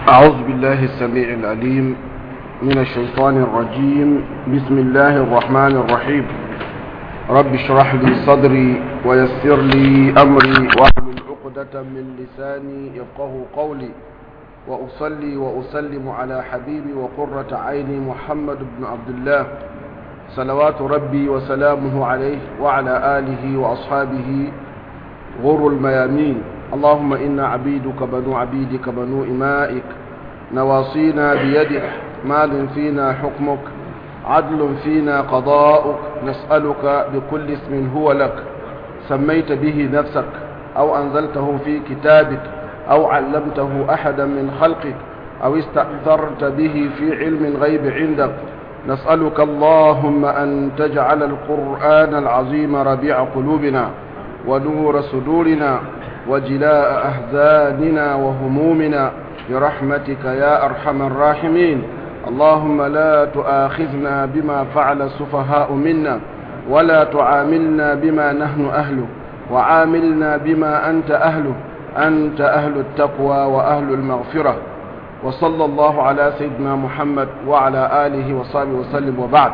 أعوذ بالله السميع العليم من الشيطان الرجيم. بسم الله الرحمن الرحيم. رب اشرح لي صدري ويسر لي أمري واحلل عقدة من لساني يفقه قولي، وأصلي وأسلم على حبيبي وقرة عيني محمد بن عبد الله صلوات ربي وسلامه عليه وعلى آله وأصحابه غر الميامين. اللهم إنا عبيدك بنو عبيدك بنو إمائك، نواصينا بيدك، ماض فينا حكمك، عدل فينا قضاؤك. نسألك بكل اسم هو لك سميت به نفسك أو أنزلته في كتابك أو علمته أحدا من خلقك أو استأثرت به في علم الغيب عندك. نسألك اللهم أن تجعل القرآن العظيم ربيع قلوبنا ونور صدورنا وجلاء أحزاننا وهمومنا برحمتك يا أرحم الراحمين. اللهم لا تؤاخذنا بما فعل السفهاء منا، ولا تعاملنا بما نحن أهله، وعاملنا بما أنت أهله. أنت أهل التقوى وأهل المغفرة. وصلى الله على سيدنا محمد وعلى آله وصحبه وسلم، وبعد.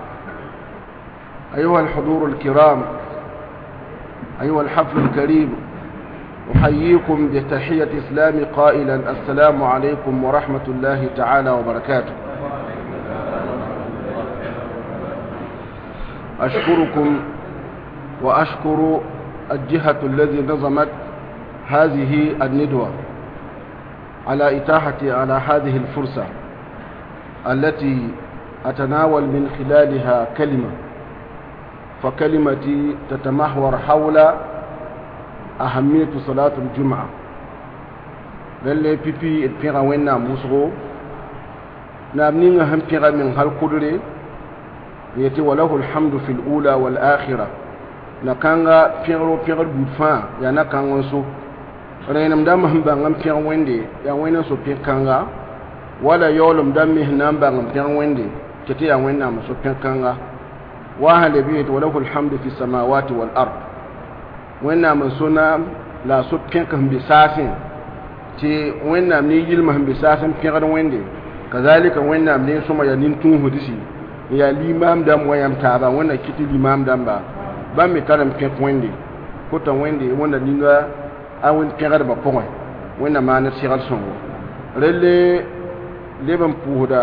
أيها الحضور الكرام، أيها الحفل الكريم، أحييكم بتحية إسلام قائلا السلام عليكم ورحمة الله تعالى وبركاته. أشكركم وأشكر الجهة التي نظمت هذه الندوة على إتاحتي على هذه الفرصة التي أتناول من خلالها كلمة، فكلمتي تتمحور حول أهمية صلاة الجمعة. للي بيبي البيغا وينا مصغو نابنين هم بيغا من هالقدري يتي وله الحمد في الأولى والآخرة. نكانغا بيغرو بيغر بودفان يا نكانغ سو رينم دام هم بانغام بيغ ويندي يا وينا سو بيغ كانغا، ولا يولم دام مهنام بانغام بيغ ويندي كتي يا وينا مسو بيغ كانغا. وهل بيت وله الحمد في السماوات والأرض. wẽnnaam sona la so pẽk sẽn be saasẽ tɩ wẽnnaam ne yɩlmã sẽn be saas n pẽgd wẽnde. kazalika wẽnnaam ne sõma yaa nin-tũusdsi n yaa limaam dãmb wa yãmb taaba. wẽnna kɩ tɩ limaam dãmba bãmb me tar n pẽk wẽnde, kota wẽnde wẽnna ninga a wẽnd pẽgdbã pʋgẽ. wẽnna maan d segl sõngo rel leb n pʋʋsda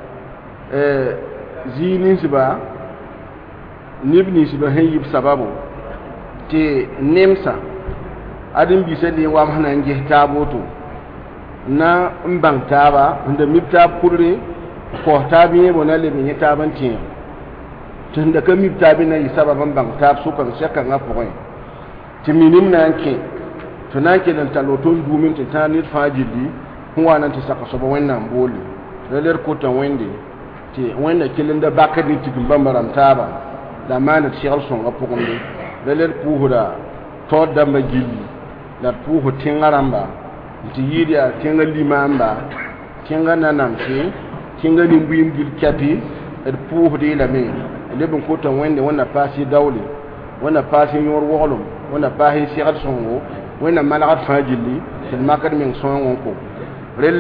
zĩig ninsba neb ninsba sẽn yɩb sababo tɩ nemsa adin bisa le wa mana n ges taab woto na n bãng taaba n da mib taab kʋdre kos taab yẽ bona leb n yẽ taab n tẽeg tɩ sẽn da ka mib taab na yɩ sabab n bãng taab sʋkame sɛkãngã pʋgẽ tɩ minim na n kẽ tɩ na n kell n tall woto n duum tɩ tãag ned fãa gilli sẽn wa na tɩ sak soaba wẽnnaam boole. la led kota wẽnde tɩ wẽnna kell n da bakd ne tigm bãmba rãmb taaba la maan d segl sõnga pʋgẽnde. la led pʋʋsda tɔɔd dãmba gilli la d pʋʋsd tẽngã rãmba tɩ yɩɩd yaa tẽngã limaamba, tẽngã nanamse, tẽngã nin-buiim gil kɛpɩ. d pʋʋsd yeelame leb n kota wẽnde wẽnna paas y daoole, wẽnna paas y yõor woglem, wẽnna paas y segd sõngo, wẽnna malgd fãa gilli tɩ d makd meng sõa wẽnko. rel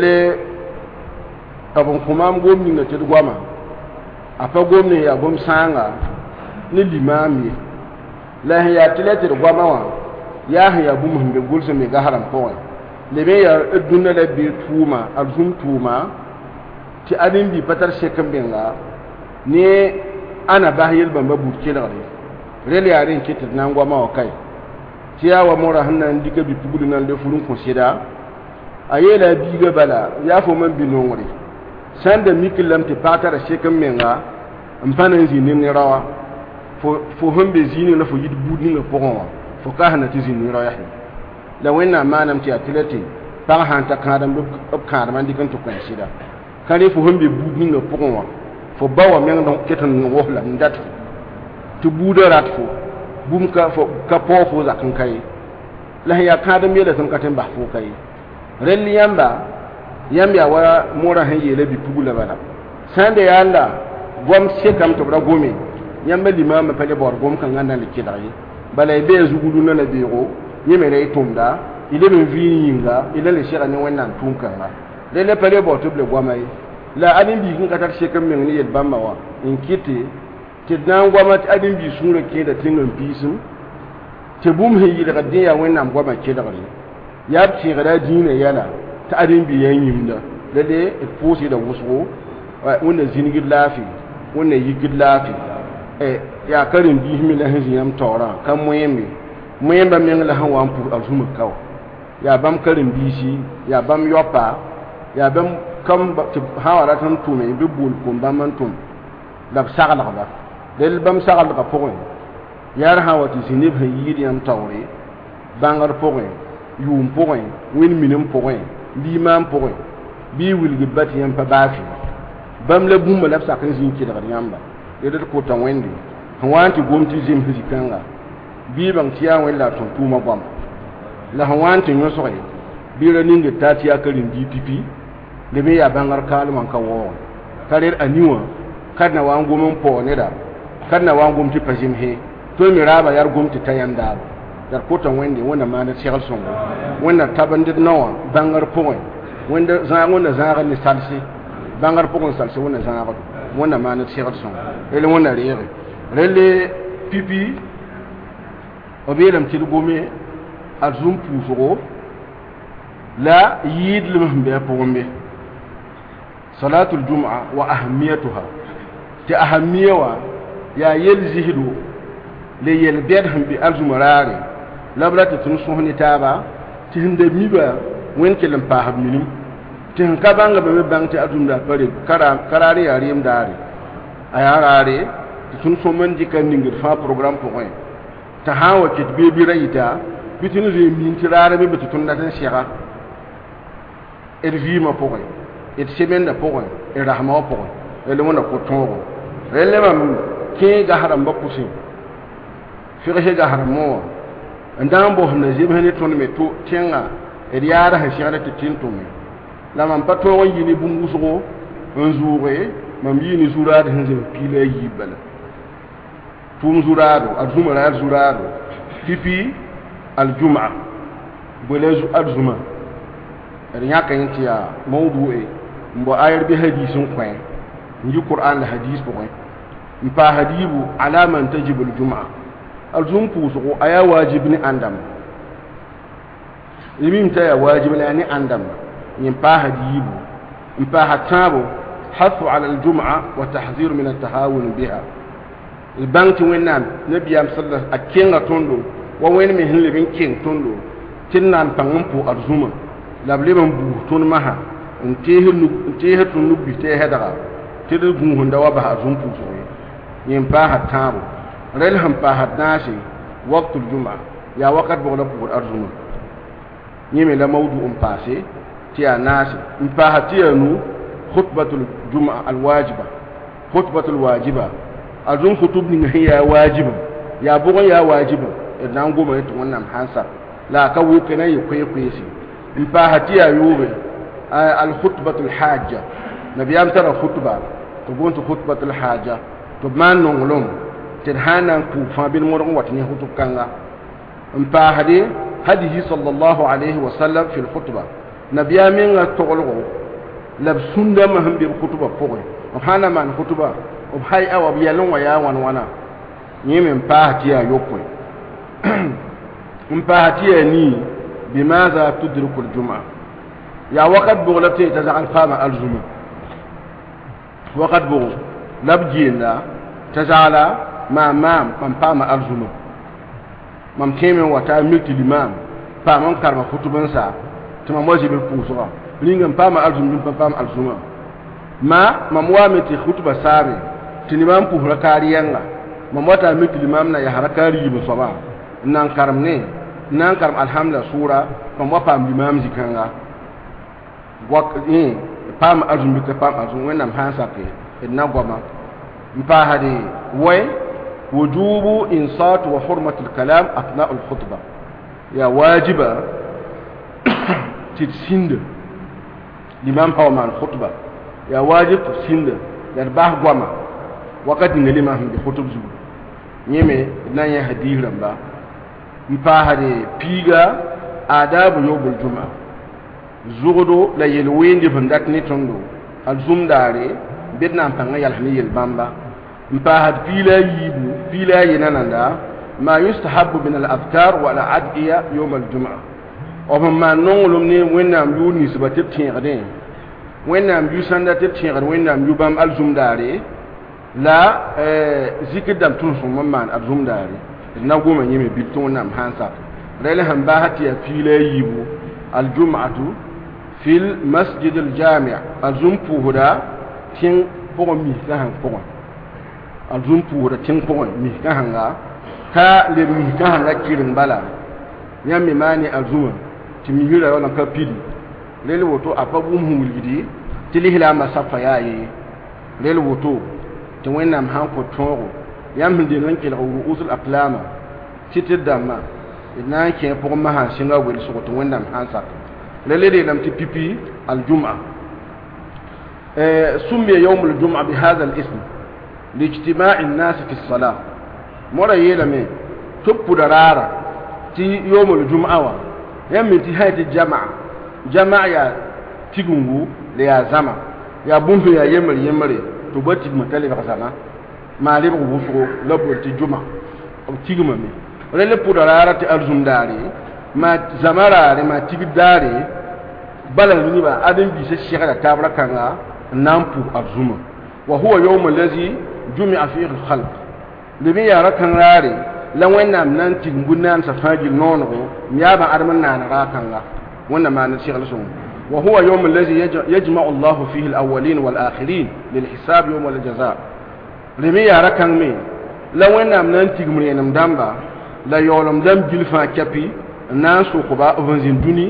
b n kõ-maam gom ninga tɩ d goama a pa gom ne yaa gom sãanga ne limaam ye. la sẽn yaa tɩ la tɩ d goamã wã yaa sẽn yaa bũmb sẽn be gʋlsẽ me gasrã pʋgẽ. leb n yaa d dũnã la bee tʋʋma ad zũm tʋʋma tɩ ad n bɩ pa tar sek n benga ne ãna bas yel-bãmbã bud kelgde. rel yaa rẽ n kɩ tɩ d na n goamã wã kae tɩ yaa wa mora sẽn na n dɩka bi-pugl na n le fur n kõ sɩda a yeela a biigã bala yaa fo man bɩ nongre sãn da mikl lame tɩ pag tara sek n menga n pa na n zĩ ne rawa fo sẽn be zĩig la fo yɩd buud ninga pʋgẽ wã fo ka sẽn na tɩ zĩ ne-rao yasẽ. la wẽnnaam maanam tɩ yaa tɩ la tɩ pag sãn ta kãadem b kãadmã dɩk n tɩ kõ sɩda ka rẽ fo sẽn be buud ninga pʋgẽ wã fo ba wa meng ket n wosla n dat fo tɩ buudã rat fo bũmb ka paoog fo zak n ka ye. la sẽn yaa kãadem yeela sẽn ka tɩ n bas fo ka ye. rel yãmb yaa wa mora sẽn yeela bi-pugla bala sã n da yaa la gom sekame tɩ b ra gome yãmba limaamã pa le baood gom kãngã na le kelg ye. bala y bee zuglu na la beego yẽ me ra y tʋmda y leb n vɩɩn yĩnga y la le segã ne wẽnnaam tʋʋm kãnga le pele bo to ble gwamai la adin bi kin katar shekan men ni yed bamma wa in kite te dan gwamat adin bi sura ke da tingan bisim te bum he yi daga dinya wannan gwama ke da gari ya ce ga dina yana ta adin bi yan yimda lalle fosi da wusu wannan zingi lafi wannan yi lafi ya karin bi himila hin yam tora kan moyembe ba men la han wan pour azuma kaw ya bam karin bi shi ya bam yopa ya bam kam hawara tan tume bi bul ko bam man tum la sagala ba del bam sagala ka pokon yar hawati sinib hayidi yam tawre bangar pokon yum pokon win minim pokon bi man pokon bi wilgi bati yam pa bafi bam la bumba la sakin zin ki daga yamba de ko tan wendi hawanti gomti zim hizikanga bi bang tiya wala ton tuma gwam la hawanti nyosoy bi ra ninga tatiya karin DPP le me ya bangar kalman ka wo karir aniwa kadna wa ngomon po ne da kadna wa ngomti pajim he to mi raba yar gomti tayanda dar ko tan wendi wona ma na chegal songo wona tabandit nawa bangar point wanda za wona za ni salsi bangar pokon salsi wona za wona ma na chegal songo ele wona rere rele pipi obelam til gome azum puso la yid lim be pogombe salatul jum'a wa ahamiyatuha ta ahamiyawa ya yelzihidu le yel bedham bi alzumarare labrata tun sohni taba tinde miba wen kelam pa habminim tin ka banga be bangti adunda pare karare ya riem dare ayarare tun so man dikan ningir fa programme pour rien ta hawa kit be bi rayita bitin re min tirare be bitun da tan shira ervima pour rien et semaine pour rien et rahma pour rien et le monde ko tongo rele mam ke ga haram ba kusin fiqhe ga haram mo ndam bo na jib hani ton me to tenga e yara ha shira te tinto me la mam pato woni ni bungu so un jour mam yini zurade hanze pile yibala tum zurado azuma zurado pipi aljum'a bolezu aljuma rinya kan tiya mawdu'i mbo ayar bi hadisin kwai nji qur'an la hadis bo kwai mpa hadibu ala man tajibu aljum'a aljum puso aya wajibni andam yimim ta ya wajibni ani andam mpa hadibu mpa hatabo hasu ala aljum'a wa tahzir min at-tahawun biha البنك وينام نبي أم صلى أكين توندو وين من هنلي بين كين توندو تنان بانغمبو أرزوما لابليم بو تون ماها انتيه تنوب بيتيه هذا تدل بوهن دوا بها أرزوم بوسوي ينباها تامو ريلهم باها ناشي وقت الجمعة يا وقت بغلب بو أرزوما يمي لموضوع أمباسي تيا ناشي أمباها تيا نو خطبة الجمعة الواجبة خطبة الواجبة azun khutub ni ya wajiba ya bugo ya wajiba idan goma yato wannan hansa la ka wu kana yi kwaye shi in fa hatiya yobe al khutbatul hajja nabiyam tara khutba to gonto khutbatul hajja to man nongolom tirhana ku fa bil moron watni khutub kanga in fa hadihi sallallahu alaihi wasallam fil khutba nabiyamin togolgo lab sunda maham bil khutba pogo hana man khutba hay awa biyalon wa ya wana yimin pahatiya yokwe mpahatiya ni bimaza tudriku aljum'a ya waqad bughlati tazal fama aljum'a waqad bugh labjina tazala ma fama aljum'a mam kemen wata milti limam pamam karma kutubansa tuma moji be pusura lingam pama aljum'a pama aljum'a ma muamiti khutba sabi tinimam pu rakarianga mamata mit limam na ya harakari bu soba nan karam alhamdulillah sura mamwa pam limam zikanga wak pam azum bi pam azum wenam hansa ke inna goma mpa hadi way wujubu insat wa hurmat al-kalam athna al-khutbah ya wajiba titsinda limam hawman khutbah ya wajib titsinda ya bah goma wakati ngelima hande khutub zu nyeme nan ya hadira ba mpa hade piga adabu yawmul jumaa zugudo la yel wendi bandat ni tondo al zumdare bedna panga yal hani yel bamba mpa had pila yinananda ma yustahabbu min al afkar wa al adiya yawm al jum'a o ma nongolum ni wennam yuni sibatet tingade wennam yu sanda tet tingade wennam yu bam al zumdare la zikr dam tun so man al zumdare na goma yime bitun nam hansa rele han ba hatiya pila yibu al jum'atu fil masjid al jami' al zumpu huda tin pokon mi ka han pokon al zumpu huda tin pokon mi ka hanga ka le mi ka hanga kirin bala yammi mani al zuma timi hira wala ka pidi lele woto apabu humulgidi tilihla masafa yayi lele woto to wennam han ko toro yam hindi nan kila usul aqlama titir damma ina ke pour ma han singa wel so to wennam han sak lele de lam ti pipi al jum'a سمي يوم الجمعة بهذا الاسم لاجتماع الناس في الصلاة مرة يلمي تبو درارة تي يوم الجمعة يمي تهاية جمع يا تيغنغو ليا زما يا بومبي يا يمري تبتي متالي بغزانا ما لي بغفرو لبو تي جمعة او تيغمامي رele pudarara ti alzumdari ma zamara ma tigdari balan ni ba adin bi se shekara tabra kanga nampu azuma wa huwa yawm allazi jumi'a fihi al-khalq libi ya rakan rare lan wannan nan tingunan sa fajil nono ya ba arman nan rakanga wannan ma nan shekara sun wa huwa yawm allazi yajma'u Allah fihi al-awwalin wal-akhirin lil-hisab yawm al-jazaa libi ya rakan me lan wannan nan tigmure nam damba la yolom dam gilfa kapi nan su ko ba vanzin duni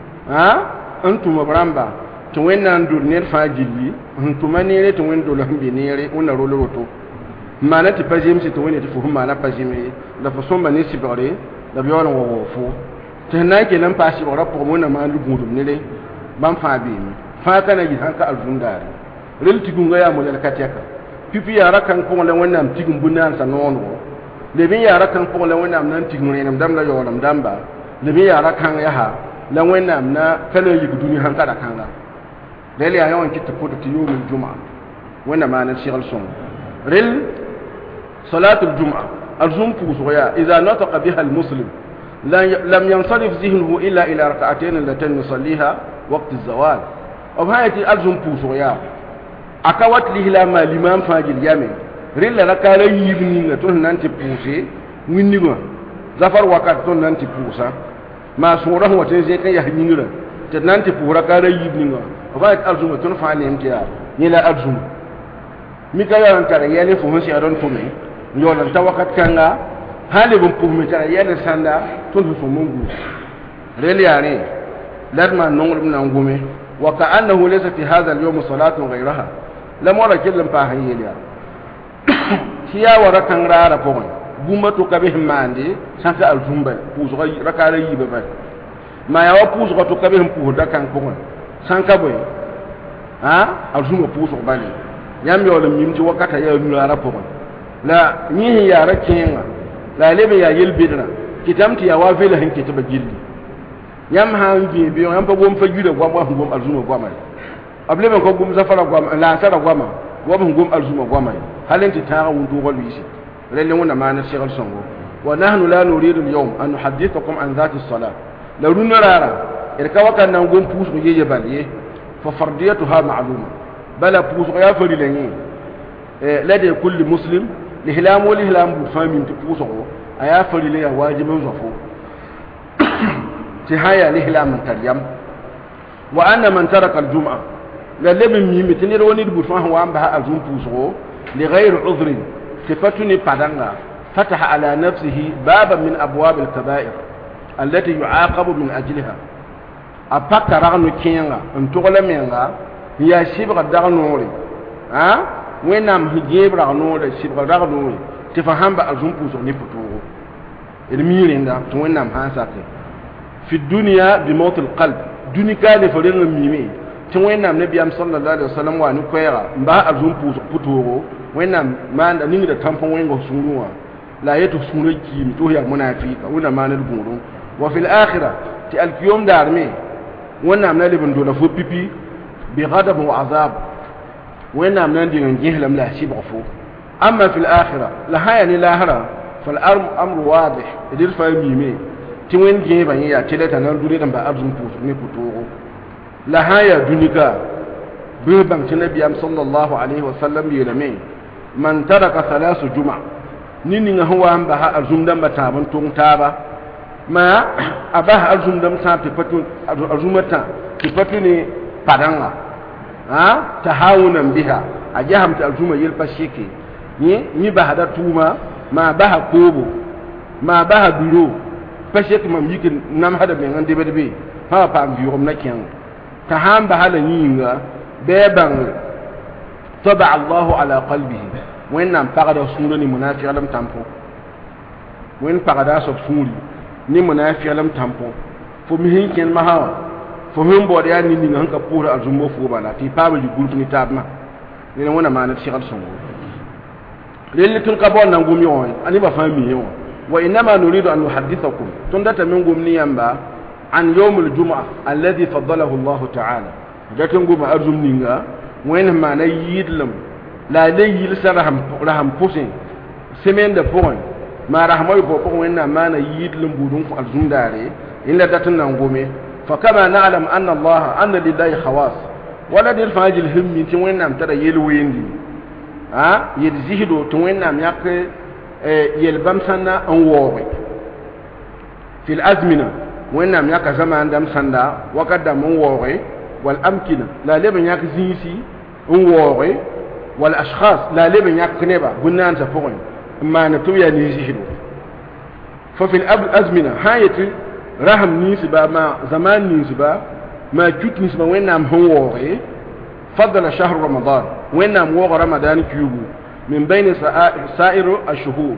antuma bramba to wennan dur ner fa gilli antuma nere to wendo lambi nere ona rolo roto mana ti pajim si to woni ti fu mana pajim la fa somba ni sibare la biyon wo fu te na ke nan pa si ora pour mona ma lu gudum nere bam fa bi mi fa kana gi hanka alfundari rel ti gunga ya mo le kateka pipi ya rakan ko le wannan tigum bunan sa nono le bin ya rakan ko le wannan nan tigum ne dam la yolam damba le bin ya rakan ya ha la wannan na kana yi duni hanka da kanga dele ya yawan kitta ko ta yawmul juma'a wannan ma nan shigal sun ril salatul juma'a alzum fusuya idza nataqa biha almuslim lam yansarif zihnuhu illa ila rak'atayn allatan yusalliha waqt az-zawal aw hayati alzum fusuya akawat lihla ma liman fajil yamin ril rakala yibni na ton nan ti puse winni go zafar wakat ton nan ti pusa ma sura ho te je kan ya hingira te nan ti pura kala yibni go aw alzum ton faali mtiya ni la alzum mi ka yaran kare yele fu honsi adon fu mi yolan tawakat kanga hali bum pu mi tara yele sanda ton fu mungu rel yare ladma nongul na ngume wa ka'annahu laysa fi hadha al-yawm salatun ghayraha lam wala killam pa hayya tiya wara kan rara po bumba to kabe himande sanka al-zumba puzo rakara yibe ba ma ya wa puzo to kabe him pu da kan po sanka boy al-zumba puzo bani yam yolam mimti wakata ya nura po la ni ya rakenga la lebe ya yelbidna kitamti ya wafela hin kitaba gilli yam han bi yam pa gom fa jude gwa gom al-zumba gwa mai ablebe ko gum zafara gwa la sara gwa ma gum al-zumba gwa mai halenti taara wundu gol wisi lele wona mana shigal songo wa nahnu la nuridu al-yawm an nuhaddithukum an dhati as-salah la runara irka wakan nan gom pusu yeye baliye fa fardiyatuha ma'luma bala pusu ya fari lenyi lade kulli muslim lihlam wa lihlam bu famin ti pusu aya fari le ya wajibin zafo ti haya lihlam taryam wa anna man taraka al-jum'a la lebin mimi tinir woni bu fa wa amba al-jum pusu li ghayr udhrin sifatuni padanga فتح على نفسه بابا من أبواب الكبائر التي يعاقب من أجلها أبقى رغم كينغا انتغل منغا هي شبغ دغنوري وين نام هجيب رغنوري شبغ دغنوري تفهم بقى الزنبوس ونفتوه الميرين دا وين نام هانساكي في الدنيا بموت القلب دوني كان فرين الميمي وين نام نبي صلى الله عليه وسلم وانو كويرا مبا الزنبوس فتوه وين نام ما نينغ دا تامفون وين غو سنوا لا يتسوني كيم تو يا منافق ونا ما نلبورو وفي الآخرة تي اليوم دارمي wannan na libin dole fu pipi bi ghadab wa azab wannan nan din jihlam la shi bafu amma fil akhirah la haya ni lahara fal amru wadih idir fa mime ti wen je ban ya tilata nan dure dan ba abzun putu ne putu la haya dunika bi ban tinabiyam sallallahu alaihi wasallam yelame man taraka thalath juma' nini nga huwa amba ha azumdam batabun tung taba ma abah azumdam sa pipatu azumata pipatu ni padanga ha tahawunan biha ajaham ta azuma yel pashike ni bahada tuma ma baha kobo ma baha biro pashike mam yikin nam hada be ngande bedbe ha pa biyo na kyan taham bahala yinga beban taba Allah ala qalbihi wen nam pagada sundo ni munafiq lam tampo wen pagada so suri ni munafiq lam tampo fo mi hinken ma ha fo hum bo ya ni ni hanka pura azumbo fo bala ti paba ji gurtu ni tabma ni wona mana shigal songo lelli tun ka bon nan gumi on ani ba fami yo wa inma nuridu an nuhaddithakum tundata min gumni yamba an yawmul jumu'ah alladhi faddalahu Allah ta'ala jatin guma arzum ninga wen ma na yidlam la le yil raham pusin semaine de point ma rahmoy bo ko wenna mana yidlum budun ko alzundare illa datun nan gome fa kama na'lam anna Allah anna lillahi khawas wala dil fajil himmi tin wenna am tada yel wendi ha yel zihdo tin wenna am yak yel bamsanna an wowe fil azmina wenna am yak zaman dam sanda wakada mun wowe wal amkina la leben yak zinsi an wowe wal ashkhas la leben yak kneba gunnan ta fogon ma na tuya ni zihido fa fil azmina hayati raham ni siba ma zaman ni siba ma jut ni siba wenam hawore fadala shahr ramadan wenam wo ramadan kubu min bayni sa'iru ashhur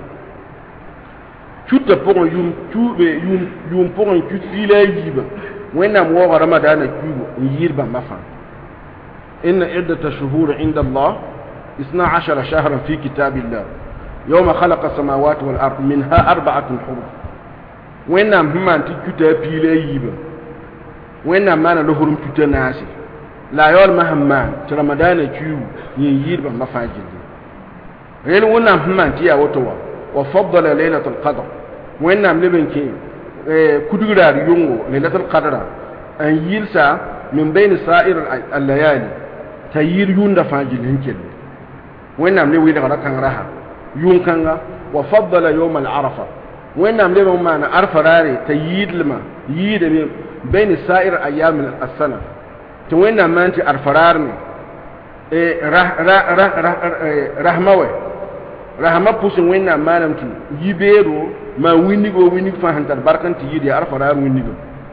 tutta pogon yum tube yum pogon tutila yiba wenam wo ramadan kubu yirba mafa inna iddata shuhur inda Allah 12 شهرا في كتاب الله يوم خلق السماوات والأرض منها 4 حروف وين هم أنت كتاب بيلايبا وين ما أنا لهرم تناسي لا يول مهمان رمضان كيو ينير بمفاجد غير وين هم أنت يا وتوا وفضل ليلة القدر وين نام لبن كي كدرار يوم ليلة القدر أن يلسى من بين سائر الليالي تيير يون دفاجل هنكل وينام لي ويدا كان راها يوم كان وفضل يوم العرفه وينام لي ما عرفه راري تييد لما ييد بين سائر ايام السنه تو وينام ما انت عرفرارني رحمه رحمه بوس وينام ما نمتي يبيرو ما وينيغو وينيغ فانت بركان تييد عرفرار وينيغو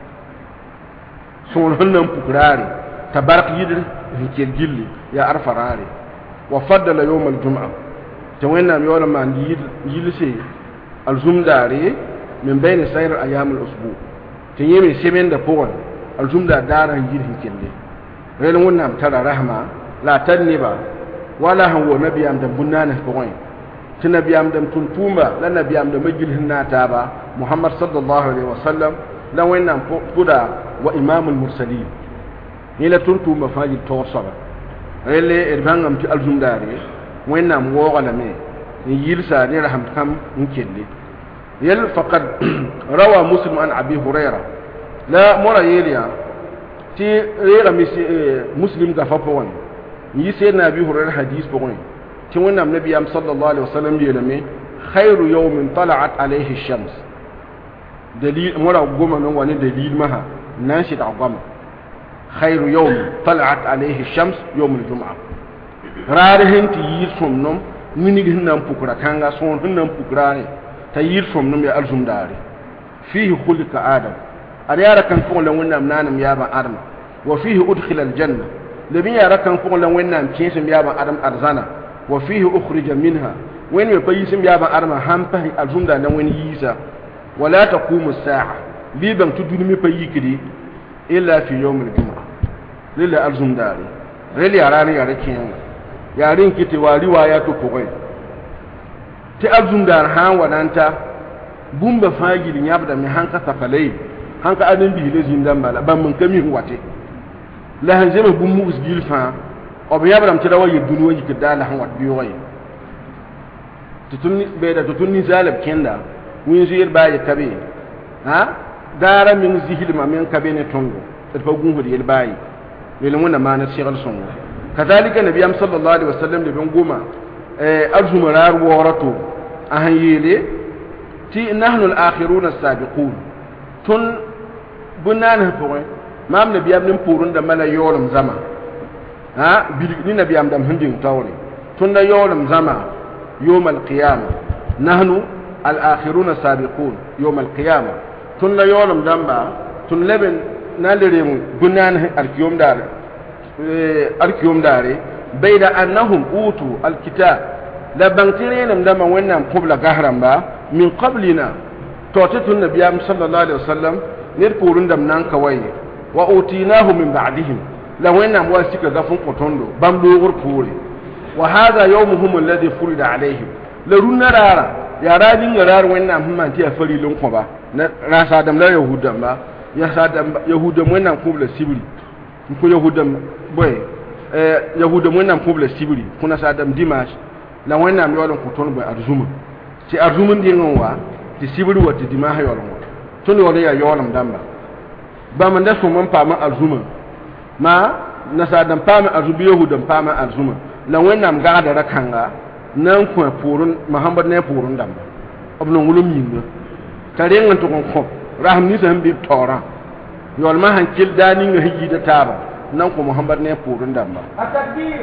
سون هنم بكراري تبارك ييد هيكل جيلي يا عرفراري وفضل يوم الجمعة توينا يوم ما يلسي الزمداري من بين سائر أيام الأسبوع تيجي سمين دبون الزمدار دارا يجيه كله غير ونا ترى رحمة لا تنبا ولا هو نبي أم دبنانه بوين تنبي أم دم تنتوما لا نبي أم دم مجله ناتابا محمد صلى الله عليه وسلم لا ونا بودا وإمام المرسلين إلى تنتوما فاجي توصل rele erbangam ti alzumdari wennam wogala me yilsa ni raham kam nkelle yel faqad rawa muslim an abi hurayra la mura yeliya ti rera muslim ga fapon yi sayyidina abi hurayra hadith pon ti wennam nabiyam sallallahu alaihi wasallam yelame khairu yawmin tala'at alayhi ash-shams dalil mura goma non wani dalil maha nan shi da goma خير يوم طلعت عليه الشمس يوم الجمعة رارهن تيير سمنم منيغ هنم بكرا كانغا سون هنم بكراني تيير سمنم يا ألزم داري فيه خلق آدم أريارا كان فون لونام نانم يابا آدم وفيه أدخل الجنة لبين يارا كان فون لونام كيسم يابا آدم أرزانا وفيه أخرج منها وين يبيسم يابا آدم همبه ألزم داري وين ييسا ولا تقوم الساعة ليبن تدوني بيكدي إلا في يوم الجمعة لله ألزم داري رلي أراني أركين يارين كتي وروايات كوي تي ألزم دار هان ونانتا بومب فاجل يابدا من هانكا ثقلي hanka adin bi le zindan bala ban mun kami wate la han jema bu mu usbil fa ob yabram ti dawa yidunu yi kidala han wat biyo yi tutun be da tutun ni zalab kenda win zir ba ya kabe ha dara min zihilma min kabe ne tongo ta fa gungu di yel bayi le mun na mana shigal songo kadhalika nabiyam sallallahu alaihi wasallam de ben goma arjumarar warato ahan yele ti nahnu al-akhiruna as-sabiqun tun bunan hafoy mam nabiyam nim purun da mala yolum zama ha ni nabiyam dam hindin tawri tun da yolum zama yawm al-qiyamah nahnu al-akhiruna as-sabiqun yawm al-qiyamah tun da yolum damba tun leben nalere mu bunan al-qiyam dare bayda annahum utu al-kitab la bangtirin da man wannan kubla gahran ba min qablina توتتون النبي صلى الله عليه وسلم نرفورن دم نانك وي وأوتيناه من بعدهم لو إن أمواسك غفن قطندو بمدوغر فوري وهذا يومهم الذي فرض عليهم لرون رارا يا رادين رار وين أمهم أنتي أفري لهم قبا ناس آدم لا يهودم با يهودم وين أم قبل سبري نكو يهودم بوي يهودم وين أم قبل سبري كنا سادم ديماش لو إن أم يولن قطندو بأرزوم تي أرزوم دينوا ti sibiri wati di ma ha yolon tun wala ya yolon damba ba man da so man pa ma azuma ma na sa dan pa ma azubi yahudan pa ma azuma la wennam ga da rakanga nan ko purun muhammad ne purun damba obno ngulum yinga tare ngan to ko raham ni sam bi tora yol ma han kil dani nga hiji da taba nan ko muhammad ne purun damba atakbir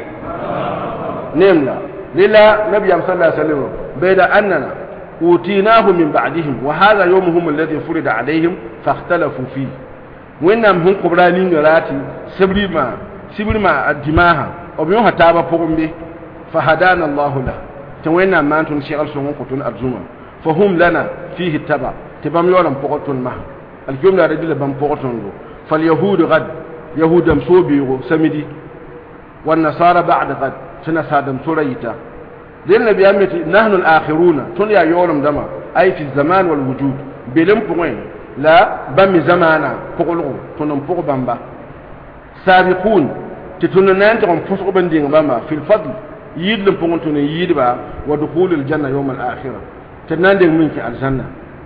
nemla lila nabiyam sallallahu alaihi wasallam bayda annana أوتيناه من بعدهم وهذا يومهم الذي فرض عليهم فاختلفوا فيه وإنهم هم قبرانين غلاتي سبري ما الدماها وبيوم هتابا فوقهم به فهدانا الله له توينا ما أنتم شغل سمون قطن أرزوما فهم لنا فيه التبع تبام يولم فوقتون ما اليوم لا رجل بام فوقتون له فاليهود غد يهود مسوبيغو سمدي والنصارى بعد غد سنسادم سريتا لأن النبي أمتي نحن الآخرون تنيا يولم دما أي في الزمان والوجود بلم بوين لا بم زمانا فقلوا تنم فوق بامبا سابقون تتنان تقوم فسق بندين بامبا في الفضل يدلم بوين تنين يدبا ودخول الجنة يوم الآخرة تنان دين منك الجنة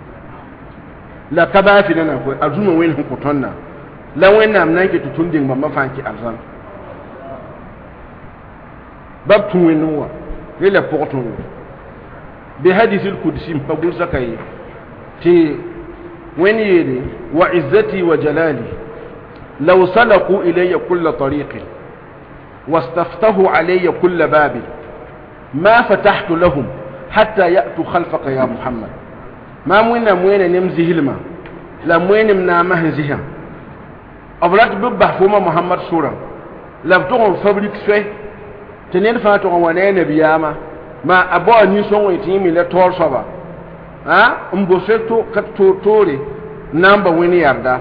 لا كبافي لنا الجنة وين هم قطنا لا وين نام نانك تتندين بامبا فانك الجنة باب توين هو إلى فوقتهم بحديث القدسي فقل زكاي تي وين يدي وعزتي وجلالي لو سلقوا إلي كل طريق واستفتحوا علي كل باب ما فتحت لهم حتى يأتوا خلفك يا محمد ما موين نمزي هلما لا موين منامه زيها أبرات ببه فما محمد سورة لابتغم فابريك سوي tenir fa to wane nabiyama ma abo ni son witi mi le tor soba ha mbo feto kat to tore namba wini yarda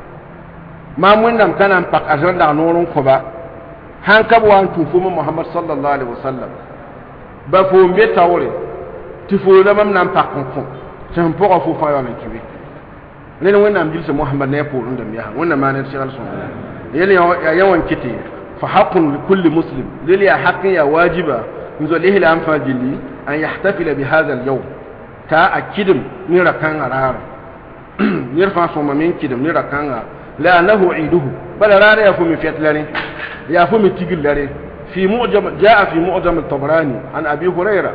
ma mun nam kana pak azan da norun ko ba han kab wan tu fu muhammad sallallahu alaihi wasallam ba fo mbe tawre ti fo la mam nam pak ko tan po ko fu fa yo men kiwi ne wannan jilsa muhammad ne po ndam ya wannan ma ne shigal sun yele yawan kiti فحق لكل مسلم للي حق يا واجبة نزوله الأنفاجلي أن يحتفل بهذا اليوم تا أكيدم نرى كان رار نرفع صوم من كيدم نرى كان لأنه عيده بل رار يفهم في أتلاني يفهم تيجل لاري في معجم جاء في معجم الطبراني عن أبي هريرة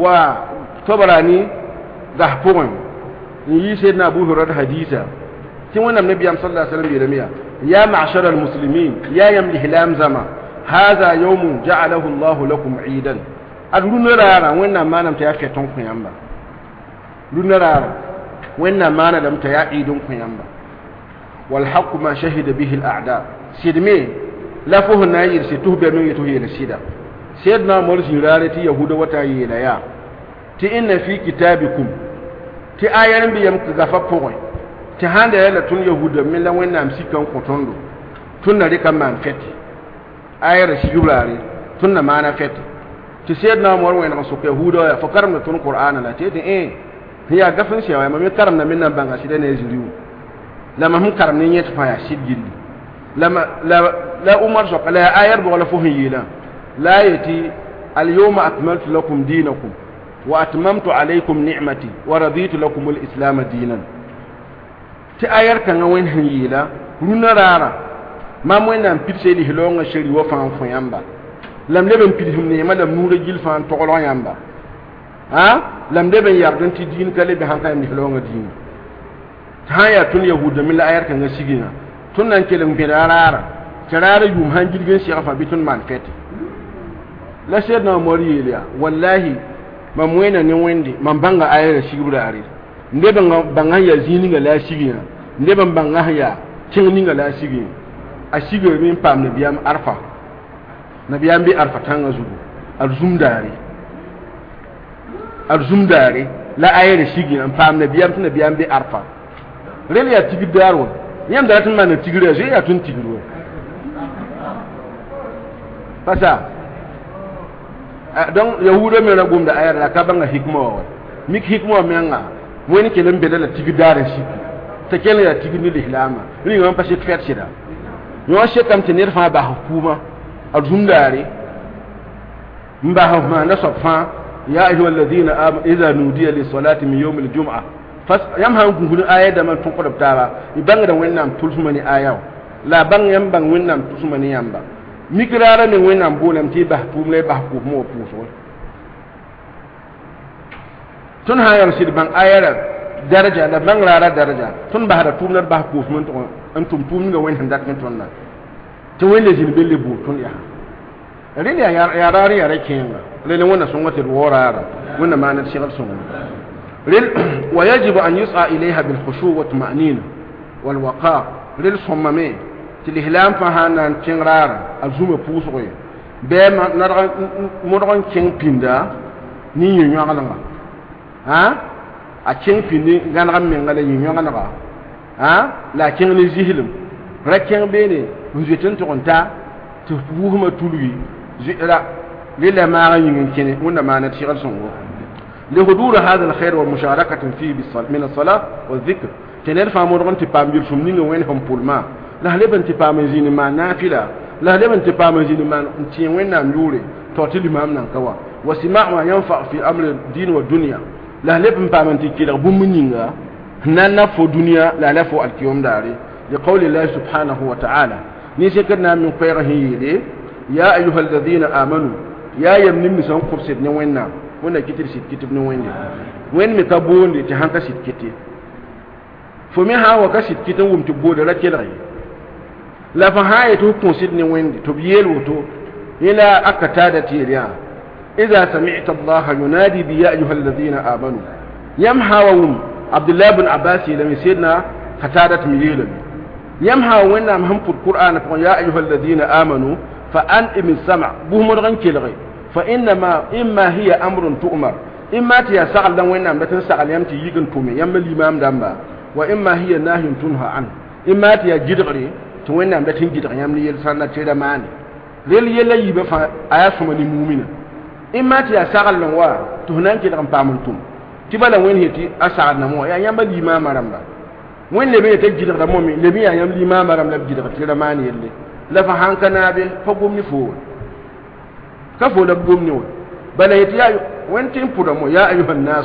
وطبراني دحفون يسيدنا أبو هريرة حديثا تيوانا النبي صلى الله عليه وسلم بيرميها يا معشر المسلمين يا يملي هلام زما هذا يوم جعله الله لكم عيدا أدلو نرارا وإنا ما نمت يا تونكم يامبا لو نرارا وإنا ما نمت يا عيدونكم يامبا والحق ما شهد به الأعداء سيدمي لا فوه ناير سيتوه بينو يتوه يلسيدا سيدنا مرسي رارتي يهود وتايي ليا تي إن في كتابكم تي آيان بيامك غفا فوين ti handa yala tun yahuda min la wennam sikan kotondo tun na rika man feti ayar shi yurare tun na mana feti ti sayyidna umar wayna so ko yahuda ya fakaram na tun qur'ana la tete hiya gafin shi wa mi karam na min nan banga shi da ne zuriu la ma hum karam ne yet fa ya shidgilli la umar sok la ayar bo la fo yila la yati al yawma akmaltu lakum dinakum wa atmamtu alaykum ni'mati wa raditu lakum al islam dinan ti ayar kan wen yila runa rara ma mo nan pitse li hilonga sheri wo fan fo yamba lam leben pidhum ne ma lam nura gil fan to golo yamba ha lam leben yardon ti din kale be han kan ni hilonga din ta ya tun yahuda min la ayar kan ga sigina tun nan kelen be rara tarara yum han gilgen shi afa bitun man fete la sayyidina moriya wallahi ma moyna ni wende man banga ayar shigiru da are nde banga ya zini ga la sigina nde banga ya tin ga la sigina a shigiru min pam ne biyam arfa nabiyam bi arfa tanga zugu alzumdare la ayar sigina pam nabiyam tun nabiyam bi arfa rel ya tigi daro yam da tun man tigire je ya tun tigiro pasa donc yahudo me na gum da ayar la ka banga hikma wa mik hikma menga woni kelen bedala tigi dare shi ta kelen ya tigi ni lihlama ni ngam pase fet sida yo shekam tenir fa ba hukuma alzumdare mba ma na safa ya ayyuhal ladina amanu idza nudiya lis salati min yawm al jum'ah fas yam han gungun ayat da man tun ko dabtara ibanga da wennam tulsumani ayaw la bang yam bang wennam tulsumani yamba mikrara ne wennam bolam ti bah pumle bah ko mo puso tun hayar sid bang ayara daraja da bang rara daraja tun bah da tumnar bah ko mun to antum pum ga wen handat kan tonna to welle jin belle bu tun ya rele ya rari ya rakenga lele wonna sun wata worara wonna ma na shigal sun ويجب أن يسعى إليها بالخشوع والطمأنينة والوقار ريل صممي تلهلام فهانا تنرار الزوم بوسوي بما مرغن كين بيندا ني ينغالا ها أكين بيندي غانغام مينغالا ينغالا ها لكن نزيهلم ركين بيني وزيتن تونتا تفوهما تولوي زيرا للا ما غين كين ونا ما نتشغل سونغو لحضور هذا الخير والمشاركة فيه من الصلاة والذكر تنير فامورغن تبامبير سمنين وين هم بولما لا لبن تبامزين ما نافلة لا لبن تبامزين ما نتين وين ناميوري توتي الإمام نانكوا وسماع ما ينفع في أمر الدين والدنيا لا لبن بامنتي كده بومنينغا نانا فو دنيا لا لفو الكيوم داري لقول الله سبحانه وتعالى نيسكنا من قيره يا أيها الذين آمنوا يا يمني مسان قبسد نوين نام wanda kitir sit kitib no wende wen mi ka bonde ti hanka sit kiti fo mi ha wa ka sit kitin wum ti bode la kelay la fa ha to ko sit ni wende to biyel wuto ila akata da tiriya idza sami'ta Allah yunadi bi ya ayyuhal ladina amanu yamhawum Abdullah ibn Abbas lam sayyidina qatadat milil yamha wanna maham qur'an fa ya ayyuhal ladina amanu fa an min sam' buhum ran kelay فإنما إما هي أمر تؤمر إما تيسأل دم وين نام بتنسأل يم تيجن تومي يم الإمام دمبا وإما هي نهي تنهى عنه إما تيجدري توين نام بتنجدر يم ليلسنا تيدا ماني ليل يلا يبفع أياسهم المؤمنين إما تيسأل دم وا تهنان كده كم بامنتم تبى لو وين هتي أسأل نمو يا يم الإمام رمبا وين لبي تجدر دمومي لبي يا يم الإمام رمبا بجدر تيدا ماني يلي لفهان كنابه فقوم نفور كفو لبوم نيو بل يتيا وانتين بودمو يا ايها الناس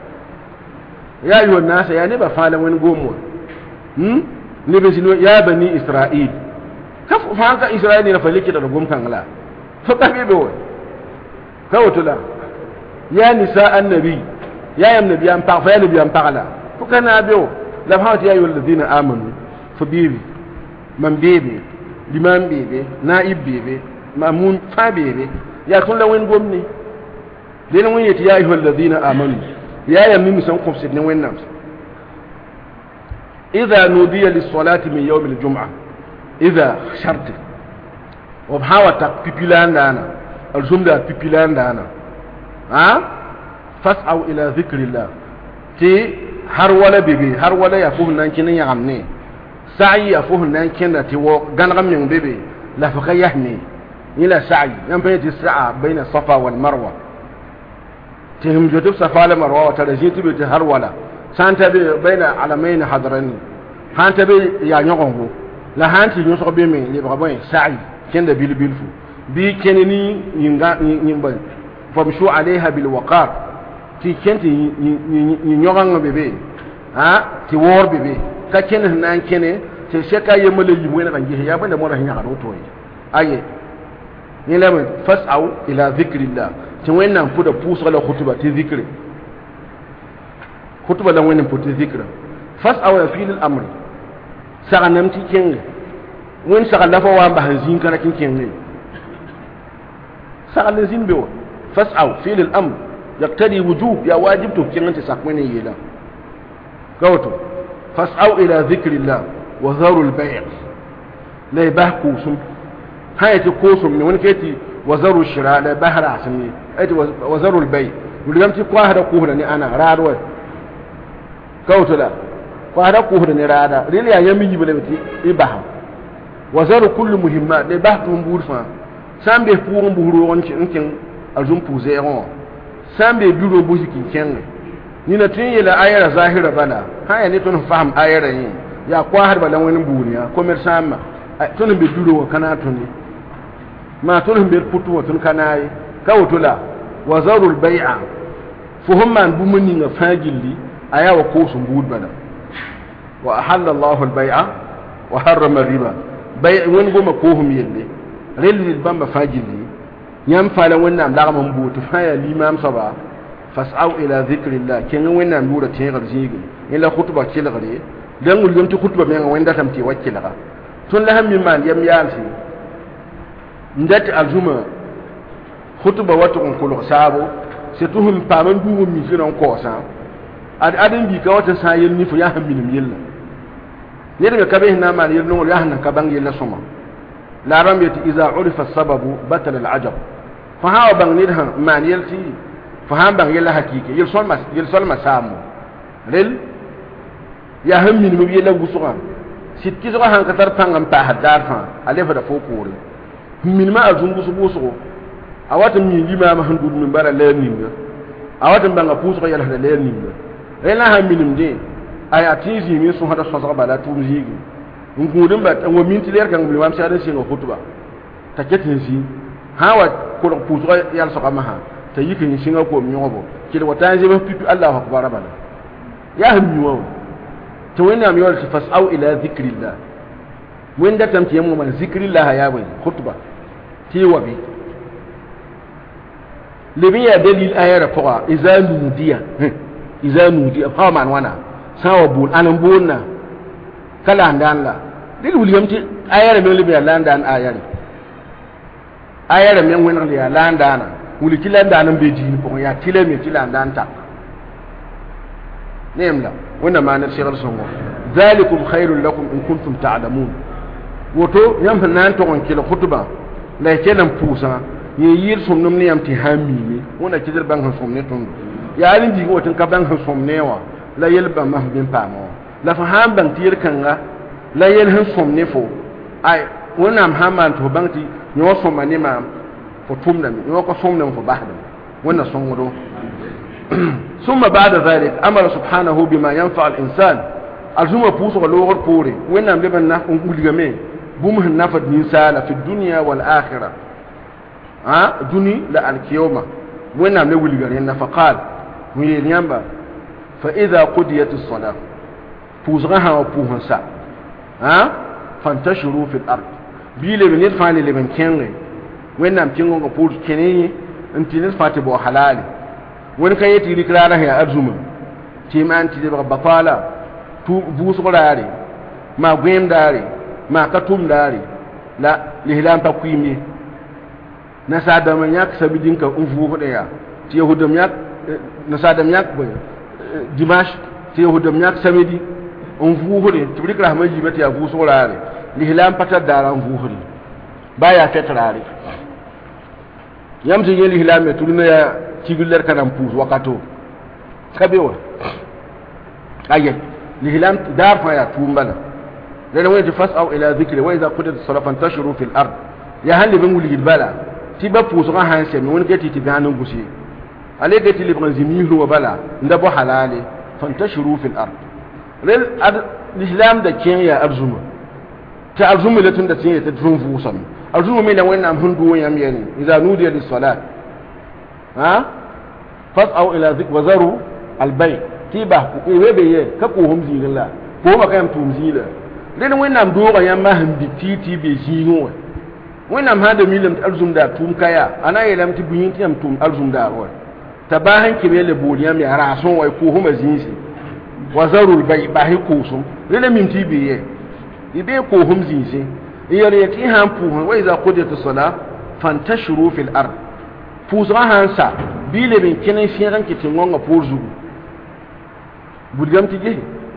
يا نبا فالا وين غومو نبي يا بني اسرائيل كفو فانك اسرائيل نفليكي دا غوم كان لا فكبي بو كوتلا يا نساء النبي يا النبي ام فا نبي ام فعلا فكنا بيو لفهات يا ايها الذين امنوا فبيبي من بيبي لمن بيبي نائب بيبي مامون فابيبي يا كل وين قومني لين وين يا أيها الذين آمنوا يا يمين مسنكم سيدنا وين نامس إذا نودي للصلاة من يوم الجمعة إذا شرط وبحاوة بيبيلان دانا الجملة بيبيلان دانا ها فاسعوا إلى ذكر الله تي هر ولا بيبي هر ولا يفوه نانكين يغمني سعي يفوه نانكين تي وغنغم من بيبي لا فقيهني إلى سعي ينبغي السعي بين الصفا والمروة تهم جتب صفا والمروة وترجيت بتهرولا سانتا بين علمين حضرني han ta be ya nyogongo la han ti nyo so be me le ba boy sa'i kenda bil bilfu bi keneni yinga yimba famshu alaiha bil waqar ti kenti ni nyoganga bebe ha ti wor bebe ka ken nan kene te sheka yemale yimu na kanji ya banda mo ra hinya ka do toyi aye ni lema fas'au ila dhikrillah ti wannan fuda puso la khutuba ti dhikri khutuba la wannan puti dhikra fas'au ya fil al-amr saganam ti kenge wen sagala fa wa ba hanzin kana kin kenge sagala zin bewa fas'au fil al-amr yaqtadi wujub ya wajib to kin ta sakmane yela gawto fas'au ila dhikrillah wa dharu al-bay' la yabahku sum hayati kusum ne wani keti wa zaru shira la bahra asmi ati wa zaru al-bay' muligam ti kwa hada kuhda ni ana radwa gawto la kwa hada kuhda ni rada rili ya yami yibele ti ibaha wa zaru kullu muhimmat la bahtu mburfa sambe pour mburu wonci nkin alzum puzeron sambe biro buziki kenge ni na tin yela ayara zahira bala haya ne tun faham ayara yin ya kwa har bala wani buniya commerçant ma tun be biro kana tun ma tun be putu tun kana yi kawtula wa zarul bai'a fuhumman bumuni nga fagilli ayawa ko sun bud bala wa ahalla Allahu al-bai'a wa harrama riba bai'a wani goma ko hum yelle relil bamba fagilli nyam fala wannan da gaman butu faya limam saba fas'au ila dhikrillah ken wannan dura tin garzigi ila khutba kila gare dan ngul tu khutba men wanda tamti wakila tun la hammi man yam yalsi ndat azuma khutba watu ko sabo se tuhum paman duwo mi finon ko sa adin bi ka wata sayen ni fu ya hammi nim yilla ne daga kabe na man yirno ya hanna ka bang yilla suma la ram yati iza urifa sababu batala al-ajab fa hawa bang nidha man yalti fa han bang yalla hakiki yil sol masamu rel ya hammi nim yilla gusuga sit ki zoga han ka tar pangam pa hadar fa alefa da fopore min ma azum gusugo awatam ni lima ma handu min bara learning awatam banga puso yalla da learning rela ha minim de aya tizi min sun hada sosa bala tumzigi ngudin ba tan wa minti ler kan biwam sa da sin khutba ta ketin si hawa ko puso yalla soka ma ha ta yikin singa ko mi ngobo kile wata je ba pipi Allahu akbar bala ya hammi wa to wani mi wal fasau ila dhikrillah wanda tamti yamma man zikrillah ya bai khutba ti wabi لبيا دليل آية رفقا إذا نودي فهو من وانا ساوى بول أنا بولنا كلا عندان لا دل وليم تي آية رمي لبيا لاندان آية رمي وين لبيا لاندانا ولي كلا عندان بيجين بقى يا كلا مي كلا عندان تك نعم لا وانا ما نرشغل سمو ذلكم خير لكم إن كنتم تعلمون وتو يوم هنان تقول كلا خطبة لا كلا مفوسا yir somnum ne yamti hammi wona kidir bang han somne ton ya alin digo tin ka bang han somne wa la yel ba ma bin pamo la fa ham bang tir kanga la yel han somne fo ay wona am haman to bang ti nyo somma ne ma fo tumna mi nyo ko somna fo bahda wona songodo ثم بعد ذلك امر سبحانه بما ينفع الانسان الزم بوسو لوغر بوري ونا لبنا نقولغامي بوم نفد نسال في الدنيا والاخره دوني لا الكيوما وين نعم نقول لنا فقال وينيامبا فإذا قضيت الصلاة فوزغها وفوهنسا فانتشروا في الأرض بيلي من يدفعني اللي من كينغي وين نعم كينغو قبول كيني انت ندفعت بو حلالي وين كان يتي لكرارة هي أرزوما تيما انت دبغ بطالة بوسغ داري ما قيم داري ما كتوم داري لا لهلام تقويمي nasadam yak sabidin ka unfu ya ti yahudam yak nasadam yak boy dimash ti yahudam yak samedi unfu hode tibrik rahmaji bati abu solare lihlam patar dara unfu hode baya fetrare yamti yeli hilame tuluna ya tiguller kanam pus wakato kabewa ayet lihlam dar fa ya tumbala lana wajh fas'au ila dhikri wa idha qudat as-salat fantashiru fil ard ya hal bin wulid bala tiba pusga hanse mi won keti tibanan gusi ale keti libran zimiru wa bala ndabo halale fantashiru fil ard rel ad l'islam da kin ya arzuma ta arzuma latun da tin ta dun fu sam arzuma me da wannan hundu yam yani idza nudiya lis salat ha fas'au ila zik wa zaru al bay tiba ku we be ye ka ko hum zililla ko ma kayam tum zila den wannan do ga yam ma han bi titi be jingo wannan ha da milim arzum da tum kaya ana yelam ti buyin ti am tum arzum da ro tabahan kibele boliyam ya rason wai ko huma zinsi wa zarul bay bahi kusum lele mimti biye ibe ko hum zinsi iyare yati han pu wa iza qudiyat as-salah fantashuru fil ard puso hansa bile bin kenen firan kitin wonga porzu budgam tije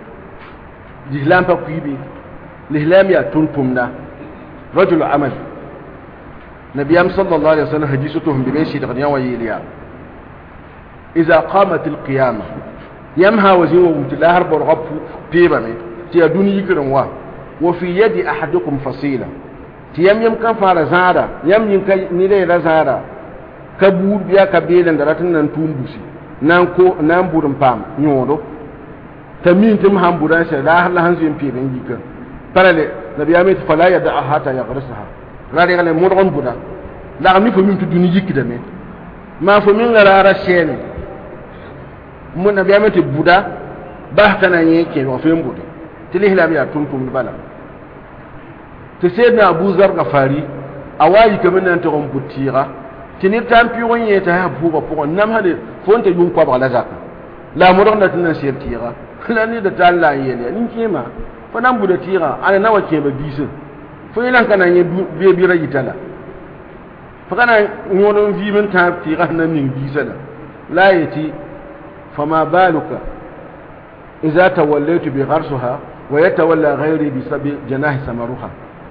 l'islam pa kuibi l'islam ya tuntumna rajul amal nabiyam sallallahu alaihi wasallam hadithuhum bi bashi da wa yiliya إذا قامت القيامة يمها وزين ومتلاهر برغب بيبامي تيادوني يكرم وفي يد أحدكم فصيلة تيام يمكن فارزارة يم يمكن نيري رزارة كبور بيا كبيلا دراتن ننتون بوسي نامبور مبام نيورو تمين تمهم بورانسة لا هنزو يمبيبين يكرم فلالي نبي أميت فلا يدعها حتى يغرسها رالي غالي مرغن بودا لا غمي فمين تدوني يكرم ما فمين غرارة شيني mun nabi amati buda ba kana yake wa fen buda tilihla biya tuntum bala te sayyidina abu zar gafari awayi kaman nan to on butira tinir tampiron yeta ha buba pour nam hade fonte yum ko ba la zaka la mudan da tunan sir tira lani da talla yele nin kema fa nan buda tira ana nawa ke ba bisin fo ilan kana ye be bi rayi tala fa kana nyonon vi men ta tira nan nin bisala la yati فما بالك إذا توليت بغرسها ويتولى غيري بسبب جناح سمرها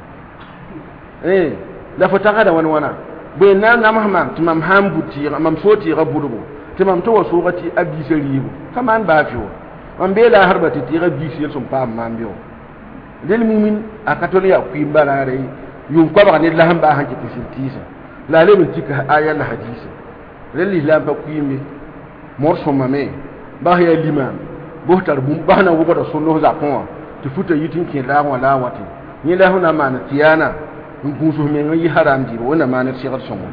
لا فتغدا وانا بيننا نمهما تمام هم بوتي مام صوتي غبودو تمام تو صورتي ابي سريبو كمان بافيو من بلا هربتي تي غبي سيل سم بام مامبيو دل مؤمن اكاتوليا كيمبالا ري يوم كبا ني لهم با هانكي تيسا لا لي من تيكا ايا الحديث للي لا بكيمي morso mame ba ya liman bohtar bum bana wugo da sunno za kon ti futa yitin ke la wala wati ni la huna mana tiyana ngun so me ngi haram di wona mana sigar somo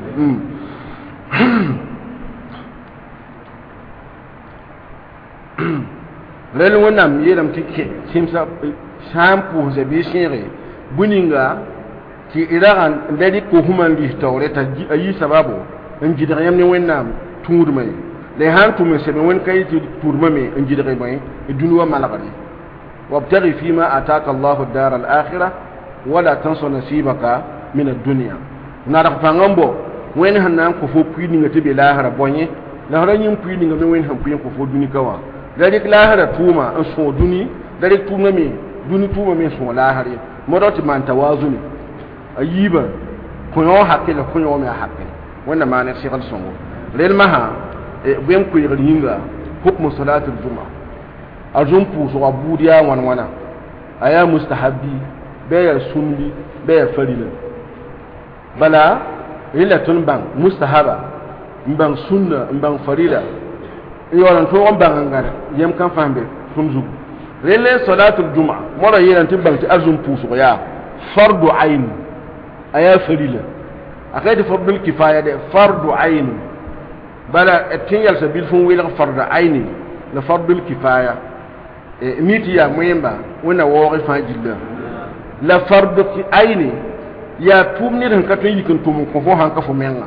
rel wona mi yelam tike simsa shampu ze bi shire buninga ki iragan ndedi ko human li tawreta ayi sababu ngi yam ni wonna tudmay le hantu men sebe won kay ti turma me njidere may dunwa malagari wabtaghi fima ataka Allahu ad-dar al-akhirah wala tansa nasibaka min ad-dunya nara pangambo wen hanan ko fo puini ngati be lahara bonye lahara nyim puini ngame wen han puini ko fo duni kawa dadik lahara tuma an so duni dadik tuma me duni tuma me so lahari modoti man tawazuni ayiba ko yo hakila ko yo me hakila wannan ma ne shigal songo lel maha bem ko yinga hukmu salatul juma azum pu so abudiya wana aya mustahabi be ya sunni be ya farila bala ila tun bang mustahaba mbang sunna mbang farila yoran to on bang ngara yem kan fambe sunzu rele salatul juma mora yiran tibang ti azum pu so ya fardu ain aya farila akayde fardul kifaya de fardu ain bala tinyal sabil fun wila farda aini la fardul kifaya miti ya mwemba wana wori fajilla la fardu aini ya tumni dan ka tun yikin tum ko fo hanka fo menga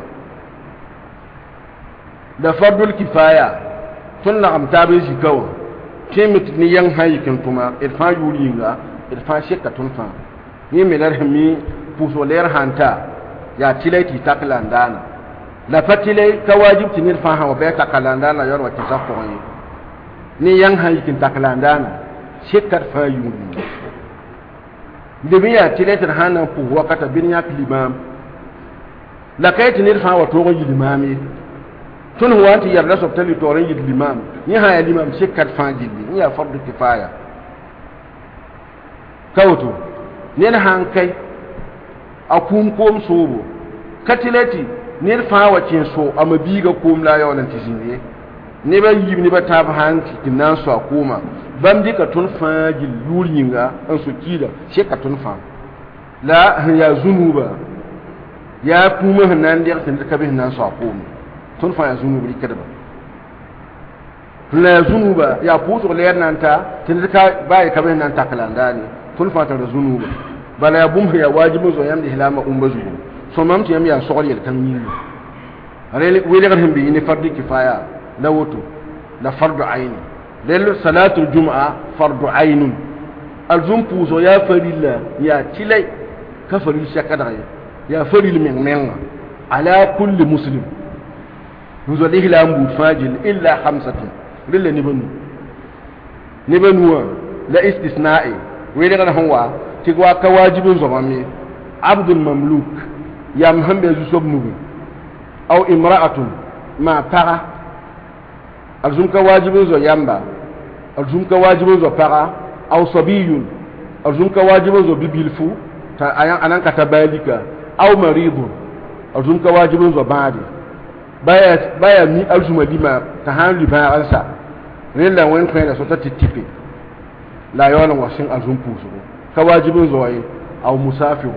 la fardul kifaya tun la am tabe ji kawo timit ni yang hayikin tuma irfa yuringa irfa shekka tun fa ni melar hami puso ler hanta ya tilaiti taklandana la fatile ka wajib tinir fa ha wa ta kalanda na yor wa tisafo ni yang hayikin takalanda na shekar fa yuni de biya tiletar hana pu wakata bin ya limam la kay tinir fa wa to yi limami tun huwa anti yarda so tali to ran yi limam ni ha ya limam shekar fa jilli ni ya fardu kifaya kawto ni na hankai akun kom sobo katileti nir fa wacin so amabiga kom la yawan tizinye ne ba yib ne ba ta hanti kinan so akoma bam dika tun fajil luringa an su kida she ka tun fa la ya zunuba ya kuma hanan da kan ka bin nan sa ko tun fa ya zunuba kada ba la zunuba ya puto le nan ta tin ka bai ka bin nan ta kalanda ne tun fa ta zunuba bala ya bum ya wajibu zo yam da hilama umbazu so mam ti yam ya sogol yel kan yi rele wele gar himbi ni fardu kifaya la wutu la fardu ayn lel salatu jumaa fardu ayn alzum puzo ya farilla ya tilai ka faril shakada ya faril men ala kulli muslim nuzo de hilam bu fajil illa khamsatun lil ni banu la istisna'i wele gar hanwa tigwa ka wajibin zamami abdul mamluk ya muhammad zusobnugu aw imra'atun ma para alzum ka wajibin zo yamba alzum ka wajibin zo para aw sabiyun alzum ka wajibin zo bibilfu ta anan ka tabalika aw maridun alzum ka wajibin zo badi baya mi alzuma lima ta hanli ba ansa rilla wen kwena so ta titipe la yona wasin alzum pusu ka wajibin zo yi aw musafiru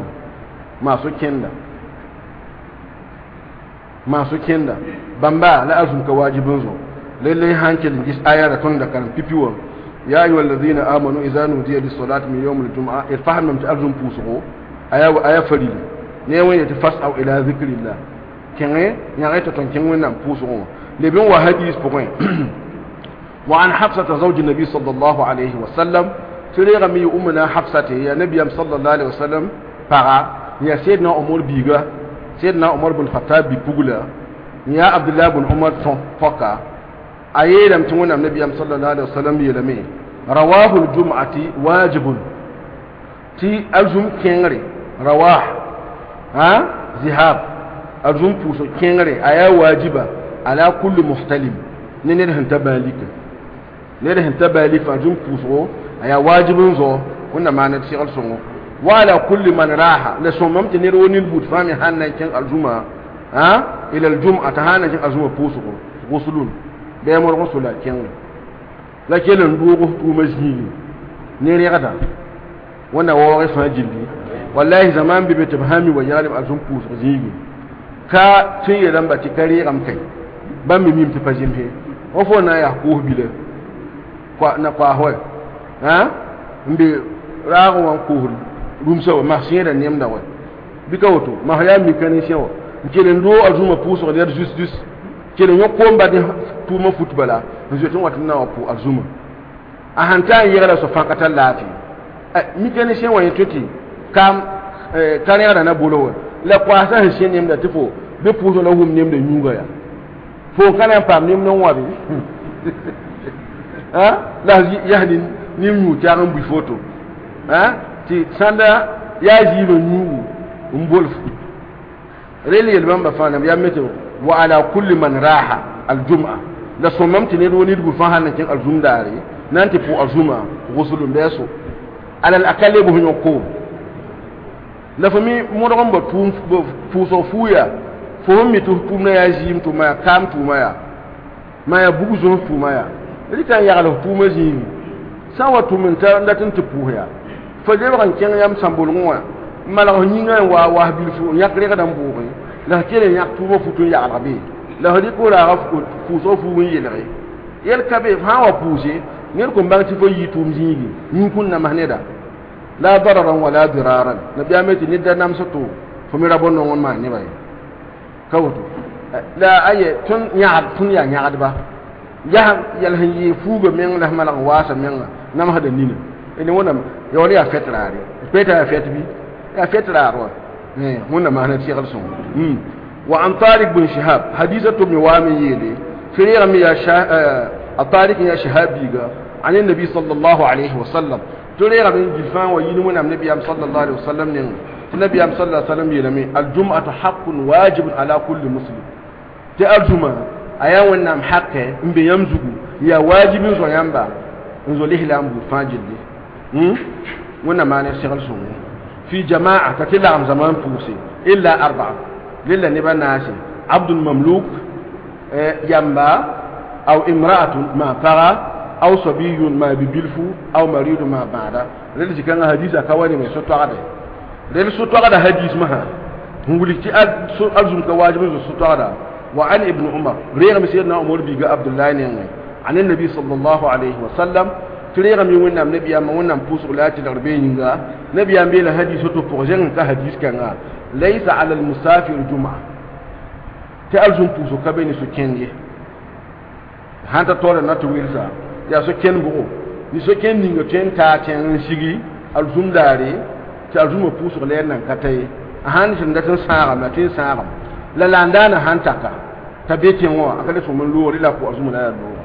masu kenda bamba la azum ka wajibin zo lalle hankalin gis aya da tun da kan pipiwa ya ayu allazina amanu idza nudiya lis salati min yawm al jum'a ifaham ta azum pusugo aya farili ne wani ta fasau ila zikrillah kenge nyaga ta ton kenge nan pusugo le bin wa hadis point wa an hafsata zawj nabi sallallahu alaihi wasallam tiriga mi ummuna hafsati ya nabi sallallahu alaihi wasallam para ya sayyidina umar biga سيدنا عمر بن الخطاب بيقول يا عبد الله بن عمر فقا ايلم تمون النبي صلى الله عليه وسلم يلمي رواه الجمعه واجب تي الجم كينري رواه ذهاب الجم بوسو كينري ايا واجبه على كل محتلم نين هنتبالك نين هنتبالك الجم بوسو ايا واجب زو كنا ما نتشغل سونو وعلى كل من راح لسومم تنيروني البوت فامي هانا كان الجمعة إلى الجمعة تهانا كان الجمعة بوسكو غسلون بيامور غسولا كان لكن ندوغو تومزني نيري غدا وانا ووري فاجلي والله زمان بيبتبهامي ويالي الجمعة بوسكو زيغي ka tun yi lamba ti kare kai ban mi mim ti fajin he ofo na ya ko bile kwa na kwa hoy mbi rago wan ko rumsa wa mahsiyada nem da wa bika woto ma ya mi kan shewa nkele ndo azuma puso der just kele nyoko mbade tuma footballa nzo tun watna wa pu azuma a hanta yira so fakata lati mi kan shewa yetoti kam kare da na bolo la kwasa shi nem da tifo be puso na hum nem da nyuga ya fo kana pam nem non wabi la yahdin nim nyu taram bu photo ti sanda ya jibo nyugu umbolfu reli yelban ba fana ya meto wa ala kulli man raha aljum'a la somamti ne woni dugu fa hanan kin aljumdare nanti pu aljuma gusulun beso ala alakale bu hunyo ko la fami mo do ba tum fu so fuya fo mi tu tum na ya jim tu ma kam tu ma ya bugu zo tu ma ya rita ya galo tu ma jim sawa tu min ta ndatin tu pu ya fajeba kan ken yam sambol ngwa mala ko nyinga wa bil fu yakre kadam bu ko la kele yak tu mo futu ya arabi la hadi ko la raf ko fu so fu wi yele yel kabe ha wa puje ngel ko mbang ti fo yitu mjigi nyin kun na mahneda la dararan wala diraran nabi ameti nidda nam soto fo mi rabon non ma ni bay kawto la aye tun ya nyaad ba ya yal hanyi fu go men la mala wasa men nam hada nina ene wonam yoni ya fetrari peta ya fetbi ya fetraro wonam ma na tigal son wa an tariq bin shihab hadithatu ibn wami yele firira mi ya tariq ya shahabi ga an annabi sallallahu alaihi wasallam turira bin jifan wa yinu mun annabi sallallahu alaihi wasallam ne annabi sallallahu alaihi wasallam yele mi aljum'atu haqqun wajibun ala kulli muslim ta aljuma ayan wannan hakke mbe yamzugu ya wajibin so yamba nzo lihlam bu fajili وانا ما نشتغل سوني في جماعة تتلع عن زمان فوسي إلا أربعة للا نبا ناسي عبد المملوك ينبا أو امرأة ما ترى aw sabiyun ma bibilfu aw maridun ma ba'da rel jikan hadisa kawani mai sotwada rel sotwada hadis maha nguli ci azum ka wajibi sotwada wa an ibn umar rega mi sayyidina umar bi ga abdullah ne ngai an annabi sallallahu alaihi wa sallam rega mi wonna nabi amma wannan pusu lati darbe yinga nabi ambe la hadis to projet ka hadis kanga laysa ala al musafir jum'a ta azum pusu ka beni su kenge hanta tore na to wilsa ya so ken bugo ni so ken ninga ten ta ten shigi alzum dare ta alzum pusu le nan katai han shin da tun sara ma tin sara la landa na hantaka ta beke wa akale to mun lori la ko alzum na do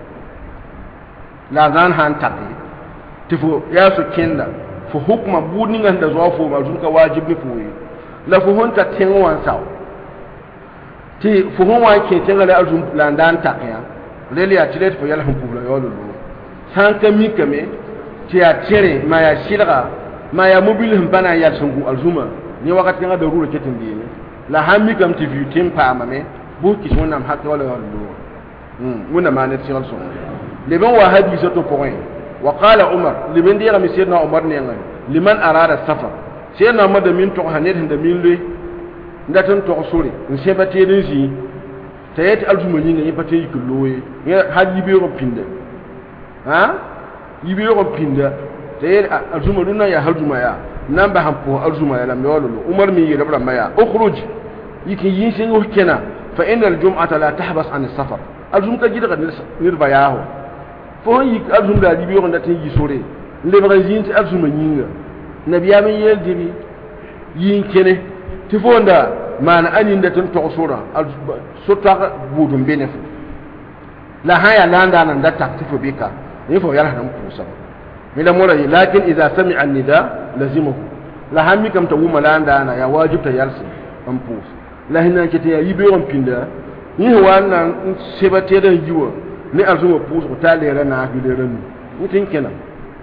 la zan hantaka tifo ya so kenda fu hukma budni nganda zo fo ma zunka wajibi fuyi la fu honta ten wan saw ti fu hon wa ke ten la alzum landa takya lele ya tilet fo yalla hum pula yolo sanka mi kame ti ya tere ma ya shilga ma ya mobil hum bana ya sungu alzuma ni wakati nga da rura ketin dini la hammi kam ti view tim pa mame bu ki sonam hakka wala yolo muna ma ne tiral son le ben wa hadisa to point wa qala umar le ben dira mi sayyidina umar ne ngai liman arada safar sayyidina umar da min to hanet da min le ndatan to sore in sebate din si tayet alzuma ni ngi pate yikuloye haji be ro pinde ha yibe ro pinda tayet alzuma dunna ya haljuma ya namba hampo alzuma ya lam yawlu umar mi yira bra ya ukhruj yiki yin sin hukena fa inna aljum'ata la tahbas an as-safar alzum ka jida nirba yaho fo yik alzum da yibe ro ndatan yi sore le bra yin ti alzuma nyinga nabiya min yel dibi yin kene ti fonda man anin da tun to sura sota budum benefu la haya landa nan da taktifo bika ni fo yalla nan kusa mila mura lakin idza sami'a an-nida lazimuhu la hammi kam ta wuma landa ana ya wajib ta yarsi an pus la hinan ke ta yibe on pinda ni wannan sebate da yiwo ni alzuma pus ko ta lera na bi lera ni tin kenan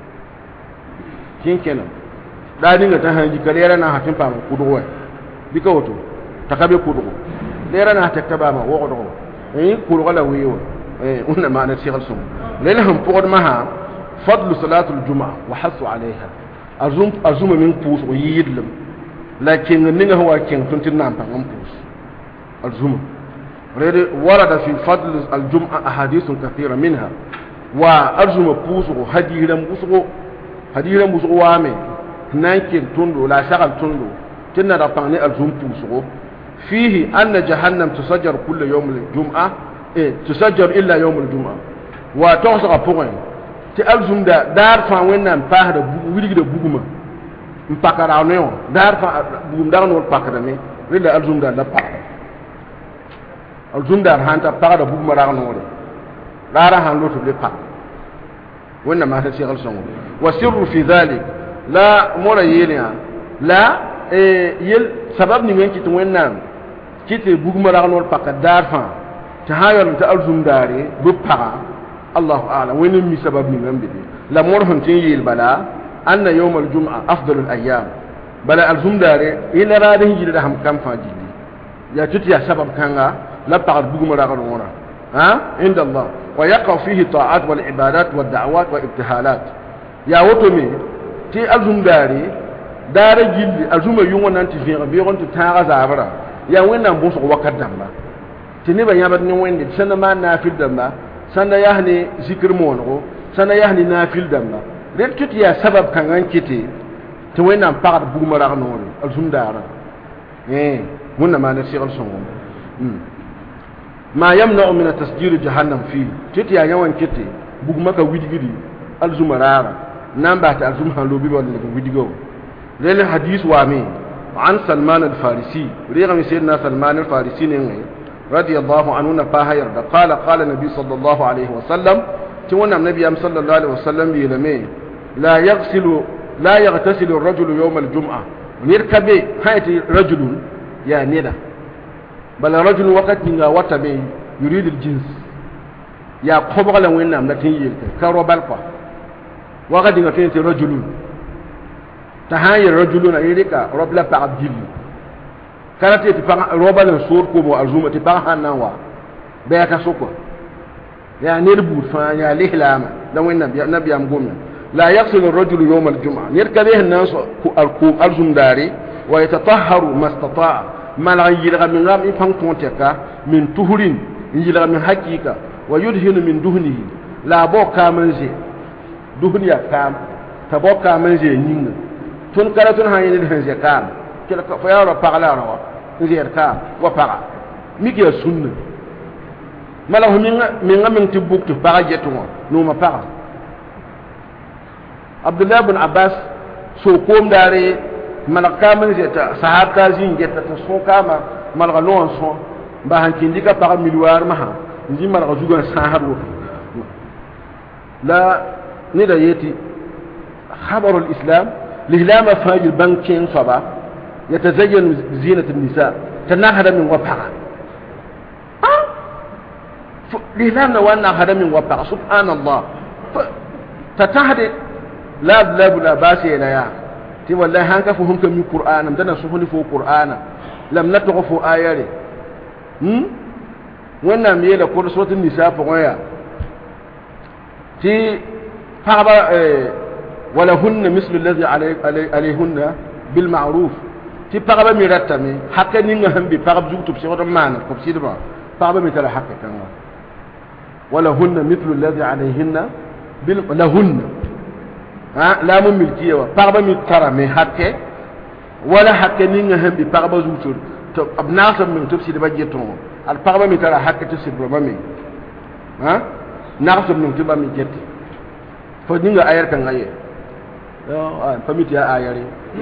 da dinga ta hanji kalera na hatin pa ku do bi ka wato takabe ku do lera na ta taba ma wo do ku do la wiyo unna ma na shigal sum لأنهم فقد معها فضل صلاة الجمعة وحثوا عليها أزوم من بوس ويدلم لكن نيجا هو كين تنتنا بان بوس أزوم ورد في فضل الجمعة أحاديث كثيرة منها وأزوم بوس هديرم بوس وامي نانكين تندو لا شغل تندو تنا رباني أزوم بوس فيه أن جهنم تسجر كل يوم الجمعة تسجر إلا يوم الجمعة wa to sa point ti alzum da dar fa wennan pa da wili da buguma mpakara no dar fa bugum dar no pakara me rida alzum da pakara alzum da hanta pakara buguma ra no de dara han lotu de pak wenna ma ta shigal songo wa sirru fi dhalik la mura yeliya la yel sabab ni ngi to wennan kiti buguma ra no pakara dar fa ta hayon ta alzum dare bu pakara الله أعلم وين مي سبب من بدي لا مرهن تيجي البلاء أن يوم الجمعة أفضل الأيام بلا الزم داري إلى راده يجي لهم كم فاجدي يا تتي سبب كanga لا بعد بقوم راغنا ها عند الله ويقع فيه الطاعات والعبادات والدعوات والابتهالات يا وتمي تي الزم داري دار جيل الزم يوم أنت في بيرون تتاغ زابرا يا وين نبوس وقت دمبا تنبا يابد نوين سنة ما نافل دمبا sanda yahni zikr mongo sanda yahni nafil damba rel tuti ya sabab kan an kiti to wenam pagad bugumara nori alzumdara munna ma nasir alsongo ma yamna min tasjir jahannam fi tuti ya yawan kiti bugumaka widigidi alzumara namba ta alzumha lobi wal widigo rel hadith wa mi an salman al-farisi rega sayyidina salman al-farisi ne رضي الله عنه نفاها قال النبي صلى الله عليه وسلم تقول النبي صلى الله عليه وسلم بيلمي لا يغتسل الرجل يوم الجمعة نركب هاي رجل يا ندا بل رجل وقت من وتبي يريد الجنس يا قبر لوين نام نتيجة كروبال قا وقت من كنت رجل تهاي الرجل نيرك رب لا بعدل كانت تفعل روبال الصور كوبو الزومة تفعل هنوا بيتا سوكو يا نربوت فانا يا ليه لاما la wẽn nabiyaam gomya la yaghsilu ar-rajulu yawm al-jum'a ned ka beh nan so al-kum dare wa yatatahharu mastata'a malagn yilga min ngam in pang tonteka min tuhurin yilga min hakika wa yudhinu min duhnihi la bo kamanje duhniya kam ta bo kamanje yinga tun karatun hayin ne hanze kam kila fa yaro pagla rawa nzer kam wa paga miki ya sunna mala ho minga min tibuktu paga jetu no ma paga Abdullah ibn Abbas so kom dare malaka man jeta sahaba jin jeta to so kama malaka lon so ba hankin dika paga milwar maha ndi malaka jugan sahabu la nida yeti خبر الإسلام لهلا مفاج البنكين صبا يتزين بزينة النساء تنهد من وفاق لهلا نوانا هذا من وفاق سبحان الله تتهد لا باسي إليها تي والله هانك فهم كم القرآن مدنا سهل فوق القرآن لم نتغفوا آياري وانا ميلا كل سورة النساء فغايا تي فغبا ولهن مثل الذي عليهن بالمعروف تي فغبا ميرتامي حقا نيغا هم بي فغب جوتو بسيرو مانا كوبسيدما فغبا ميتلا حقا كان ولهن مثل الذي عليهن لهن لا ملكيه فغبا ميترا مي حقا ولا حقا نيغا هم بي فغبا جوتو ابناس من تبسيدما جيتو الفغبا ميتلا حقا تسيدما مي ناقص من تبا مي جيتي فدينغا اير كان غايه famiti ya ayare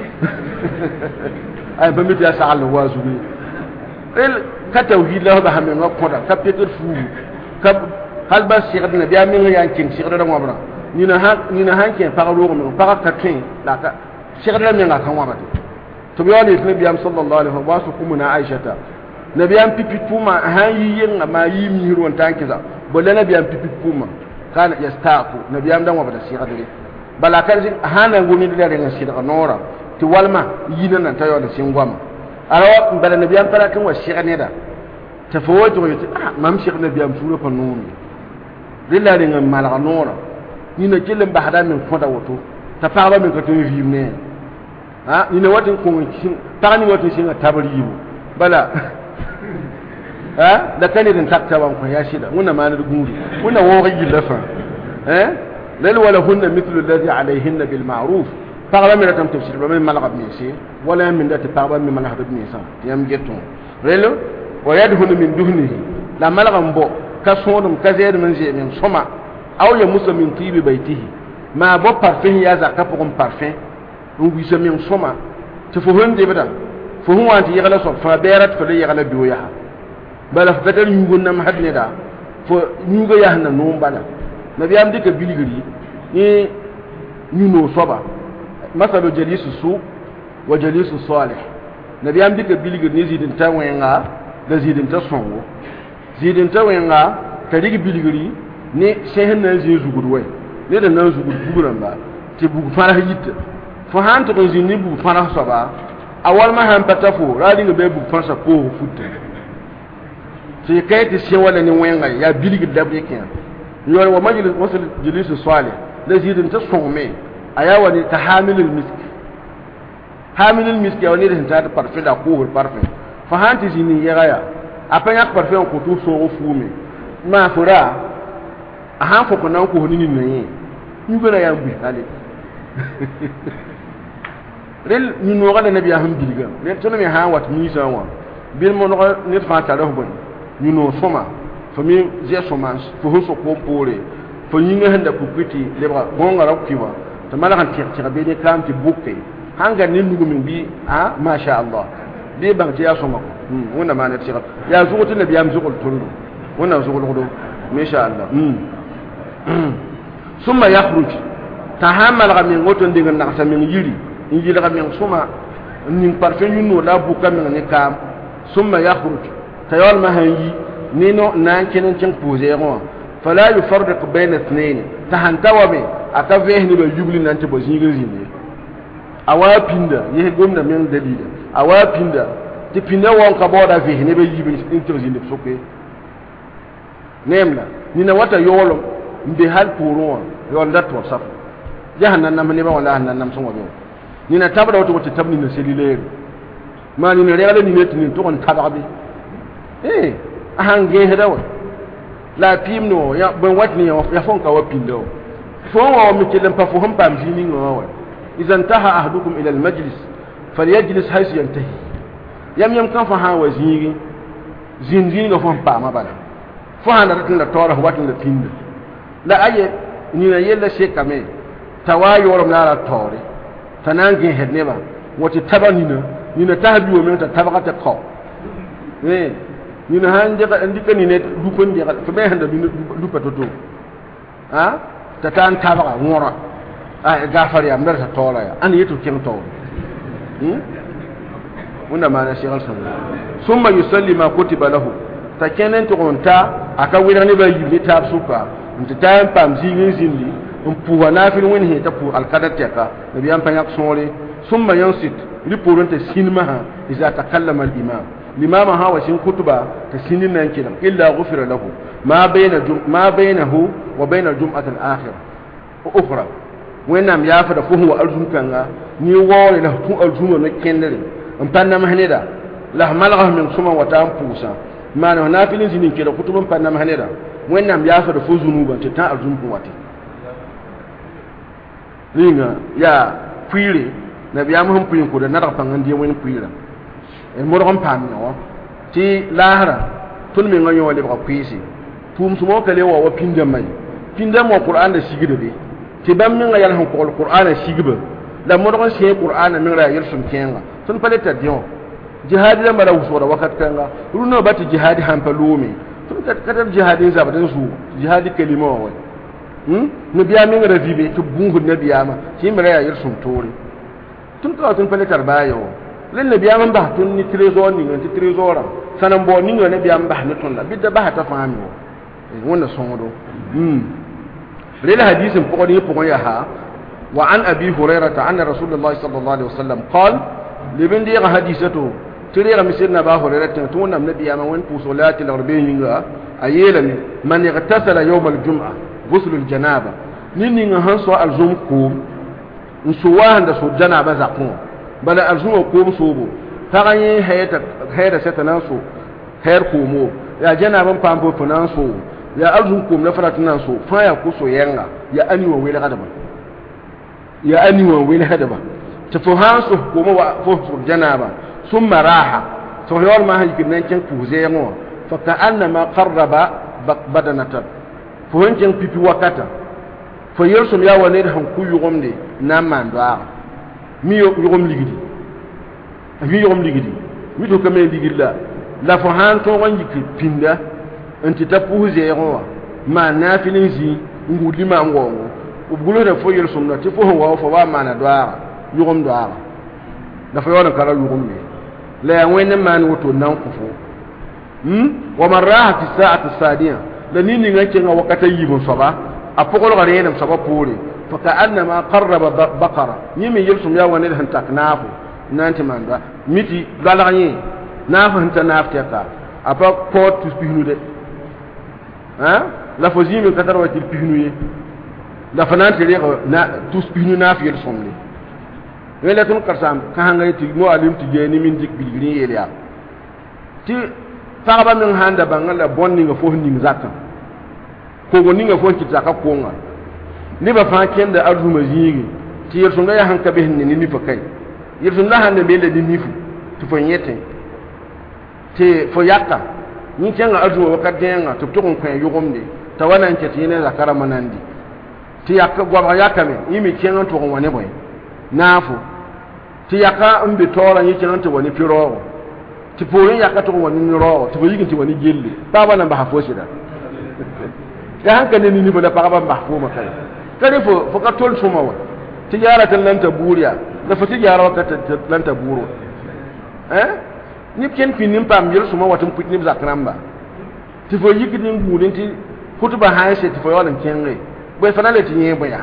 ay famiti ya sa'al wazubi el ka tawhid la ba hamen wa koda ka peter fu ka hal ba sigad na biya min yan kin sigad da ngobra ni na hanke fa ro min fa ka tin la ka sigad la min ga kan wa ba to biya ni nabi sallallahu alaihi wa sallam kuma na aisha ta nabiyan pipi puma han yiyin ma yi mi ruwan tankiza bolle nabiyan pipi puma kana yastafu nabiyan dan wa ba sigad le bala kan hana ngumi da renga sida nora ti walma yina nan tayo da singwam arawa bala nabiyan tara kan wasiqa ne da tafawato yati mam shiq nabiyan sura fa nun dilla renga mala nora yina kilin ba hada min foda wato ta fara min ka to vimne yina watin ko kin tani watin singa tabari yibu bala da kanirin taktawan ko ya shida muna ma na guri muna wori gilafa لل ولهن مثل الذي عليهن بالمعروف فقال من تم تفسير من ملغ بنيسي ولا من ذات فقال من ملغ بنيسا يم جتون ريل ويدهن من دهنه لا ملغ مبو كسونم كزيد من زي من سما او يمس من طيب بيته ما بو بارفين يا زكا بكم بارفين نبي سمين سما تفهم دي بدا فهو انت يغلا سو فبيرت فلي يغلا بيويا بلا فتل يغن نم حدني دا فنيغا يهنا نوم بلا nabiyam dika biligri ni nyuno soba masalu jalisu su wa jalisu salih nabiyam dika biligri ni zidin tawenga da zidin ta songo zidin tawenga ta digi biligri ni shehen na zin zugurwai ne da nan zuguran ba te bugu fara yitta fo han to zin ni bugu fara soba awal ma han patafo radinga be bugu fara ko futte sai kai ti shin wala ni wenga ya biligri dabre ken يقول ومجلس وصل جليس الصالح لزيد انت صومي ايا وني تحامل المسك حامل المسك يا وني انت بارفين دا كو بارفين فهانت زيني يا غايا ابن يك بارفين كو تو سو فومي ما فرا اها فوكو نان كو هني ني ني غنا يا بي علي رل ني نوغا النبي اهم ديغا رل تنمي ها وات ميسا وا بيل مو نوغا نيت فاتا له بن ني نو سوما fami zia somans fo ho so ko pore fo yinga handa ku piti leba gonga ra kiwa to mala kan tira be de kam ti bukke hanga ni nugu min bi ma sha Allah bi bang ti asoma ko wona ma ne tira ya zugo tin nabi am zugo tundu wona zugo do ma sha Allah summa yakhruj tahammal min ngoto ndinga nakata min yiri injila ga min suma nin parfum yunno la buka min ne kam summa yakhruj tayal ma hanyi nino nan kenen cin pose ro fala yufarriq bayna ithnayn tahantawa be aka vehni be jubli nan te bozi ngizini awapinda ye gomna men dalila awapinda ti pinda won ka boda vehni be yibi intozini soke nemla nina wata yolo mbe hal puro yon dat wa saf jahannam ne ba wala jahannam sun wabe ni na tabra wato tabni na selile ma ni ne reale ni ne tin to on tababi ahan ge hedawa la pim no ya ben watni ya fon ka wa pindo fo wa mi kelam pa fo hum pam jini ngo wa idan taha ahdukum ila al majlis falyajlis haythu yantahi yam kan fa ha wa zingi ga fon pa ma bala fo ha na tin la tora watin la pindo la aye ni na yella shekame tawayo rom na la tore tanange hedne ba wati tabanina ni na tahbi wa men ta tabaka ko ni na hanje ka ndika ni ne du kon de ko be handa du patoto ha ta tan tabaka ngora gafari am dar ta tola ya an yeto ken to wanda ma na shigal summa yusalli ma kutiba lahu ta kenen to onta aka wirani ba yibe tab suka nta tan pam zingin zindi puwa nafil wani he ta pu alqadata ka nabi am panyak sole summa yansit ripurun ta sinmaha idza takallama al imam limama hawa shin kutuba ta sinin nan kidan illa ghufira lahu ma bainahu wa bain al jum'at al akhirah ukhra wenam ya fa da fuhu aljum kanga ni wore la tu aljum no kendere am panna mahneda la malagha min suma wa tam pusa mana nafilin sinin kidan kutubun panna mahneda wenam ya fa da fu zunuba ta aljum ko wati linga ya kwire na biya mu humpin ko da na rafangan die wani kwira e mo ron pam no ti lahara tun mi nganyo le ba kwisi tum sumo kale wa pinda mai pinda mo qur'an da shigide be ti bam min ga yal han ko qur'an shigbe da mo ron shi qur'an min ra yel sun kenga tun paleta dio jihadi da mara usura wakat kanga runo bati jihadi han palumi tun kadar jihadin zabadan su jihadi kalima wa no biya min ravibe to bungu na biya ma shi mara ya yir sun tore tun ka tun paletar bayo len ne biya man ba tun ni trésor ni ngi trésor sanan bo ni ne biya man ba ne tun la bidda ba ta fami wona songo rel hadisin ko ni ko ya ha wa an abi hurairah anna rasulullah sallallahu alaihi wasallam qala libin di hadisatu tire misirna ba hurairah tun nam nabiya man wan pusolati al-arba'in ga ayela man yaghtasala yawm al-jum'ah غسل الجنابه نيني هانسو الزوم كوم نسوان دا سو جنابه زقون بلا الزوم كوم سوبو تغني هيدا ستناسو هير كومو يا جنابه بامبو فنانسو يا الزوم كوم نفرات نانسو فايا كوسو ينغا يا اني ويل غدبا يا اني ويل غدبا تفهانسو كومو فوسو جنابه ثم راحه سو ما هيك نانكن كوزيمو فكانما قرب بدنه fo henken pipi wakata fo yersum ya wane da hanku yugomde na mandwa mi yugom ligidi mi to kame ligilla la fo han to wangi pinda anti tapu zero ma na filinzi ngudi ma ngongo ubulo da fo yersum na ti fo wa fo wa mana dwa yugom dwa da fo yona kala yugom ne la ya wene man woto nan kufo wa maraha fi sa'ati sadiya da nini ngake nga wakata yibun soba apokol gare nem soba puri fa ka annama qarraba baqara yimi yelsum ya wani han taknafu nanti manda miti dalanye nafu hanta naftaka apa pot tuspihnu de ha la fozimi katar wa tilpihnu ye la fanante re na tuspihnu nafu yelsum ni wala tun qarsam ka hangay ti mo alim ti jeni min dik bilgini yelia ti fagaba min handa bangala bonni nga fo ni zakka ko goni nga fo ki zakka ko nga ni ba fa kenda arjuma yiri ti yerso nga ya hanka be ni ni fa kai yerso nga hande be le ni fu to fo yete te fo yakka ni kenga arjuma wakati nga to to kon kan yugomde tawana nke ti ne zakara manandi ti yakka gwa yakka me yimi kenga to kon wane boy nafu ti yakka umbe tora ni kenga to wani piro ti poyin yakka to wani ro to yigin ti wani gelle baba nan ba hafo shi da ya hanka ne ni ba baba ba hafo maka kare fo ka tol suma wa tijaratan lan taburiya da fa tijara ka lan taburo ni ken pinin pam yel suma watin pitnim zakramba ti fo yigin ngudin ti kutuba hanshe ti fo yalan kenre bai fanale ti yin baya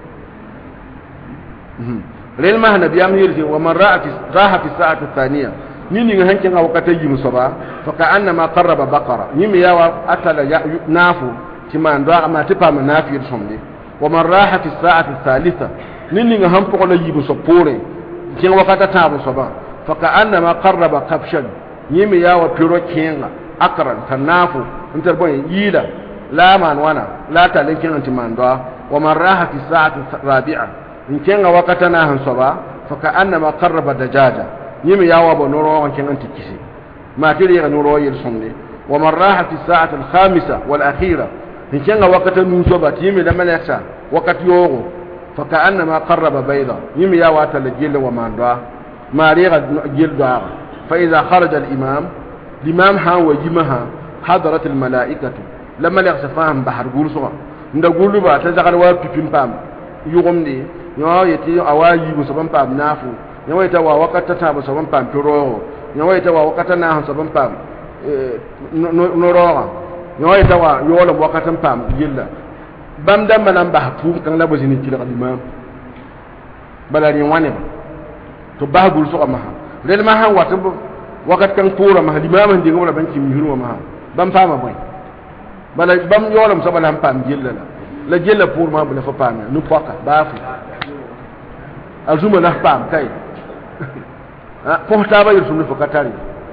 rel ma hana biyam yirti wa man raha fi sa'ati thaniya nini nga hankin a wakata yi muso ba fa ka annama qarraba baqara nimi yawa atala nafu ti man do ama ti pam nafi somde ومن راح في الساعة الثالثة نيني هم بقول يجيب سبوري كين وقت تابو صبا فكأنما قرب قبشا يمي يا وبيرو كينغا أكرا تنافو انت بوين يلا لا من وانا لا تلكين انت من دوا ومن راح في الساعة الرابعة إن كين وقتنا هم صبا فكأنما قرب دجاجة يمي يا وبو نورو كين انت كيسي ما تريغ نورو يلسون ومن راح في الساعة الخامسة والأخيرة إن كان وقت نوسبة يمي لما يكسى وقت يوغو فكأنما قرب بيضا يمي يا واتل الجل ومان دوا ما ريغ الجل دوا فإذا خرج الإمام ها وجمها حضرت الملائكة لما يكسى فاهم بحر قول سوا nda gulu ba ta zagar wa pipin pam yugum ni yo yeti awayi bu saban pam nafu yo yeta wa wakata ta bu saban pam piro yo yeta wa wakata na han saban pam no roga yo yeta wa yo la wakatan pam yilla bam dam manam ba fu kan la bozini kila imam bala ni wane ba to ba gul so ma rel ma han wata wakat kan pura ma imam ndi ngula ban ki mihiru ma bam fama boy bala bam yolam so bala pam yilla la jella pour ma bala fa pam nu poka ba fu azuma na pam kai ah po ta ba yursu fa katari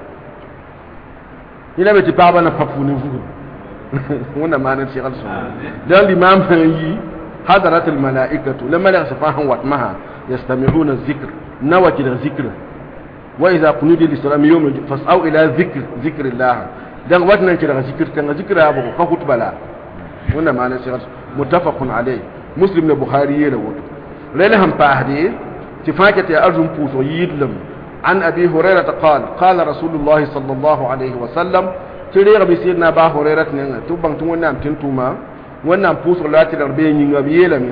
ila beti baba na papu ni vugo wanda ma nan shigal sunna dan imam yi hadarat al malaikatu lamma la safahan wat maha yastami'una dhikr nawati al dhikr wa idha qunudi li salam yawm fas'au ila dhikrillah dan watnan kira zikr kan zikra abu ka khutbala wanda ma nan shigal muttafaqun alayh muslim na bukhari ya rawato lele ham pa hadith tifakati arjum puso yidlam عن أبي هريرة قال رسول الله صلى الله عليه وسلم تريغ بسيدنا أبا هريرة تبان تونام تنتوما ونام بوس غلاتي الأربعين ينغبيلا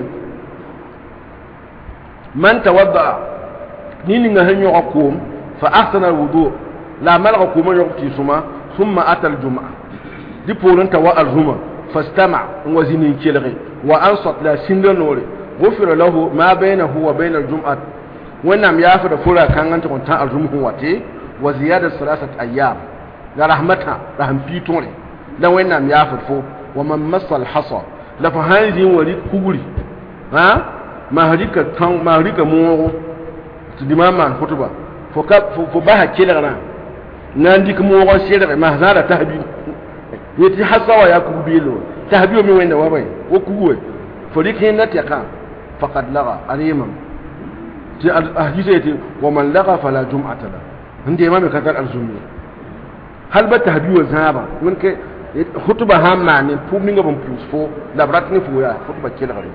من توضع نيني نهن يقوم فأحسن الوضوء لا ملغ قوم يقتي سما ثم أتى الجمعة دي بولن توا الجمعة فاستمع وزنين كيلغي وأنصت لا سندن نوري غفر له ما بينه وبين الجمعة wannan ya fi da fura kan ganta kuntan arjumuhu wate wa ziyada salasat ayyam la rahmata rahmfitore dan wannan ya fi fo wa man masal hasa la fa hanjin wali kuburi ha mahrika tan mahrika mu to dimaman hutuba fo ka fo ba hakila nan dik mu wa sheda ma zara tahbi yati hasawa ya kubilo tahbi mi wanda wa bai wa kuwe fo dikin na tiaka faqad laga alimam ti ahjizati wa man laga fala jum'ata la inde imam ka kar alzumi hal ba tahbi wa zaba mun ke khutba hamma ne pu mi ngam plus fo la brat ne fo ya khutba ke la gari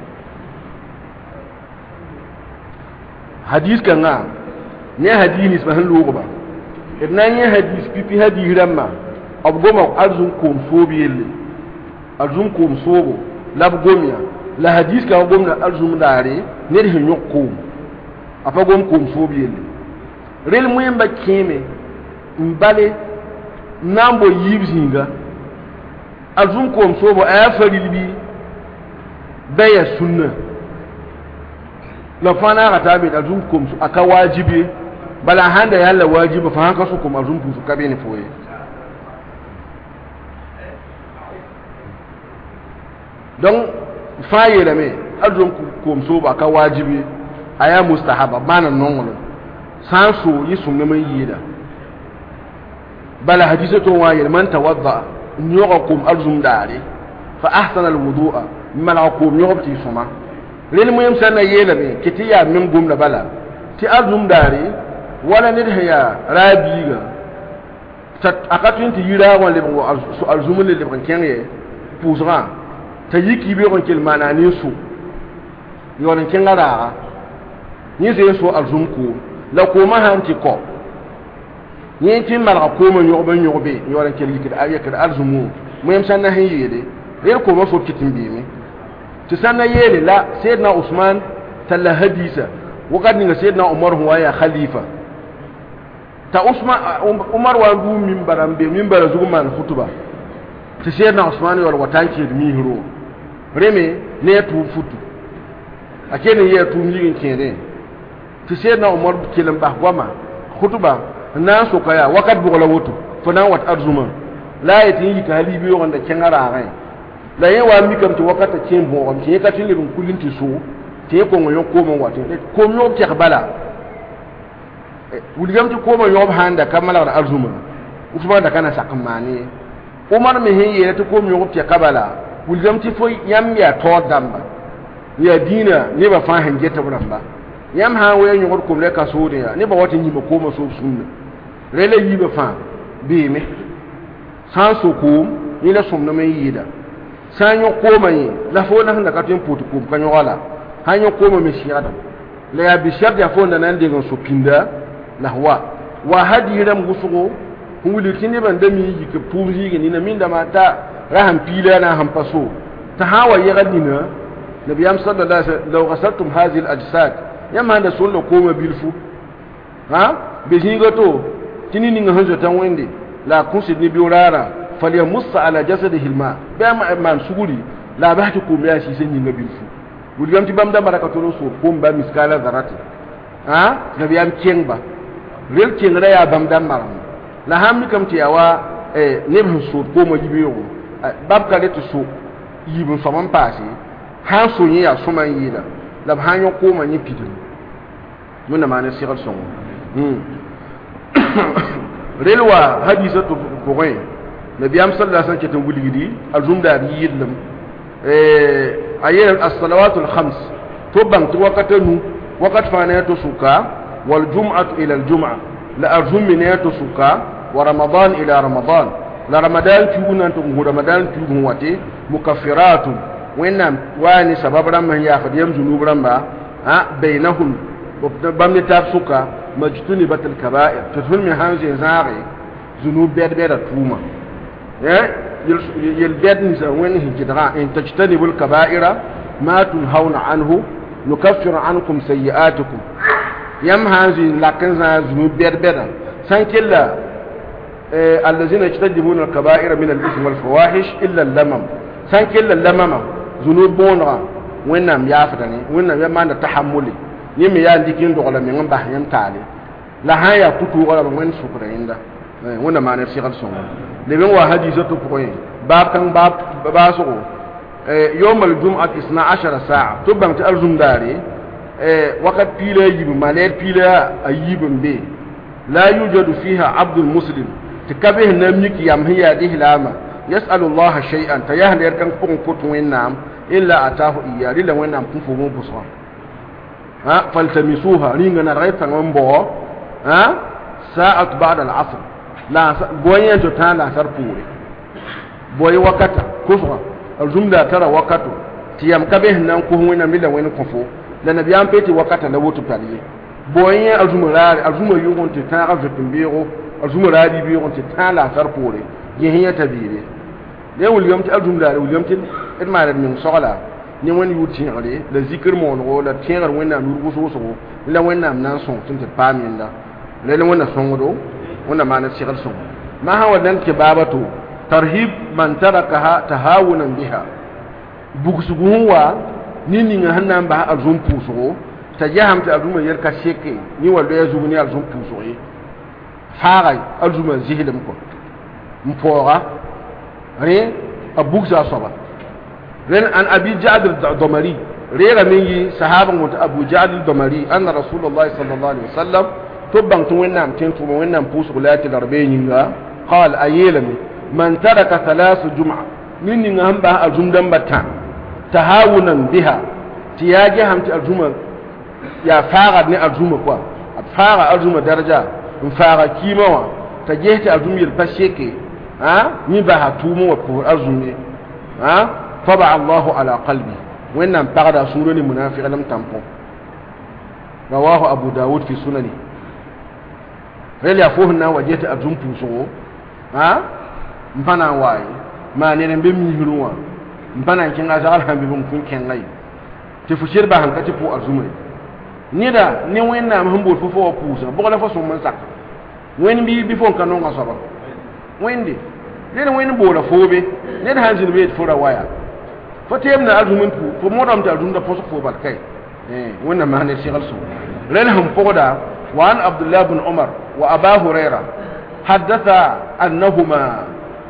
hadis kan ga ne hadini ba han logo ba idan ne hadis pipi hadi ramma abgoma arzun ko fo biyelle arzun ko sogo labgomiya la hadis ka gomna arzum dare ne de nyokko apa gom kum fobiyele rel muyemba kime mbale nambo yibzinga azun kom sobo afarilibi baya sunna la fana gata bi azun kom aka wajibi bala handa yalla wajibi fa hanka su kom azun fu kabe ne foye donc fayela me azun kom sobo aka wajibi aya mustahaba mana nongolo sanso yisum me yida bala hadisatu wa man tawadda nyuqakum arzum dare fa ahsana alwudu'a malakum nyuqti suma lil muyam sana yela be kitiya min gumna bala ti arzum dare wala nidhiya rabiga tat akatun ti yira won le bo arzum le bo kenye pusra tayiki be on kel manani su yon kengara ni zai so arzum ko la ko ma hanti ko ni tin mal ko ma nyobe yoran ke likid ayakar arzumu mu yam sanna hin yede rel ko ma so kitin bi mi ti sanna yele la sayyidina usman talla hadisa وقد نيغا سيدنا عمر هو يا خليفه تا عثمان عمر وانغو منبرام بي منبر زغمان خطبه ti سيدنا عثمان wal watanki mi hiro reme ne tu futu akene ye tu ngin kene ti سيدنا عمر kelam bah goma khutba na so kaya wakat bu la wotu fana wat arzuma la yati yi ka halibi wonda kengara rai la yin wa mi kam to wakata kin bo am ke ka tin lebin kullin ti so te ko ngoyo ko mo watin ko mo ke bala wulgam ti ko mo yob handa kamala da arzuma usman da kana sakamani umar me hin yele ti ko mo yob te kabala wulgam ti fo yam ya to damba ya dina ne ba fa hanje ta buramba yam ha we nyogor ko le ka so de ya ne ba wati nyi ba ko mo so sunna rele yi ba fa bi me san so ko ni la somna me yida san yo ko mai la fo na handa ka tin putu ko kan yo wala han yo ko me shi adam la ya bi shar ya fo na nan de gon so pinda la wa hadi ram gusugo huli kini ban da mi yi ke puzi ni na min da mata rahan pila na han paso ta hawa ya gadina nabi am sallallahu alaihi wasallam law ghasaltum hadhihi al-ajsad yamma da sun lo ko ma bilfu ha be jingato tini ni ngahanzo tan wende la kunsid ni biurara falyamussa ala jasadihi alma bama man suguri la bahti ko biya shi sen ni bilfu wulgam ti bam da barakato so ko ba miskala zarati ha nabi am kengba rel kengra ya bam da maram la hammi kam ti yawa ne ban so ko mo yibiyo bab ka de to so yibun so man pasi ha so yi ya so man yida la hanyo ko man yi pidin mun na mana sigal so relwa hadisatu bugai nabi am sallallahu alaihi wasallam gulgidi alzumda bi yidlam ayat as-salawatul khams to bang to wakatanu wakat fana to suka wal jum'atu ila al jum'a la arzumina to suka wa ramadan ila ramadan la ramadan tuuna to ramadan tuun wate mukaffiratun wannan wani sababran man ya fadiyam junubran ba bainahum bamni tafsuka majtuni batal kaba'ir tutun min hanzi zari zunub bed tuma yel bed ni sa wen hijra in tajtanibul kaba'ira ma tunhauna anhu nukaffiru ankum sayi'atukum yam hanzi lakin za zunub bed san killa allazina yajtanibuna al-kaba'ira min al-ithm wal fawahish illa al-lamam san killa al-lamama zunub bonra wennam yafatani wennam yamanda tahammuli yimi ya ndikin dogola mi ngamba yam tali la haya kutu wala wen sukra inda wona mana sigal songo le ben wa hadisatu point bab kan bab baso yawm al-jum'ah 12 sa'a to bam ta arzum dare wakat pile yibu malet pile ayibum be la yujadu fiha abdul muslim tikabih namniki yam hiya dihlama yas'alu allah shay'an tayahli yarkan kun kutu wennam illa atahu iyari la wennam kun fu mo busra فالتمسوها رينغنا رايتا نمبو ساعة بعد العصر لا بوين تان لا سرپوري بوي وقتا كفرا الجملة ترى وقتو تيام كبه نان كو وين ميلا وين كفو لان بيان بيتي وقتا لوتو بالي بوين الجملة يوغون تان رفتن بيرو الجملة دي بيرو تان لا سرپوري يهي تبيري ليه اليوم الجملة اليوم المعرض من صغلا ni wani yuti ngale la zikir mo no la tiengar wena nurgo so la wena nan son tunte paminda le wena songo wona mana sigal son ma ha wadan ke babatu tarhib man tarakaha tahawunan biha bugsuguwa nini nga hanna ba azum puso tajahamta azuma yerka sheke ni waldo ya zuguni azum puso yi faray azuma zihilum ko mpora re abugza soba لأن عن أبي جعد الضمري ريرا مني صحابة أبو جعد الضمري أن رسول الله صلى الله عليه وسلم تبان توينام تنتم وينام بوس غلات الأربعين قال أيلم من ترك 3 جمعة من نهم بها الجمدة بتاع تهاونا بها تياجي هم الجمعة يا فارد ني الجمعة كوا فارد الجمعة درجة فارد كيما تجيت الجمعة البشيكي نبها تومو وكور الجمعة طبع الله على قلبي وإنما بعد سورة المنافق لم تنقم رواه أبو داود في سننه رلي أفوهنا وجيت أجم بوسو مبانا واي ما نرم بميهروا مبانا كن أزال هم بمكن كن غي تفشير بهم كتبو أزمري نيدا نوينا مهم بوفو بوسا بقول فسوم من سك وين بيفون كانوا غصبا وين دي لين وين بولا فوبي لين هانزين بيت فورا وايا فتيمنا أرجمن فمودام تأرجم ده فوسق فوبال كاي وين ما هني شغل سو لأنهم فودا وعن عبد الله بن عمر وأبا هريرة حدث أنهما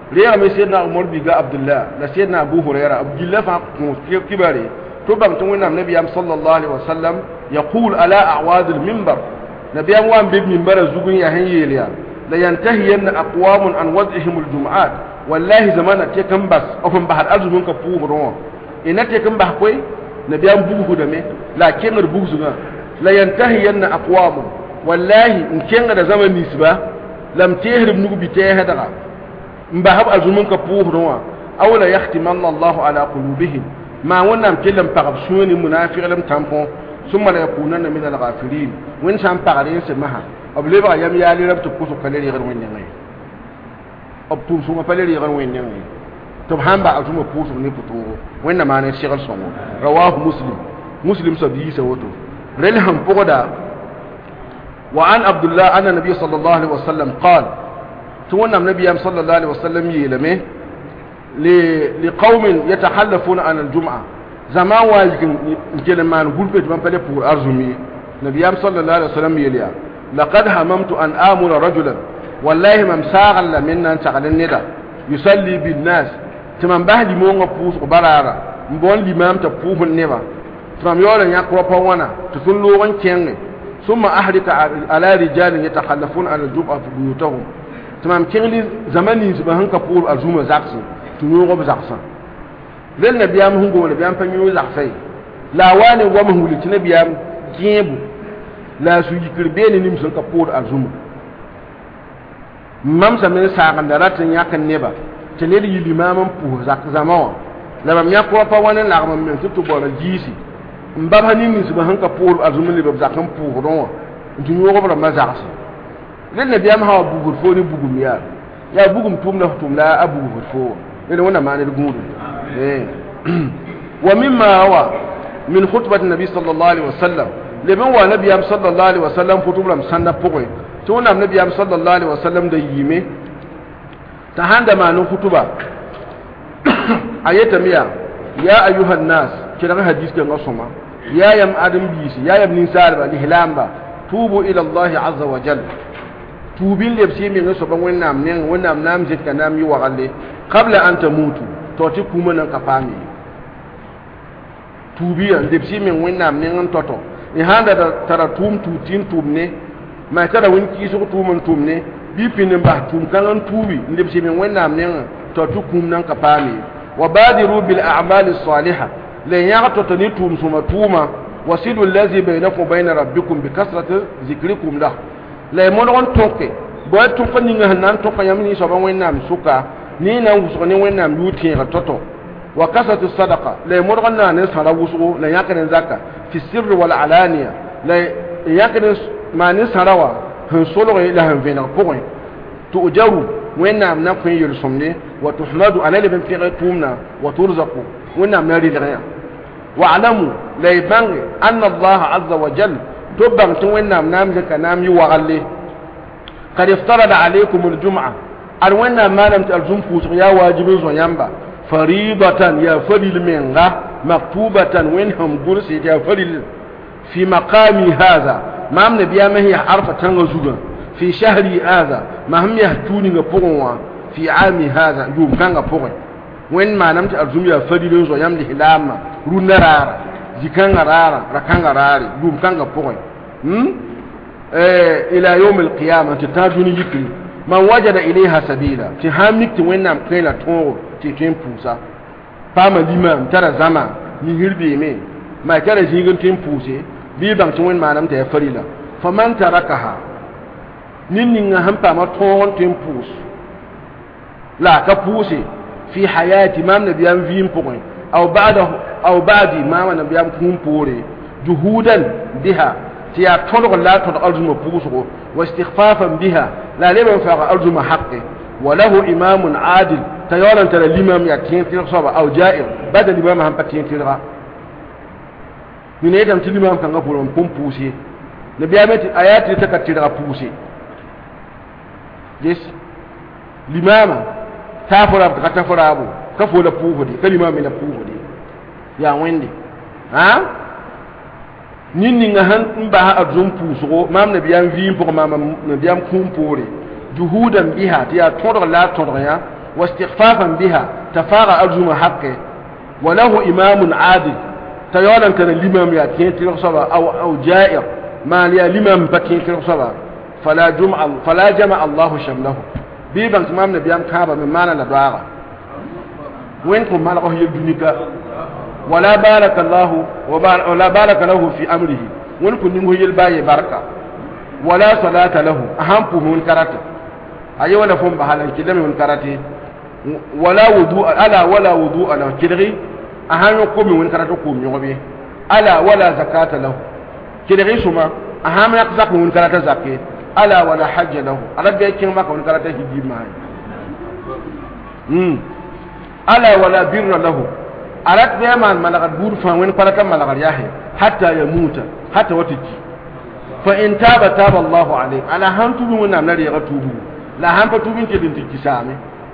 riya me sayyidina umar biga abdullah la sayyidina abu hurairah abdullah fa kibari to bam to wona nabiyam sallallahu alaihi wasallam yaqul ala a'wad al minbar nabiyam wa bi minbar zugun ya hanyeliya la yantahiyanna aqwamun an wad'ihim al jum'at wallahi zamana te kan bas ofan bahar azumun ka fu ron ina te kan bah koy nabiyam bugu da me la kenar bugu zuga la yantahiyanna aqwamun wallahi in kenga da zaman nisba lam tehrib nugu bi te hadaga mbahab azumun ka fu ron awla yahtimanna Allah ala qulubihim ma wannan kelam pagab suni munafiq lam tampon summa la yakunanna min al-ghafirin win sham pagarin se maha obli ba yam yali rab to kusu kaleri gar wonni ngai ob tum suma paleri gar wonni ngai to hamba azuma pusu ni putu wenna mane shigal songo rawahu muslim sabi sa woto relham pogoda wa an abdullah anna nabiy sallallahu alaihi wasallam qala to wannan nabiyam sallallahu alaihi wasallam yelame لقوم يتحلفون عن الجمعة زمان واجب كلمان غرفة من فلي pour أرزمي نبي صلى الله عليه وسلم يليا لقد هممت أن آمر رجلا والله ممساغا لمنا انتقل الندى يصلي بالناس تمام بهدي مونغ بوس وبرارا مبون الإمام تبوه النبى تمام يولا يقوى بوانا تسلوا وانكينغ ثم أحرك على رجال يتخلفون عن الجمعة في بيوتهم تمام كينغ زماني سبهن كبور أرزوم زاكسي tunu go zaksa lel nabiyam hungo nabiyam panyo zaksai la wani wa mahuli nabiyam jebu la su yikirbe ni nim sun ka por azuma mam sa men sa kan daratin yakan neba tele yi limaman pu zak zamawa la mam yakko pa wani la mam men tutu bo la jisi mbab hani ni su han ka por azuma le zakan pu ron tunu go ba zaksa lel nabiyam ha bugul fo ni bugum ya bugum tum la abu fo إذا وانا معنى الجمود ومما هو من خطبة النبي صلى الله عليه وسلم لمن هو نبي صلى الله عليه وسلم فتوبنا مسنة بقوي تونا النبي صلى الله عليه وسلم ده يمي تهند ما نخطبة آية ميا يا أيها الناس كنا حديث كنا صما يا يم آدم بيس يا يم نسال الهلام توبوا إلى الله عز وجل توبين لبسي من نسبة ونام نام زيت كنام يوغالي قبل أن تموتوا توتي كومنا كفامي توبيا دبسي من وينام نين توتو هذا ترى توتين تومني ما ترى وين كيسو تومني بيبين باه توم كان توبي دبسي من وينام نين توتي كومنا كفامي وبادروا بالأعمال الصالحة لن يعطوا توم ثم توما وصلوا الذي بينكم وبين ربكم بكثرة ذكركم له لا يمرون توكي بوي توفني نهنان توكا يمني سبا وينام سوكا ni na wusu ne wannan lutin ga toto wa kasatu sadaqa la murganna ne sara wusu la yakane zakka fi sirri wal alaniya la yakane ma ne sarawa hun solo ila han vena point tu ujaru wannan na kun yul sumne wa tuhmadu ala libn fi tumna wa turzaqu wannan ma ri dara wa alamu la yabangi anna allah azza wa jalla tubban tun wannan nam zaka nam yi wa alle kad iftarada alaykum al jum'ah ar wannan malam ta arzum fusu ya wajibin zo yamba faridatan ya fadil menga maktubatan wen ham gursi ya fadil fi maqami hadha mam nabiya mahi harfa tanga zuga fi shahri hadha maham ya tuni ga pogonwa fi ami hadha yum kanga pogon wen manam ta arzum ya fadil zo yamdi hilama runarara jikanga rara rakanga rari yum kanga pogon ila yawm alqiyamah tajuni yikri man wajada ilaiha sabila ti hamnik ti wennam kela toro ti tin pusa pama limam tara zama ni hirbe me ma tara jingin tin puse bi bang ti wen manam ta farila faman tarakaha ninni nga hampa ma ton tin pus la ka puse fi hayati mam nabiyam vim pokoy aw ba'di ma nabiyam kum pore juhudan biha ti ya tolo la to aljuma pusu واستخفافا بها لا لمن فاق أرجم حقه وله إمام عادل تيولا ترى الإمام يكين تلغصب أو جائر بدل الإمام هم بكين تلغى من يدام تلغى كان قبول من بوسي نبي أمت آيات لتكت تلغى بوسي جيس الإمام تافر أبو كتافر أبو كفو لبوه دي كالإمام لبوه دي يا وين دي ها ninni nga han mba azum puso mam nabiyam vim pour mam nabiyam kumpore juhudan biha tiya todor la todor ya واستخفافا بها تفارع أرجم حقه وله إمام عادل تيوانا كان الإمام يأتين تلقصبا أو جائر ما لي الإمام بكين تلقصبا فلا جمع الله شمله بيبان تمام نبيام كابا من مانا ندعا وينكم ما لقوه يبدونك ولا بارك له في أمره وينكم نمو يلباي بركة ولا صلاة له أهم من كرته أيوة لفهم بحالا كده من كرته ولا وضوء له كدغي أهم يقوم من كرته قوم يغبي ألا ولا زكاة له كدغي سما أهم يقزق من كرته زكاة ألا ولا حج له ألا بيكين ماك من كرته هجيب معي ألا ولا بر له أردت بيمان ملغت بورفا وين كرته ملغت ياهي حتى يموت حتى وتجي فإن تاب الله عليه على هم توبوا من نار يغتوبوا لا هم توبين كدين تكسامي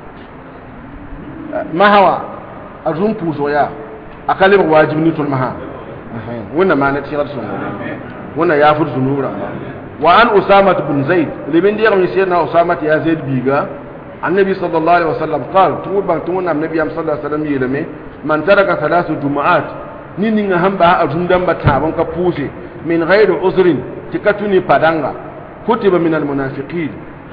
ما هو أزوم بوزويا أكلم واجب نيتون مها ونا ما نتشير سنة ونا يافر زنورا وعن أسامة بن زيد لمن دير من سيدنا أسامة يا زيد بيغا النبي صلى الله عليه وسلم قال تقول بان النبي صلى الله عليه وسلم يلمي من ترك 3 جمعات نيني هم با أزوم دم بتابن كبوسي من غير عذر تكتني بدانغا كتب من المنافقين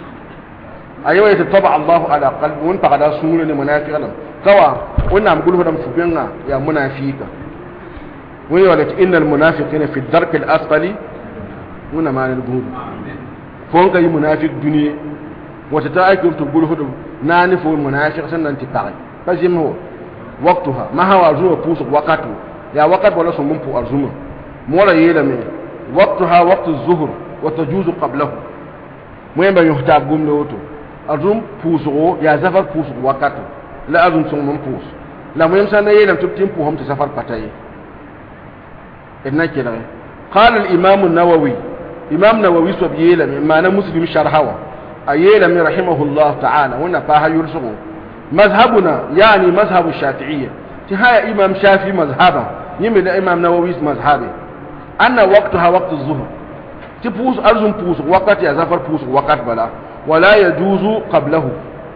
أيوة يتطبع الله على قلب وين بقدا سمول المنافقين كوا وين نقول هذا مفبنا يا منافق وين ولك إن المنافقين في الدرك الأسفل وين ما نقول فون كي منافق دنيا وتتأكد تقول هذا نانف المنافق سنة انتقال بس هو وقتها ما هو أرجو بوسق وقته يا وقت ولا سمون بو أرجوه مولا يلمي وقتها وقت الظهر وتجوز قبله وين بيحتاج جملته أرجوم بوسقو يا زفر بوسق وقته لا أرجوم سمون بوس لا مهم سنة يلم تبتين بوهم تسافر بتاعي إنك كده قال الإمام النووي إمام نووي سبيل ما أنا مسلم شرحه أيلم رحمه الله تعالى هنا فها يرسقه مذهبنا يعني مذهب الشافعية تهاي إمام شافعي مذهبه يمد إمام نووي مذهبه أن وقتها وقت الظهر تبوس أرزم بوس وقت يا زفر بوس وقت بلا ولا يجوز قبله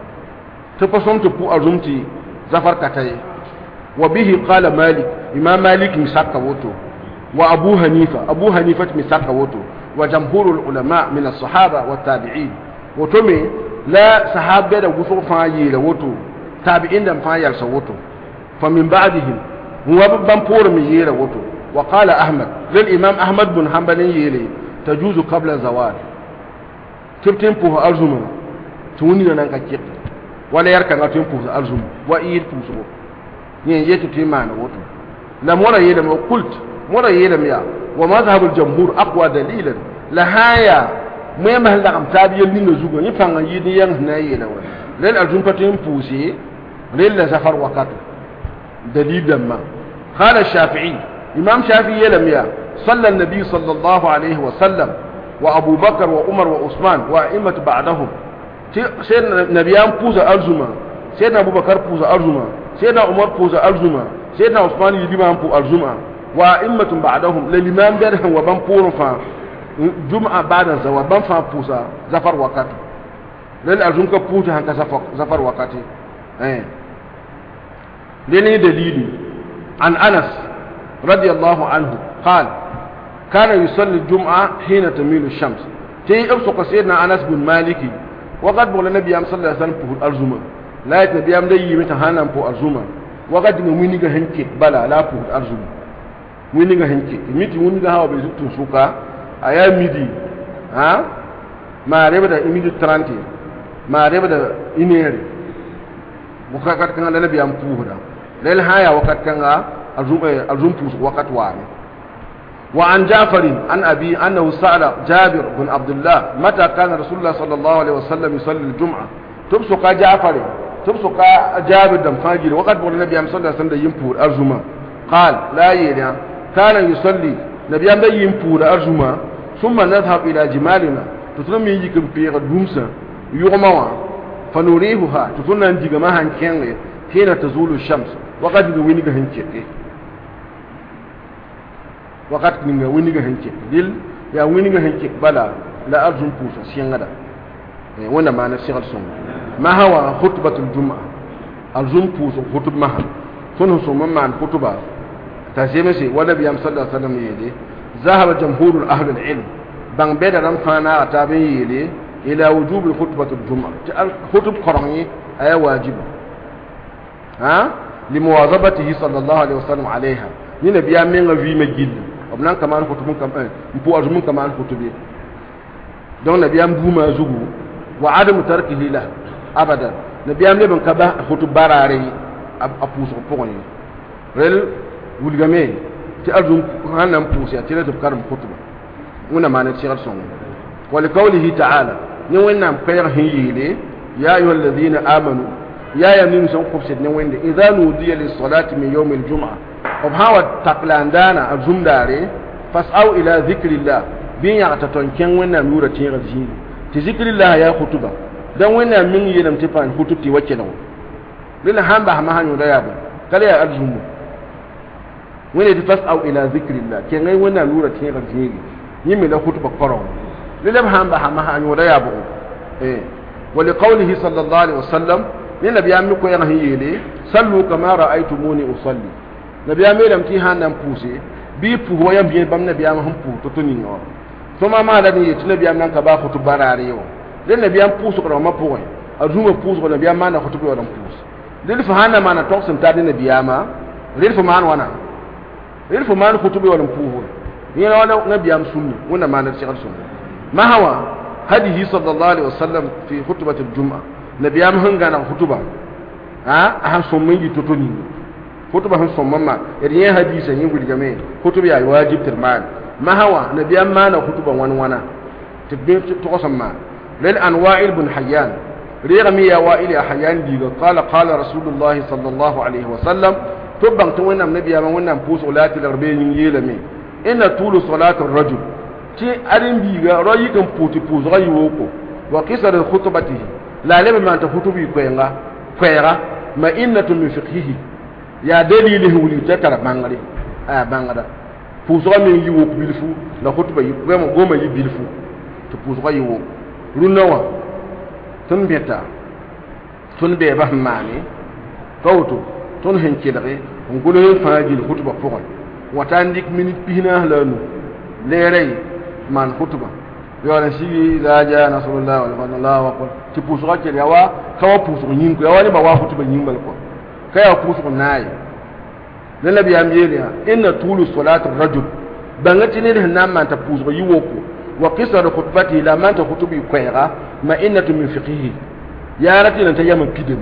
تبصم تبو أرزم تي زفر كتاي وبه قال مالك إمام مالك مساك وتو وأبو حنيفة مساك وتو وجمهور العلماء من الصحابة والتابعين وتمي لا صحابة دا وفق فايل وتو تابعين دم فايل سوتو فمن بعدهم هو بمبور من يلا وتو وقال أحمد للإمام أحمد بن حنبل يلي تجوز قبل الزوال تبتين بوه أرزم توني نانكا كيك ولا يركن تبين أرزم وإيد بوه يتبتين معنا وتو لم ولا يلم وقلت ولا يلم يا ومذهب الجمهور أقوى دليلا لهايا ما مهل لقم تابي يلين زوجا يفعل يدي ينهنا يلو للأرزم بتين بوسي للزفر وقته دليل لما قال الشافعي إمام شافعي يلم يا صلى النبي صلى الله عليه وسلم وأبو بكر وعمر وعثمان وأئمة بعدهم سيدنا نبيان بوزا أرزما سيدنا أبو بكر بوزا أرزما سيدنا عمر بوزا أرزما سيدنا عثمان يديمان بو أرزما وأئمة بعدهم للإمام بيرهم وبان بورفا جمعة بعد الزواج بان فان بوزا زفر وقت للأرزم كبوزا هنك زفر وقت لني دليل عن أنس رضي الله عنه قال كان يصلي الجمعة حين تميل الشمس تي أبسق سيدنا أنس بن مالك وقد بقول النبي صلى الله عليه وسلم بقول أرزما لا يتنبي أم دي يمتهانا بقول أرزما وقد نمينيغا هنكي بلا لا بقول أرزما وينيغا هنكي ميتي وينيغا هاو بيزوتو سوكا أيا ميدي ها ما ريبدا إميدي ترانتي ما ريبدا إنيري وقد كان النبي أم بوهدا للهايا وقد كان أرزم بوس وقت واني وعن جعفر عن أبي أنه سأل جابر بن عبد الله متى كان رسول الله صلى الله عليه وسلم يصلي الجمعة تبسق جعفر تبسق جابر دم فاجر وقد بقول النبي صلى الله عليه وسلم ينفور أرزما قال لا يلي كان يصلي نبي أم ينفور أرزما ثم نذهب إلى جمالنا تطلم يجيكم في غدومسا يغموا فنريهها تطلم نجيك ما هنكين حين تزول الشمس وقد نوينك هنكين وقت نيغا وينيغا هنكي ديل يا وينيغا هنكي بلا لا ارجون بوسا سيغدا وانا ما نسيغل سون ما هو خطبة الجمعة الجمعة بوس خطب مها فنه سوما عن خطبة تزيمسي ولا بيام صلى الله عليه وسلم يلي ذهب جمهور أهل العلم بان بيدا رم فانا أتابين يلي إلى وجوب خطبة الجمعة خطب قرآني أي واجب لمواظبته صلى الله عليه وسلم عليها نينا بيام من في مجيل وبنان كمان خطبون كمان مبو أجمون كمان خطبين دون نبيام بوما زوجو وعدم تركه له أبدا نبيام لبن كبا خطب باراري أبوس أبوغني رل ولغمي تأرجم هانا مبوسي أتلا تبكارم خطبة ونا ما نتشغل سون ولقوله تعالى نوين نام كير هيلي يا أيها الذين آمنوا يا يمين سون قبسد نوين إذا نودي للصلاة من يوم الجمعة وبهاو تقلان دانا الجمداري فاسعوا إلى ذكر الله بين يعتطن كن وين نام نورة تيغل جيني تذكر الله يا خطبة dan wannan min yi lam tifan hututi wacce nawo lila hamba ma hanyo da yabo kale ya arjumu wani da fasau ila zikrillah ke ngai wannan lura tin ga jeri yimi la hutuba qaro lila hamba ma hanyo da yabo wa li qawlihi sallallahu alaihi wasallam ni nabi ammi ko yana hiyele sallu kama ra'aytumuni usalli nabi ammi lam ti hanan puse bi pu ho yam bi bam nabi am han pu to tuni no to ma da ni ti nabi am nan ka ba hutuba rare yo den nabi am pusu ko ma poin azuma pusu ko nabi am mana ko to ko dam pusu den fa hana mana to sun ta den nabi ama den fa man wana den fa man ko to be wadam puhu ni na wana nabi am sunni wona mana ci sunni ma hawa hadihi sallallahu alaihi wasallam fi khutbah al-jum'a nabi am hanga na khutba ha so mun yi totoni khutba han so mamma idan hadisi yin gudi game khutba ya wajib tirman ma hawa nabi am mana khutba wana tibbi to ko samma لأن وائل بن حيان رغم يا وائل حيان ديغا قال رسول الله صلى الله عليه وسلم تبان تونا النبي ما wannan pus ulati larbeni yelame inna tulu salatu ar-rajul ti arin biga royi kan puti pus royi woko wa qisar khutbatihi la lebe man ta khutubi kwera ma innatu min fiqhihi ya dalili wuli takara bangare bangada pus royi yi woko bilfu la khutba yi goma yi bilfu to pus royi woko runawa tun beta tun be ba mani kawto tun hen kidare ngulo hen faajil khutba pokon watan dik minute pina lanu lere man khutba yona sigi zaja nasrullah wallahu akbar ti pusu ka yawa kawa pusu nyin ko yawa ni ba wa khutba nyin bal ko kaya pusu nayi dan nabi am yeliya inna tulu salatu rajul bangati ne nan man ta pusu yiwo ko وقصر خطبته لا ما تخطبي كويرا ما إنة من فقهه يا رتي أنت يا من بدم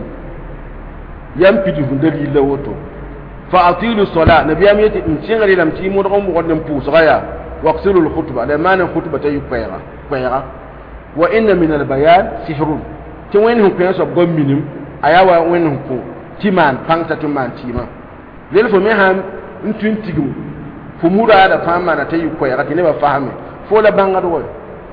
يم بدم دليل لوتو فأطيلوا الصلاة نبي أمي تنشغل لم تيمون قوم وقدم بوس غيا واقصروا الخطبة لما نخطبة تي كويرا وإن من البيان سحر توينهم كيسو قوم منهم أيوا وينهم كو تيمان فانتا تمان تيما لين فميها نتوين تيجو فمورا هذا فهم أنا تي كويرا تنبا فهمه fola bangado wo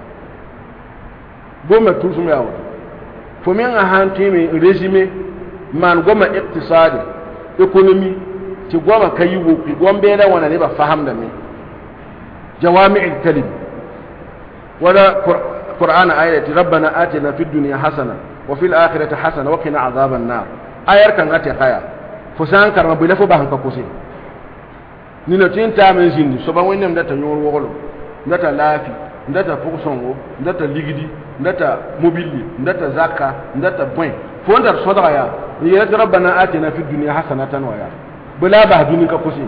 goma tusum yawo fo men a hantimi régime man goma iqtisadi économie ti goma kayiwo ki gombe da wana ne ba fahamda me jawami'ul kalim wala qur'an ayati rabbana atina fid dunya hasana wa fil akhirati hasana wa qina adhaban nar ayar kan ate khaya fo san karma bi la fo ba hanka kusi ni no tinta men jindi so ba wonnem da ta nyor wogolo ndata lafi ndata fukusongo ndata ligidi ndata mobili ndata zakka ndata point fo ndar sodara ya ya rabbana atina fid dunya hasanatan wa ya bula ba duni ka kusi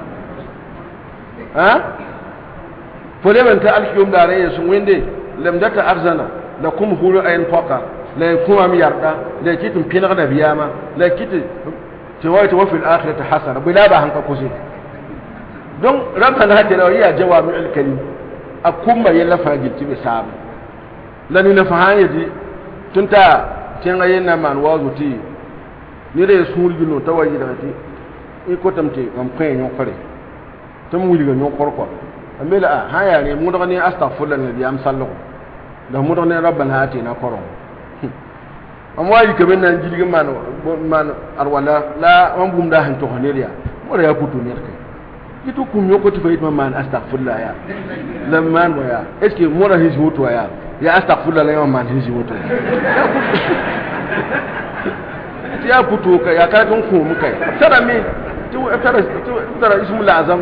fo le banta alkiyum da raye sun wende lam data arzana la kum hulu ayin foka la kuma mi yarda la kitin pinar da biyama la kitin tawaitu wa fil akhirati hasana bula ba hanka kusi don rabbana atina ya jawami'ul kalim akumma yella fagilti be sabu lani na fahayati tunta tenga yenna man wazuti ni re sulgi no tawaji dati ko tamte am kay nyon kare tam wuli ga nyon korko amela haya ne mu daga ni astaghfirullah nabi am sallahu da mu daga ne rabbana atina koron am waji kaben nan jilgi man arwala la am bum da han to honeriya mo ya kutu ne kay itu kum yoko to fayit man astaghfirullah ya lamman waya est ce que mora hiji woto ya astaghfirullah la man hiji woto ya fito ka ya ka kan ko muka tara me tara ismul azam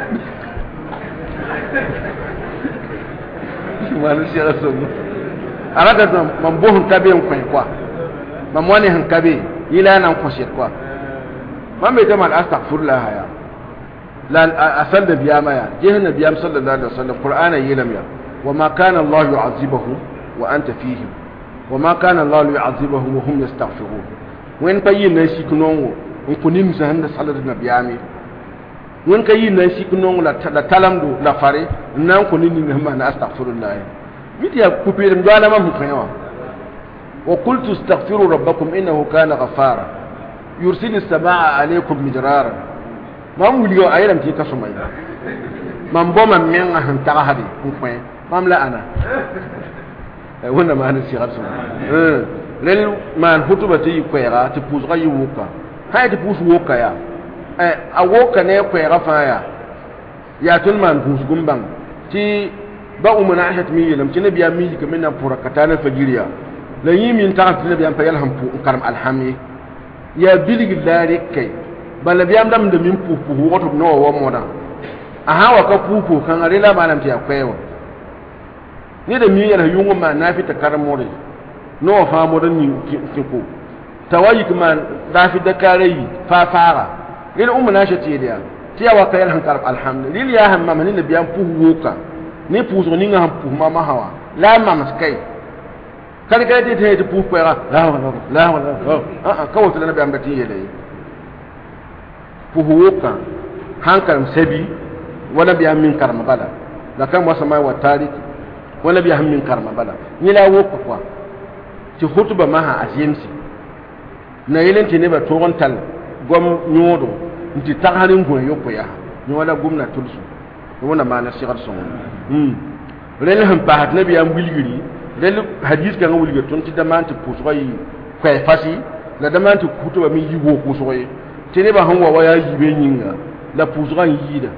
wani shi rasul araga zam man bo hun kabe en kwa man wani han kabe ila nan ko shi kwa man me jamal astaghfirullah ya lan asal da biya maya jehan nabiyam sallallahu alaihi wasallam qur'ana yilam ya wama kana allah yu'azibuhum wa anta fihim wama kana allah yu'azibuhum wa hum yastaghfirun wen payin na shi kunongo in kunim san da sallallahu nabiyami wen kayin na shi kunongo la talamdo la fare nan kunin ni ma na astaghfirullah miti ya kupirim dwala ma mukhayawa wa qultu astaghfiru rabbakum innahu kana ghafara yursilu as-samaa'a 'alaykum midrara mam wuliyo ayiram ti kasumay mam bo mam men han tagahadi kun mam la ana wanda ma han sigar sun lel man hutuba ti kwera ti puzga yi wuka hay ti pus wuka ya a wuka ne kwera fa ya tun man pus gumbang ti ba umana ashat mi yelam ti nabiya mi kamin na purakata na fajiriya la yi min ta ti nabiya fa yalham pu karam alhami ya bilgi darik kai bala biyam dam da min pupu woto no wo moda aha wa ka pupu kan arela malam ti akwewa ni da mi yana yungo ma na fita karamore no fa modan ni ko tawayi kuma da fi da karai fa fara ila umma na shi ti da tiya wa kayal hankar alhamdulillah ya hamma mani da biyam pupu woka ni puzo ni nga pupu ma hawa la ma maskai kar ka ti ta pupu la wala kawai to na biyam da ti yele fuhuka hankal sabi wala biya min karma bala la kan wasa mai wa tarik wala biya min karma bala ni la woka kwa ti hutuba maha azimsi na yelenti ne ba toron tal gom nyodo nti taharin go yoko ya ni wala gumna tulsu wala ma na sigar son rel han pa hat nabi am wilgiri rel hadis kan wilgiri ton ti damante pusoi kwai fasi la damante hutuba mi yiwo ko soye tene ba hanwa waya yibe nyinga la puzran yida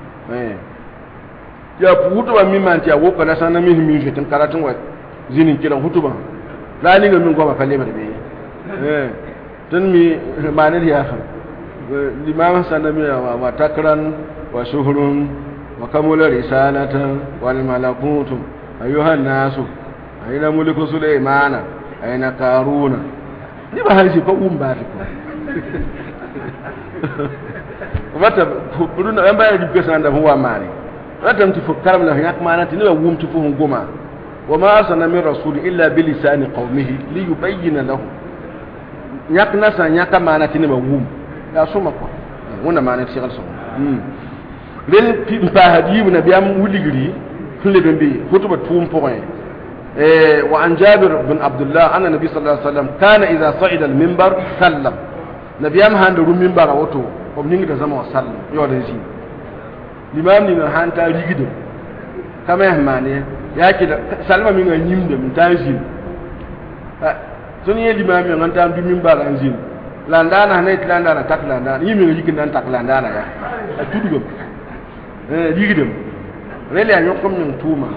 ya putuba mi manti ya woka na sana mi jetin karatun wa zinin kiran hutuba zani ga min goma falle ba be tun mi manar ya fa limama sana mi wa takran wa shuhrun wa kamula risalatan wal malakutu ayuhan nasu ayna mulku sulaymana ayna karuna ni ba halisi fa umba ko wata buruna an bayar da gasa da huwa mari wata mutu fukkar la yak mana tini wa wum tu fuhun goma wa ma asana min rasul illa bi lisan qaumihi li yubayyana lahum yak nasa yak mana tini wa wum ya suma ko wannan mana shi galso lel pi pa hadibu nabiyam wuligiri kulle bembe hutuba tum point wa an jabir bin abdullah anna nabi sallallahu alaihi wasallam kana idha sa'ida al minbar sallam nabiyam handa rumin bara wato obningi da zama sallam yo da shi limam ni na hanta rigido kama yahmane yake da salma min ga nyimde mun tanji sun yi limam min hanta rumin bara anjin landana ne landana taklanda yimi ngi yikin dan taklandana ya tudugo rigidum rele ya yokom nyum tuma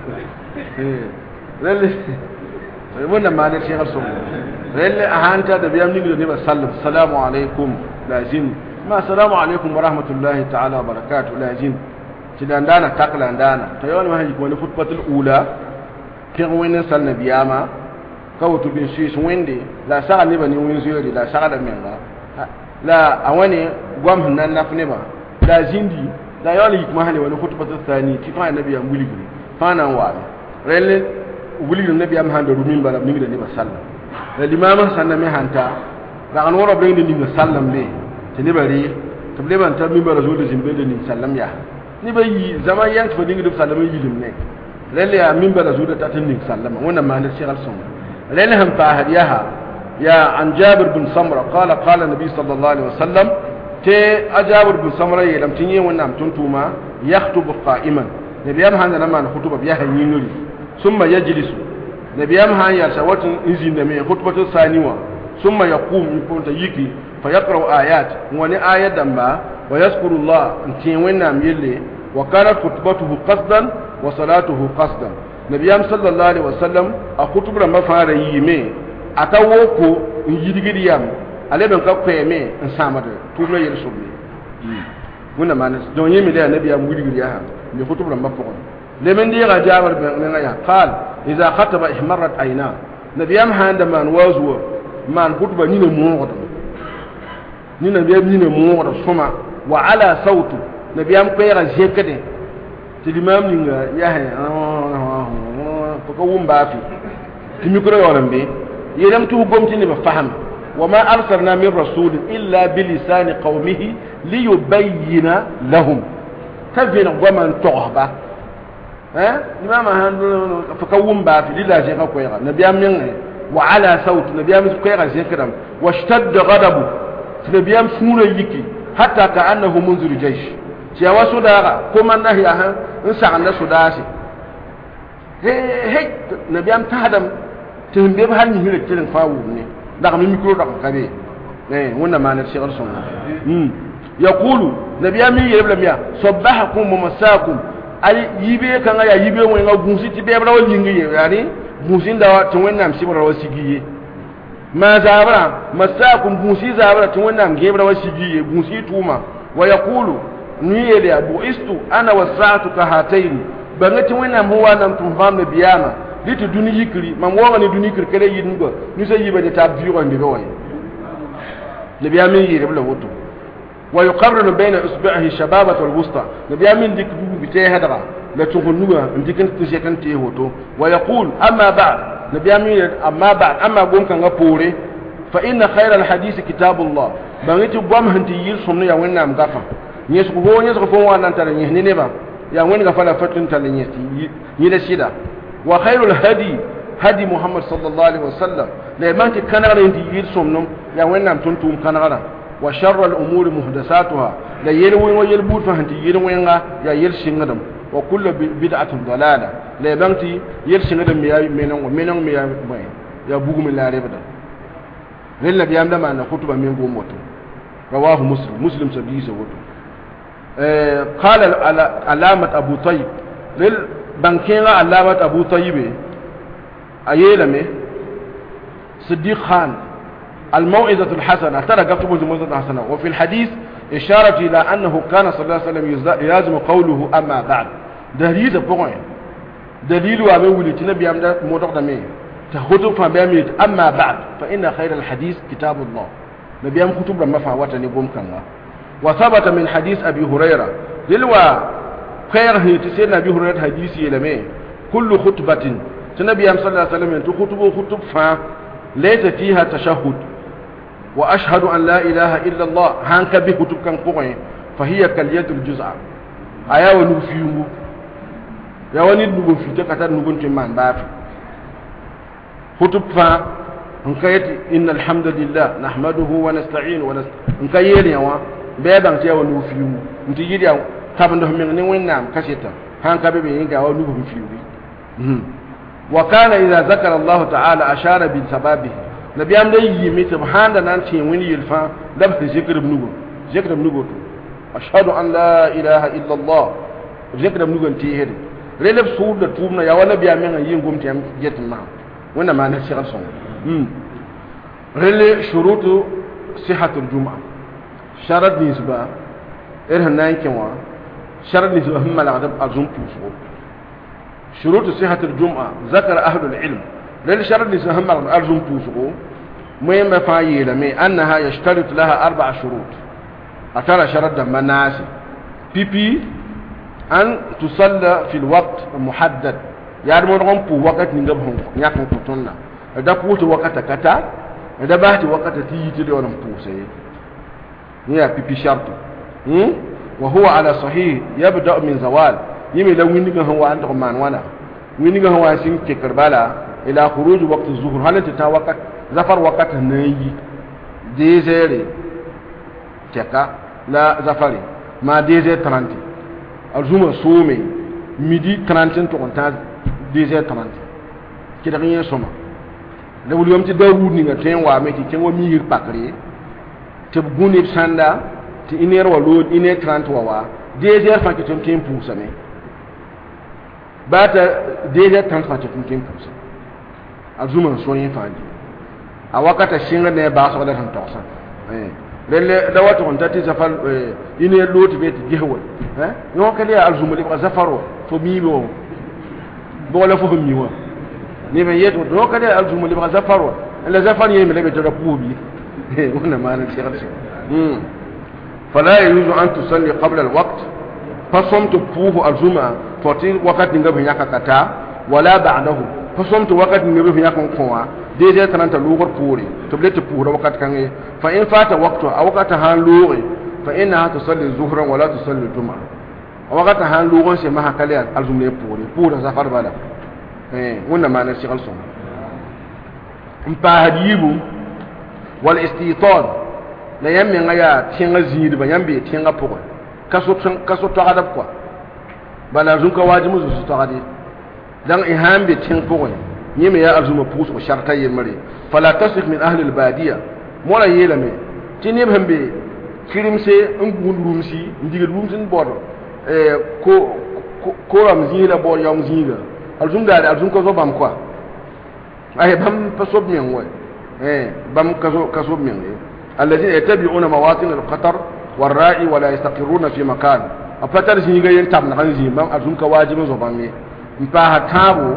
rele wannan ma ne shi harsun rele a hanta da biyam ni ne ba sallam assalamu alaikum lazim ma assalamu alaikum wa rahmatullahi ta'ala wa barakatuh lazim tidandana taklandana to yawan ma ko ne futbatul ula kin wani sallan biyama kawtu bin shi wende la sa'a ne bani wani zuri la sa'a da menga la awani gwam nan nafne ba la zindi da yawan kuma hane wani futbatul thani ti fa annabi ya mulki fa nan wa rele wuli nabi am handa rumin bala mi ngi ba sallam la limama sanna me hanta da an woro be ngi sallam be te ne bari to be ban ta mi bala zo de jimbe de ni sallam ya ni ba yi zaman yank fa dingi sallam yi lim ne lalle ya min bala zo da tatin ni sallam wannan ma ne shigal sun lalle han fa hadiyaha ya an jabir bin samra qala qala nabi sallallahu alaihi wasallam te ajabir bin samra ya lam tinye wannan tuntuma yakhutubu qa'iman nabi am handa man khutuba biya hanyi nuri ثم يجلس نبيام ها يا شوات انزين دمي خطبه الثانيه ثم يقوم يكون تيكي فيقرا ايات وني ايه دمبا ويذكر الله انتي وينا ميلي وكانت خطبته قصدا وصلاته قصدا نبيام صلى الله عليه وسلم اخطب ما فار يمي ata woko yidgidi yam ale ben ka kweme en samade tuma yel subni wona manas don yemi de nabi am yidgidi ya ni khutub ram bako le men di ga jabar ben ya qal idha khataba ihmarat ayna nabi am handa man wazwa man khutba ni ne mo ni nabi am ni ne mo suma wa ala sautu nabi am kwera jekade ti limam ni nga ya ko wumba fi ti mikro yorambe yelam tu gomti ni ba faham wama arsalna min rasul illa bi lisan qaumihi li yubayyana lahum tafina goman tohba limam han ko wumba fi lillahi ka ko yara nabi am min wa ala sawt nabi am ko yara zikram washtadda ghadabu nabi am sura yiki hatta ka annahu munzir jaysh ya wasu da kuma nahi ha in sa'anda su dashi he nabi am tahadam tin be har ni hire tirin fawu ne da kam mikro da kabe wannan ma na shigar sunna yaqulu nabi am yebla miya sabbahakum wa masakum ali yibe kan ya yibe won ga gunsi ti be bra wal yingi yani gunsin da tin wannan shi bra wasigiye ma zabra masakum gunsi zabra tin wannan ge bra wasigiye gunsi tuma wa yaqulu ni yele abu istu ana wasatu ka hataini bangati wannan huwa nan tun fam biyama litu duni yikri mam wo ni duni kir kare yin go ni sai yibe de tab biyo ndi go way le biyami yire bla woto wa yuqarrinu bayna isba'ihi shababatu alwusta le biyami dik dugu bi tay hadara la tuhunuga ndikan tuje kan te hoto wa yaqul amma ba'd le biyami amma ba'd amma gon kan ga pore fa inna khayra alhadith kitabullah bangati gwam hanti yir somno ya wenna am gafa nyesu ko nyesu ko fon wa nan tare ni ne ba ya wani ga fala fatun tale nyesti ni da shida wa khairul hadi muhammad sallallahu alaihi wasallam la manki kanara inti yir somnum ya wannan tuntum kanara wa sharral umuri muhdathatuha la yelwi wa yelbu fa hanti yir wenga ya yir shingadam wa kullu bid'atin dalala la banti yir shingadam ya menan ya mai ya bugu min la rebada lilla biyam da ma na kutuba min go moto rawahu muslim sabi sawoto قال علامة أبو طيب للبنكين علامة أبو طيب أيلمي صديق خان الموعظة الحسنة ترى كتب الموعظة الحسنة وفي الحديث إشارة إلى أنه كان صلى الله عليه وسلم يلازم قوله أما بعد دليل بوين دليل وأمين ولتنا بيامدا موضوع دمي تخطب فبيامد أما بعد فإن خير الحديث كتاب الله نبيام كتب لما فعواتني بوم كان وثبت من حديث أبي هريرة للوا خير هي تسير أبي هريرة حديث يلمي كل خطبة النبي صلى الله عليه وسلم خطب فا ليس فيها تشهد وأشهد أن لا إله إلا الله هانك بخطب كان قوي فهي كاليد الجزء أيا ونفيو يا وني في تكتر نبون تمان بافي خطب فا نكيت إن الحمد لله نحمده ونستعين نكيل يوا بيبان تيا ونفيو نتيجي يا تابن دهم من وين نام كشيتا هانك بيبي ينجا ونفيو وكان إذا ذكر الله تعالى أشار بسببه نبي أم ده يمي سبحان الله نانتي وين يلفا لبس ذكر بنوغو أشهد أن لا إله إلا الله ذكر بنوغو انتهي رلب سود تومنا يا ولا بيامين ينقوم تيام جتنا وانا ما نسير صون رل شروط صحة الجمعة شرط نسبة إرهنان كوا شرط نسبة هم العدب أزوم توسو شروط صحة الجمعة ذكر أهل العلم لأن شرط نسبة هم أزوم توسو مهم فايلة من أنها يشترط لها 4 شروط أترى شرط مناسي بي أن تصلى في الوقت المحدد يعني مرغم بو وقت نجبهم يكون كتونا إذا قلت وقت كتا إذا بحث وقت تيجي لهم بوسي هي بي شرط وهو على صحيح يبدأ من زوال يمي لو وينيغا هو عندهم مان وانا وينيغا هو سين كربلا الى خروج وقت الظهر هل انت وقت زفر وقت نيي ديزيري تكا لا زفري ما ديزي 30 الزوم سومي ميدي 30 تونتا ديزي 30 كده غير سوما لو اليوم تي داوود نيغا تين وا ميكي كين و ميير باكري تبغوني بساندا تي انير ولود انير 30 وا ديزي فاكي تون بوسامي bata deja tan fa tun kin kusa azuma so yin fadi a wakata shinga ne ba so da tan tosa lele da wato on tati zafar ine loti be ti jehwol no kali alzumuli ba zafaro fo mibo bola fo miwo ni be yeto no kali alzumuli ba zafaro la zafar yemi lebe to da pubi wannan ma na ce garshi fala yuzu an tusalli qabla alwaqt fasomtu puhu alzuma foti wakati ngabe nyaka kata wala ba'dahu fasomtu wakati ngabe nyaka konwa deje tananta lugar puri to blete pura wakati kange fa in fata waqtu aw wakati han lughi fa inna tusalli zuhran wala tusalli jum'a wakati han lugon se ma hakali alzumne puri pura safar bala wannan ma na shi galson mpa hadibu wal istitad la yammi ngaya tinga zid ba yambe tinga poko kaso to adab kwa bala zunka wajibu su to adi dan ihambe tin poko yime ya azuma pusu ko sharta yemare fala tasik min ahli al badiya mola yelame tinib hambe kirimse ngundurumsi ndiga rumsin bodo ko ram zira bo yam zira alzunga alzunka zo bam kwa ay bam pasob men way bam kasob men الذين يتبعون مواطن الخطر والرائي ولا يستقرون في مكان أفتر سنيجا ينتاب نغنزي بام أزونك واجب زبامي مباها تابو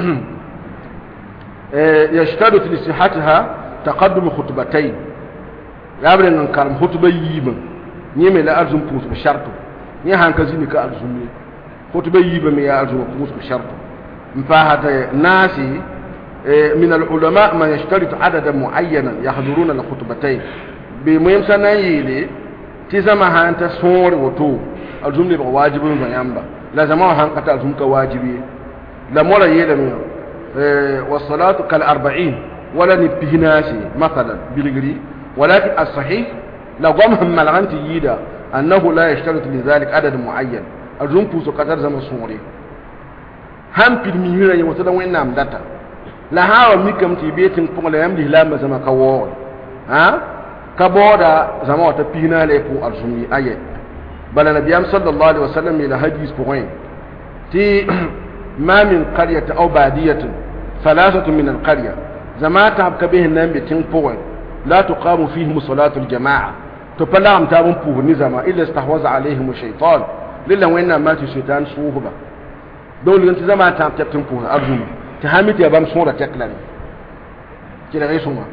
يشترط لصحتها تقدم خطبتين يابل ان كان خطبه ييبا نيمي لا ارزم بوس بشرط ني هانكازي كا ارزم خطبه ييبا مي ارزم بوس بشرط مفاهه ناسي من العلماء من يشترط عددا معينا يحضرون الخطبتين بمهم سنايلي تزما هانت سور وتو ارزم لي واجب بيامبا لازم هانكتا ارزم كواجبي لا مولا يلمي والصلاة كالأربعين ولا نبهناشي مثلا بالغري ولكن الصحيح لو قامهم ملغانت يدا أنه لا يشترط لذلك عدد معين الرمب سكتر زم الصوري هم بالميرا يوتدا وين نام داتا لا هاو ميكم تبيتن فوق لا يمدي لا مزما كوور ها كبودا زما تبهنا لكو الرمي أيه بل النبي صلى الله عليه وسلم إلى حديث بوين تي ما من قرية أو بادية ثلاثة من القرية زما تابك به النام بتين فوين لا تقام فيهم صلاة الجماعة تبلغم تابون فوه نزما إلا استحوذ عليهم الشيطان للا وين مات الشيطان صوهبا دول انت زما تاب تبتين فوه أرجم تهامت يا بام صورة تكلم كده غير سوما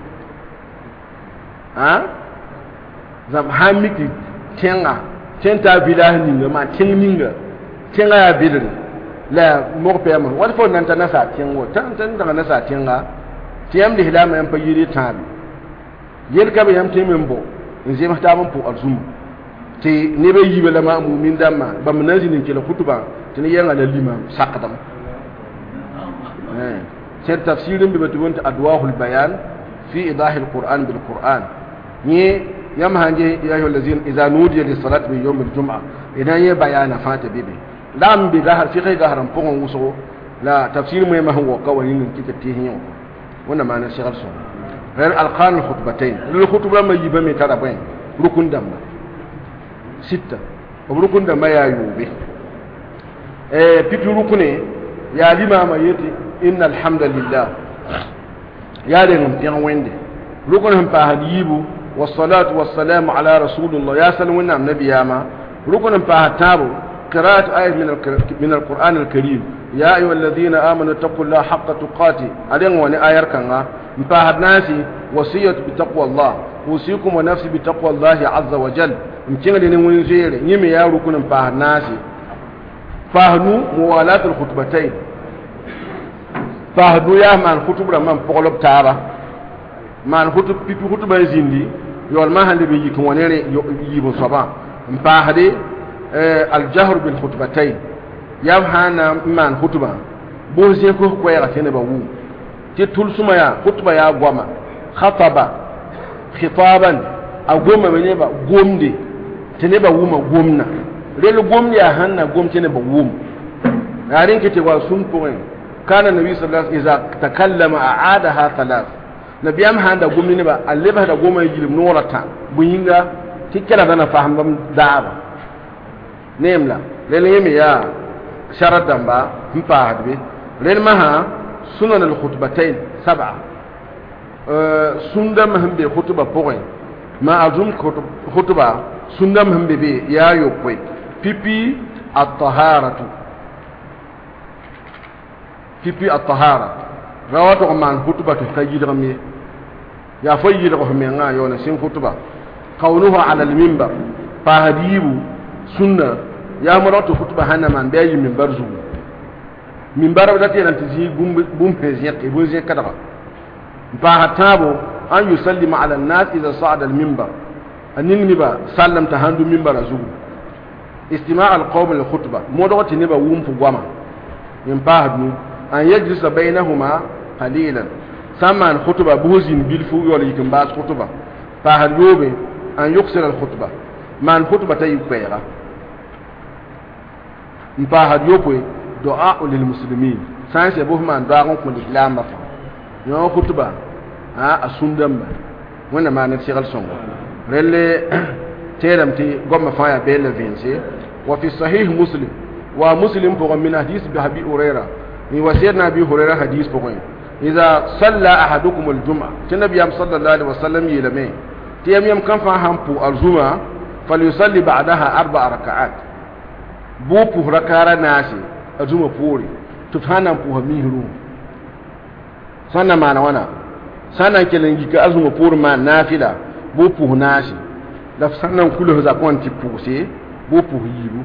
ها زم هامت تينغا تينتا بلاه نينغا ما تين نينغا تينغا يا بيدن la morpema wal fo nan tanasa tingo tan daga nasa tinga tiyam de hilama yam payiri tabi yel ka be yam temembo nje ma tabon po azum te ne be yibe la ma mu'min damma bam nazini ke la kutuba tin yanga la limam saqadam c'est tafsirin bi batubun adwahul bayan fi idah alquran bil quran ni yam hanje ya ayyuhal ladzina idza nudiya lis salati min yawm al jum'a idan ya bayana fata bibi lam bi gahar fi kai gaharan pongon wuso la tafsir mu ma huwa kawani min kita tihin wannan ma na shigar su غير القان الخطبتين الخطبه ما يبه مي ترابين ركن دم سته ركن دم يا يوبي بيتو ركني يا لما ما يتي ان الحمد لله يا دين تيان ويندي ركن هم فهديبو والصلاه والسلام على رسول الله يا سلمنا النبي يا ما ركن فهتابو قراءة آية من القرآن الكريم يا أيها الذين آمنوا اتقوا الله حق تقاته أدين واني آية كنا مفاهد ناسي وصية بتقوى الله وصيكم ونفسي بتقوى الله عز وجل مكين لني ونزير يمي يا ركن مفاهد ناسي فاهدوا موالاة الخطبتين فاهدوا يا من خطب رمان بقلب تابا من خطب بيبي خطب زندي يول ما هندي بيجيكم ونيري يجيبون صبا مفاهدي الجهر بالخطبتين يوحنا من خطبه بوزين كو كويرا تنبا وو تي تول سما يا خطبه يا غوما خطبا خطابا او غوما منيبا غومدي تنبا ووما غومنا ريل غوم يا هنا غوم تنبا ووم يارين كتي وا سون بوين كان النبي صلى الله عليه وسلم اذا تكلم اعادها ثلاث نبي ام هاندا غومني با اللي دا غوما يجيب نورتا بوينغا تيكلا دانا فهم بام دابا نيملا لين يا شرط دمبا مفاهد بي لين مها سنن الخطبتين 7 sunda mahmbe khutba pore ma azum khutba sunda mahmbe be ya yokwe pipi at-taharatu pipi at-tahara rawato man khutba to kayidami ya fayyida ko me nga yona sin khutba qawluhu ala al-minbar fa hadibu sunna ya maratu khutba hana man be yi minbar zu minbar da te nan tiji bum peziyat e bo je kadaba ba hatabo an yusallima ala an-nas idha sa'ada al-minbar anin niba sallam ta handu minbar zu istima' al-qawm al-khutba modoti niba wum fu gwama in ba hadu an yajlisa bainahuma qalilan saman khutba buzin bil fu wala yikin ba khutba fa hadobe an yuksira al-khutba man khutba tay kwera mpa hadobe du'a lil muslimin san se bo man du'a ko l'islam ba yo khutba asundam wanda ma na sigal songo rele teramti gomma fa ya bele vince wa fi sahih muslim wa muslim pour min hadith bi abi hurairah ni wasiyna bi hurairah hadith pour idha salla ahadukum al-jum'a tanabi sallallahu alaihi wasallam yelame tiyam yam kan fa hampu al-jum'a falyusalli ba'daha 4 rak'at bu pour rakara nasi al-jum'a puri tutana pu hamiru sanna mana wana sanna kelen gika azuma pour ma nafila bu pour nasi da sannan kulu za kon ti pousse bu pour yiru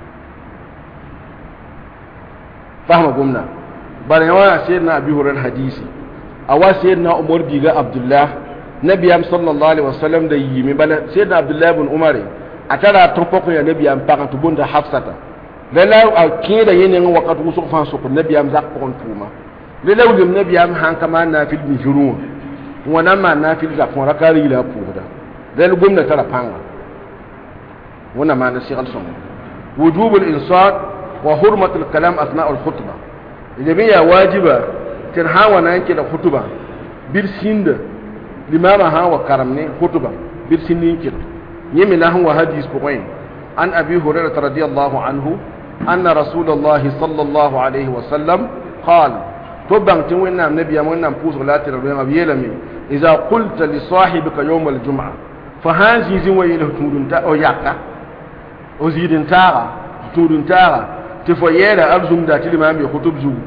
fahma gumna bare wa sayyidina abi hurairah hadisi awa sayyidina umar biga abdullah nabiyam sallallahu alaihi wasallam da yimi bala sayyidina abdullah ibn umar atara topoko ya nabiyam pakantu bunda hafsata lala akida yenen waqt wusuq fa suq nabiyam zak pokon tuma lala ulim nabiyam hankama na fil bijurun wana ma na fil zak fon rakari la puda lala gumna tara panga wana ma na sigal son wujub al insat wa hurmat al kalam athna al khutbah jami'a wajiba tin hawa na yake da khutba bir sinda limama hawa karamne khutba bir sinin kin yemi la hawa hadis ko an abi hurairah radiyallahu anhu anna rasulullah sallallahu alaihi wasallam qala tobang tin wenna nabiya wannan puso lati rabbi abiyelami idza qulta li sahibika yawm al jum'a fa hazi zin wayil tudunta o yakka o zidinta tudunta ti fo yela arzum da tilima bi khutub zu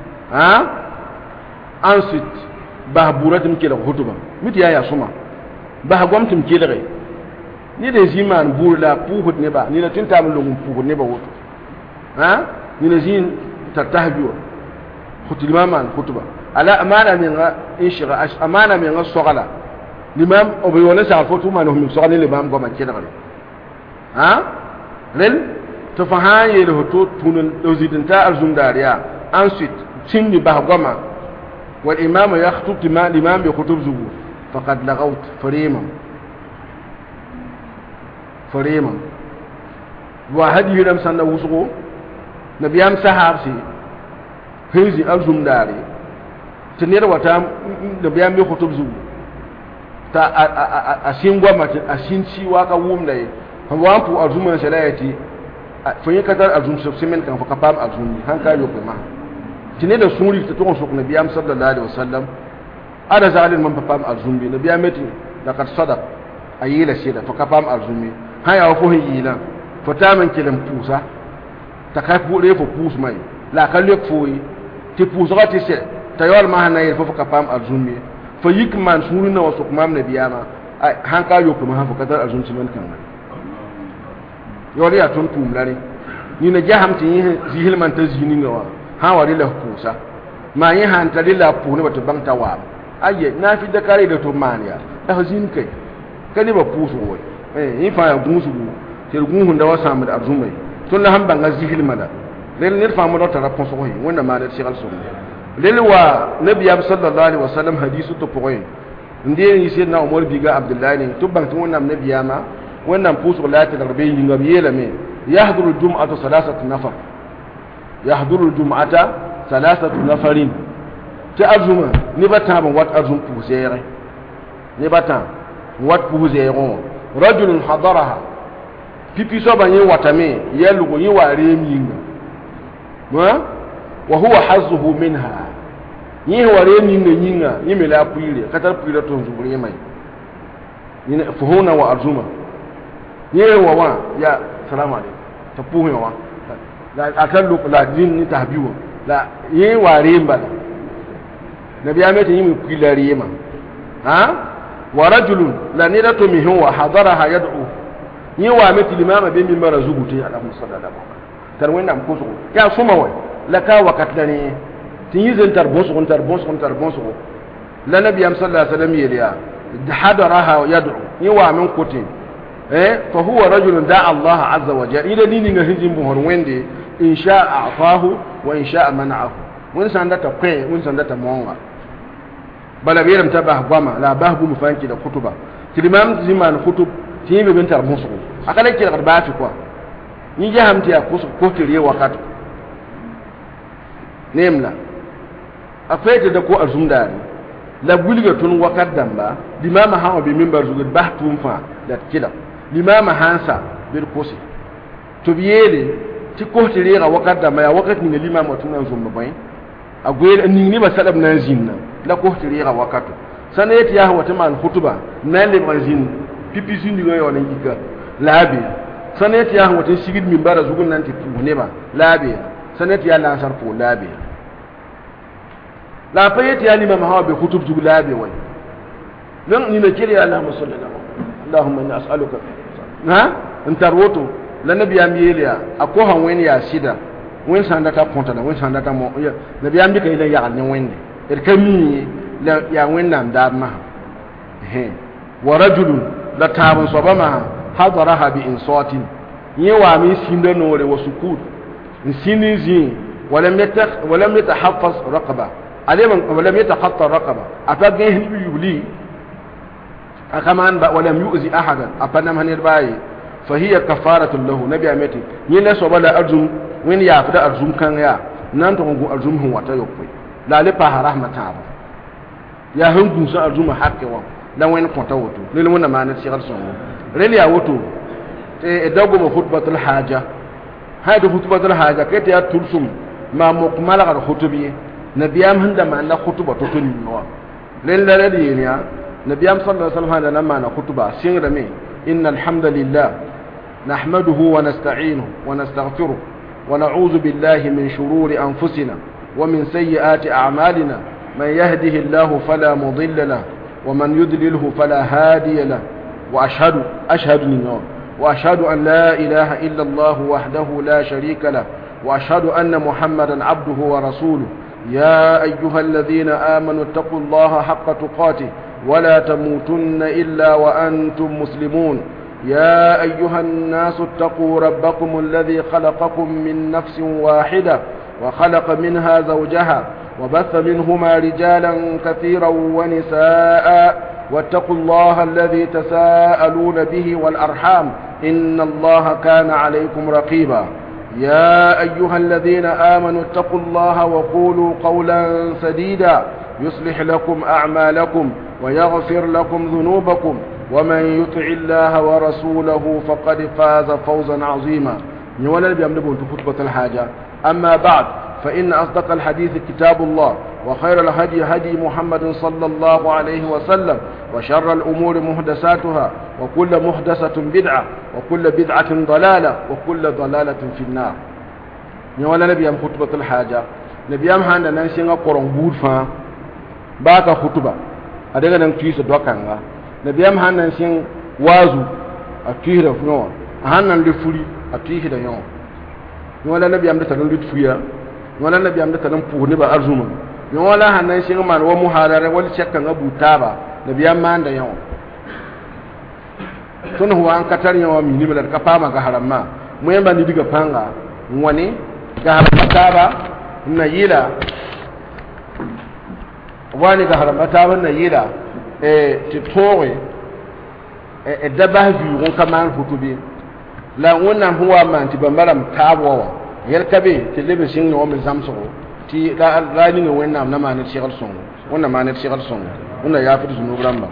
ensuite ba buratum ke da khutuba mit ya suma ba gwamtum ke da gai ni da ziman burla puhut ne ba ni da tunta mun lungun puhut ne ba woto ni da zin tatahbiwa khutilima man khutuba ala amana min inshira amana min sogala limam obi wala sa fotu man hum sogala limam goma ke da gai lel to fa ha yele hoto tunun dozidinta arzum dariya ensuite tindi ba goma wal imam yakhutub l'imam bi khutub zubu faqad lagawt farima wa hadi lam sanna wusugo nabiyam sahabsi hizi arzum dari tinira wata nabiyam bi khutub zubu ta asin goma asin ci waka wumda wa pu arzum salayati fanyi kadar azum semen kan fa kapam azum hanka yo ma tine da suri ta to sok nabi sallallahu alaihi wasallam ada zalin man papam azum bi nabi ameti da kad sadaq ayila shida fa kapam azum haya fo hiyina fo tamen kelam pusa ta ka fu re fo pus mai la ka lek fo yi ti pusa ga ti se ta yol ma hanay fo kapam azum bi fa yik man suri na wasok mam nabi ama hanka yo ma fa kadar azum semen kan yori ya tun tumlare ni na jahamti zihil man ta zini ngawa ha wari la kusa ma yi han ta lila puni bata bangta wa ayye na fi da kare da to maniya da zin kai kani ba pusu wai yi fa ya gusu te gunhun da wasa mu da azumai tun la han banga zihil mada lel ne fa mu da tara ponso ko wanda ma da sigal so lel wa nabi sallallahu alaihi wasallam hadisu to poin ndiye ni sayyidina umar biga abdullahi ne to bangta wannan nabiya ma wannan pusu lati da rabbi yin gabiye la me yahduru al-jum'ata salasatu nafar yahduru al-jum'ata salasatu nafarin ta azuma ni bata ban wat azum pusere ni bata wat pusere rajulun hadaraha pipi so ban yin watame yalugo yi ware mi wa huwa hazzuhu minha ni ware ni ne nyinga ni me la puire katar puire to zubure mai ni fuhuna wa arzuma ni wa ya salamu alaikum ta puhe wa la akallu la din ni tahbiwa la yi ware mbala nabi amete yi kulari ma ha wa rajulun la nidatu mihu wa hadaraha yad'u yi wa meti limama be min mara zuguti ala musallada tar wenda am kusu ya suma wa la ka wakatlani tin yi zentar bonsu la nabi am sallallahu alaihi wasallam yeliya hadaraha yad'u yi wa min kuti fa huwa rajulun da Allah azza wa jalla ida dini nga hinjin bu hor wende in sha'a afahu wa in sha'a mana'ahu mun sanda ta kwe mun sanda ta monga bala biram ta bah gwama la bah bu mufanki da kutuba kilimam ziman kutub tibe bin tar musu akala ki da ba fi kwa ni jahamti ya kusu ko tire wakati nemla afete da ko azumdari la gulga tun wakat damba limama hawa bi minbar zugud bah tum fa da kila limama hansa bil kusi to biyele ti ko tire ga wakat damba ya wakat ni limama tun an zumba bai agwe ni ba salab nan zinna la ko tire ga wakatu sanayati ya hawa tamal khutuba nan le bazin pipi zindi go yon ngika labi sanayati ya hawa tin sigid minbar zugun nan ti ne ba labi sanayati ya la sarfu labi la fayati ya limama hawa bi khutub zug labi wai dan ni na kire Allah sallallahu Allahumma inni as'aluka ha antarwoto la nabiya miyeliya akohan wen ya sida wen sanda ta ponta da wen sanda ta mo nabiya mbi kay la ya ni wende kami la ya wen nam da ma wa rajulun la tabun sabama hadaraha bi insatin yewa mi sinda nore wa sukut sinizi ولم يتحفظ رقبه عليهم ولم يتخطى الرقبه اتاغي يبلي كمان ولم يؤذي احدا افنم هنيرباي فهي كفاره له نبي امتي يلا سوبلا ارجم وين يا فدا ارجم كان يا نان تو غو ارجم هو وتا يوكوي لا لبا رحمه اب يا هنغو سا ارجم حقي و dan wani kwata wato lele wannan ma na shigar son rele ya wato dago ma khutbatul haja hada khutbatul haja kai ta tursum ma mukmala ga khutubi nabiyam handa ma na khutuba to tun no lele rele ne ya nabiyam sallallahu alaihi wasallam hada ma na khutuba shin rame innal hamdalillah nahmaduhu wa nasta'inuhu wa nastaghfiruh wa na'udhu billahi min shururi anfusina wa min sayyiati a'malina man yahdihillahu fala mudilla lahu ومن يضلله فلا هادي له وأشهد أن لا إله إلا الله وحده لا شريك له وأشهد أن محمدا عبده ورسوله يا أيها الذين آمنوا اتقوا الله حق تقاته ولا تموتن إلا وأنتم مسلمون يا أيها الناس اتقوا ربكم الذي خلقكم من نفس واحدة وخلق منها زوجها وبث منهما رجالا كثيرا ونساء واتقوا الله الذي تساءلون به والأرحام إن الله كان عليكم رقيبا يا أيها الذين آمنوا اتقوا الله وقولوا قولا سديدا يصلح لكم أعمالكم ويغفر لكم ذنوبكم ومن يطع الله ورسوله فقد فاز فوزا عظيما نولد بيمدبون تخطبة الحاجة أما بعد فإن أصدق الحديث كتاب الله وخير الهدي هدي محمد صلى الله عليه وسلم وشر الأمور محدثاتها وكل محدثة بدعة وكل بدعة ضلالة وكل ضلالة في النار نولا نبيام خطبة الحاجة نبيام هانا ننسينا قرن بورفا باكا خطبة أدغا ننكيس دوكانا نبيام هانا ننسين وازو أتيه دفنوا هانا نلفولي أتيه ديون نولا نبيام دتنون لتفويا wala nabi am da tanan puuni ba arzuma yo wala hanan shi man wa muharara wal shakkan abu taba nabi am man da yawo tun huwa an katar yawo mi ni bala ka fama ga haramma mu yamba ni diga panga wani ga haramma taba na yila wani ga haramma taba na yila ti towe dabah bi won kaman hutubi la wona huwa man ti bambaram tabo yel kabe ti lebe sing no mi zamso ti la ni no wenna na manit shigal song wonna manit shigal song wonna ya fi sunu bramba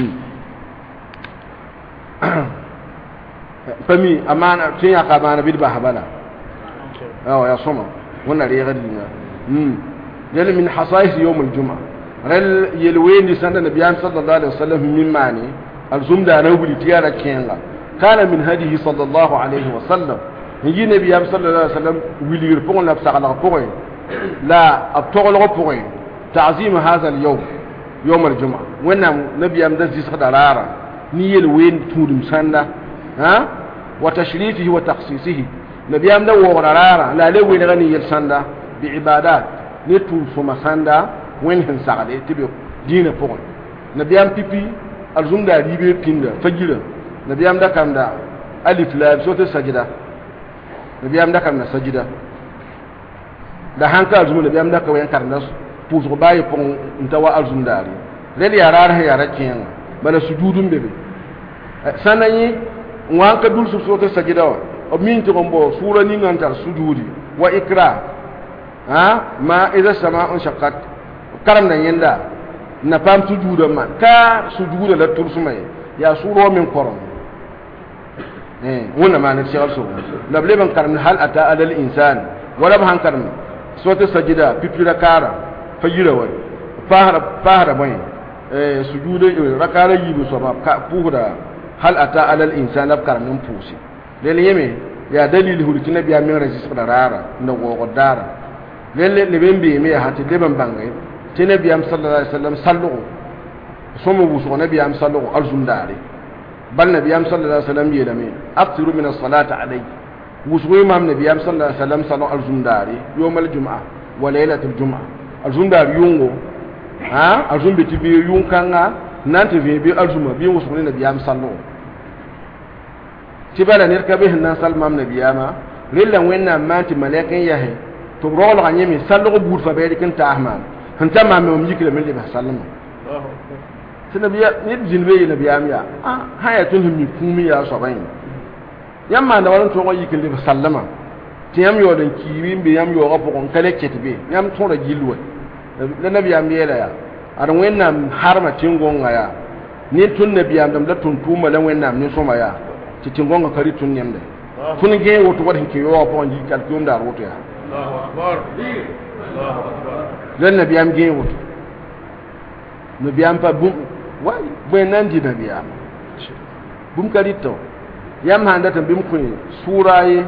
fami amana tin ya ka bana bidba habala aw ya soma wonna re ga dinga yel min hasais yawm al-jum'a rel yelwe ni sanda nabiyam sallallahu alaihi wasallam min mani al-zumda rawli tiyara kenga kana min hadihi sallallahu alaihi wasallam yi nabiyam sallallahu alaihi wasallam wilir pour la sakala pour la abtogol pour ta'zim hadha al-yawm yawm al-jum'a wannan nabiyam da zis darara ni yelwe tudum sanda ha wa tashrifihi wa takhsisihi nabiyam da worarara la lewe ne gani yel sanda bi ibadat ne tu fuma sanda wen hen sagade tibe dina pour nabiyam pipi alzumda ribe pinda fajira nabiyam da kamda alif lam sote sajida nabiyam da kamna sajida da hanka alzum nabiyam da kawen karnas puso baye pon ntawa alzumdari redi yarar ha yara ken bala sujudum bebe sanayi wanka dul sote sajida wa min to gombo sura ni ngantar sujudi wa ikra ha ma idha sama'un shaqqat karam nan yanda na pam sujuda man ka sujuda la tursumay ya suro min korom wona ma ne shawal so la bleban karam hal ata alal insan wala ban karam sote sajida pipira kara fajira wa fahara boy sujuda rakara yibu so ba ka puhda hal ata alal insan ab karam min pusi lele yeme ya dalil hulki nabiya min registre rara na go dara lele lebembe me hati leban bangay tinabiyam sallallahu alaihi wasallam sallu somo wuso nabiyam sallu arzundari bal nabiyam sallallahu alaihi wasallam yelame aftiru min as-salati alayhi wuso imam nabiyam sallallahu alaihi wasallam sallu arzundari yawm al-jum'a wa laylat al-jum'a arzundari yungo ha arzumbe tibi yunkanga nante bi arzuma bi wuso nabiyam sallu tibala nirkabe nan salmam nabiyama lillan wenna manti malakan yahe to rolo ganyemi sallu bud fa be dikin ta ahmad hanta ma me yikle min liba sallama sinabiya ni jinbe nabiya miya hayatun hum kumi ya sobain yamma da waran to yikle liba sallama tiyam yo dan kiwi be yam yo gapo kon kale ketbe yam to da gilwa da nabiya miya ya aran wenna harma tingonga ya ni tun nabiya dam da tun tuma lan wenna ni soma ya ti tingonga kari tun nyamde tun ge woto wad hinke yo pon ji kal tum dar woto ya Allahu akbar Allahu akbar len nabiyam gen woto nabiyam pa bum way ben nan di nabiyam bum kalito yam handa tan bim kun suraye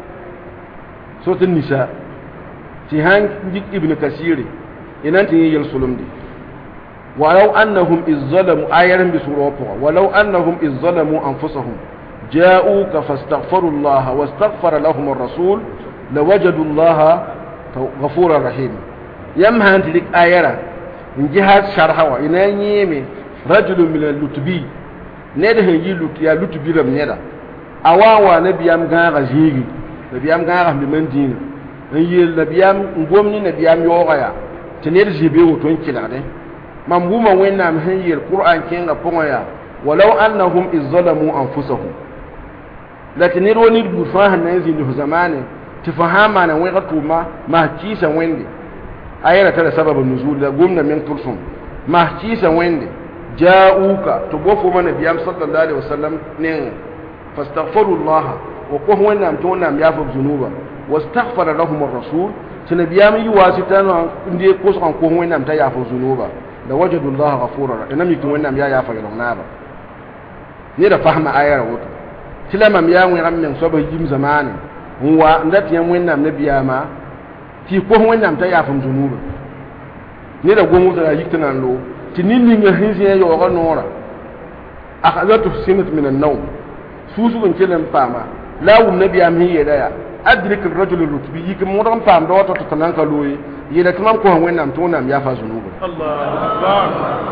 sotin nisa ti han dik ibn kasiri inan tin yel sulumdi walau annahum izzalamu ayaran bi surapo walau annahum izzalamu anfusahum ja'uka fastaghfirullaha wastaghfara lahum ar-rasul lawajadu allaha ghafurur rahim yam hanti dik ayara njihad sharhawa ina nyime rajulun min al-lutbi ne da hanji ya lutbi ram neda awawa nabiyam ga gazigi nabiyam ga ga mi mandina yel nabiyam ngomni nabiyam yoga ya tener jibe woton kilade mambuma wenna am hanyel qur'an kenga pongoya walau annahum izzalamu anfusahum lakin ironi du fahan nan zin du zamane tifahama na wega tuma ma kisa wende ayara tara sababun nuzul da gumna min tursun ma kisa wende ja'uka to gofo mana biyam sallallahu alaihi wasallam ne fastaghfirullah wa ko wenna am to nam yafu zunuba wastaghfara lahum ar-rasul tinabiyam yi wasitana inde ko so ko wenna am ta yafu zunuba da wajadu Allah ghafurur rahim nam yikin wannan ya yafa yalon naba ne da fahma ayar wato tilama miya wi ramen so ba jim zamani huwa ndati yan wannan nabiya ma ti ko wannan ta yafa zunuba ne da gomu da yikina lo tinini nga hinzi ya yo nora akhadatu sinat min an-nawm susu bin kilan fama lawu nabiya mi yeda ya adrik ar-rajul ar-rutbi yikin mo dan fam do to tanan ka loyi yeda tamam ko wannan to nam yafa zunuba Allahu akbar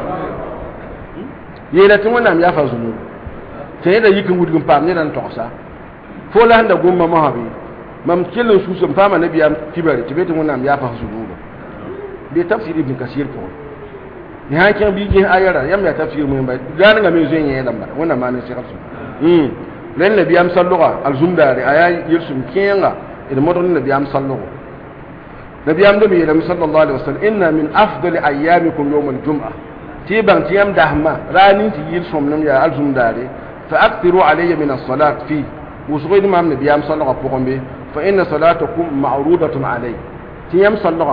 yeda tun wannan yafa zunuba sai da yikin gudun fam ne dan tosa fo la handa gumma mahabi mam kilin susu fama nabiya kibari tibetin wannan yafa zunuba bi tafsir ibn kasir ko ni hakin bi ge ayara yam ya tafsir mun ba dan ga me zan yi lamba wannan ma ne sai kafsu len nabi am salluga al-zumdari aya yirsum kenga idan modon nabi am salluga nabi am dabi da sallallahu alaihi wasallam inna min afdali ayyamikum yawm al-jum'ah tiban tiyam dahma ranin ti yirsum nam ya al-zumdari fa akthiru alayya min as-salat fi usghid mam nabi am salluga pokombe fa inna salatakum ma'rudatun alayhi tiyam salluga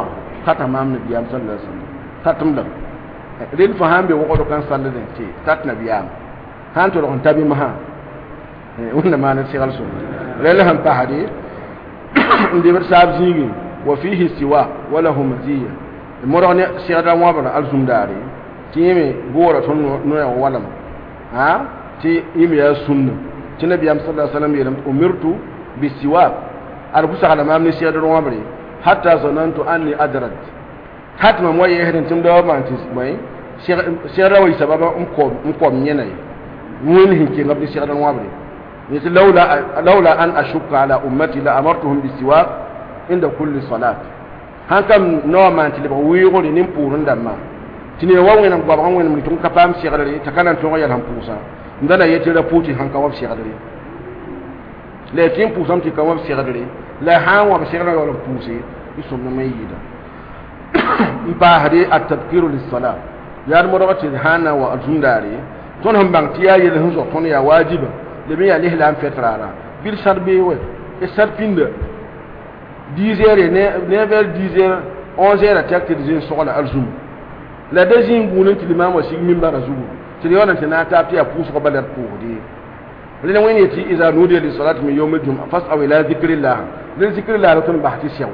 tata mam nabiyam sallallahu alaihi wasallam tatum da rin fa hambe wo ko kan sallallahu alaihi tat nabiyam han to on tabi maha wonna ma na sigal so lele han pa hadi ndi ber sab zigi wa fihi siwa wa lahu maziyya morone siada wa bara alzumdari tiyeme bora ton no ya walam ha ti imi ya sunna ti nabiyam sallallahu alaihi wasallam yelam umirtu bisiwak arbusa ala mamni siada wa bara hatta zanantu anni adrat hatma moye hedin tum do mantis moy siada wa sababa ko nyenay mun hinki ngabdi siada wa bara ni laula an ashukka ala ummati la amartuhum bisiwak inda kulli salat hankam no man ti ba wi ko ni purun damma tini wa wena ba ba wena mi tun kapam sigadare takana to ya han pusa ndana yete da puti hanka wa sigadare le tin pusam ti kawa sigadare la han wa sigadare wa pusi isum na mayida ba hadi at-tadhkiru lis-salat ya mo rawati hana wa azundari ton han bang ti ya yele hunso ton ya wajiba le bi ya lihla am fetrara bil sarbi we e sarpinde 10h ne vers 10h 11h à tiak de sur la alzum la deuxième boulon qui l'imam aussi mimba razou c'est yon antena tapti a pousse ko baler pour di le woni yati iza nudi li salati min yawm al-jum'a fas'aw ila dhikrillah le dhikrillah la ton bahti sew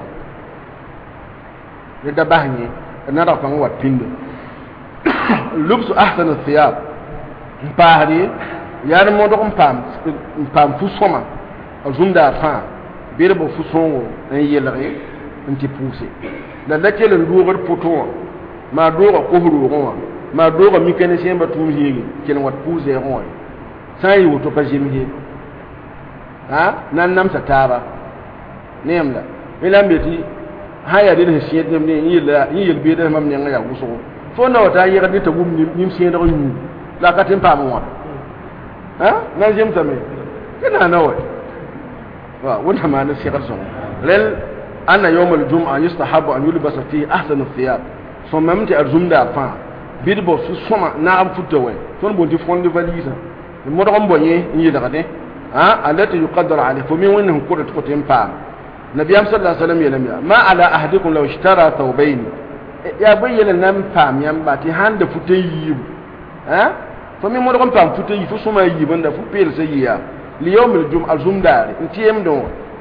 le da bahni na ra kan wat pindo lubsu ahsan al-thiyab bahri yar mo do pam fu soma alzum da fa birbo fu songo en yelare nti poussé la laquelle ndoor poto ma doga ko huru ron ma doga mécanicien ba tum yegi ken wat poussé ron sa yi woto pa jemie ha nan nam sa taba nemla ilam beti haya din hesiyet nem ni yel be da mam nyanga ya guso fo na wata yega ni tagum nim sien da ñu la katim pa mo ha na jem tamé kena na wa وانها ما نسي غرسهم لل أن يوم الجمعة يستحب أن يلبس فيه أحسن الثياب ثم ممتع الجمعة فان بيدبو في السماء نعم فتوى ثم بنتي فون لفاليزا المرغم بنيه يدغني التي يقدر عليه فمن وينهم كرة قتين فام نبي صلى الله عليه وسلم يلم ما على أحدكم لو اشترى ثوبين يا بي لنم فام ينباتي هاند فتيب فمن مرغم فام فتيب فسما يبند فبيل سيئا ليوم الجمعة الزمدار انتيم دون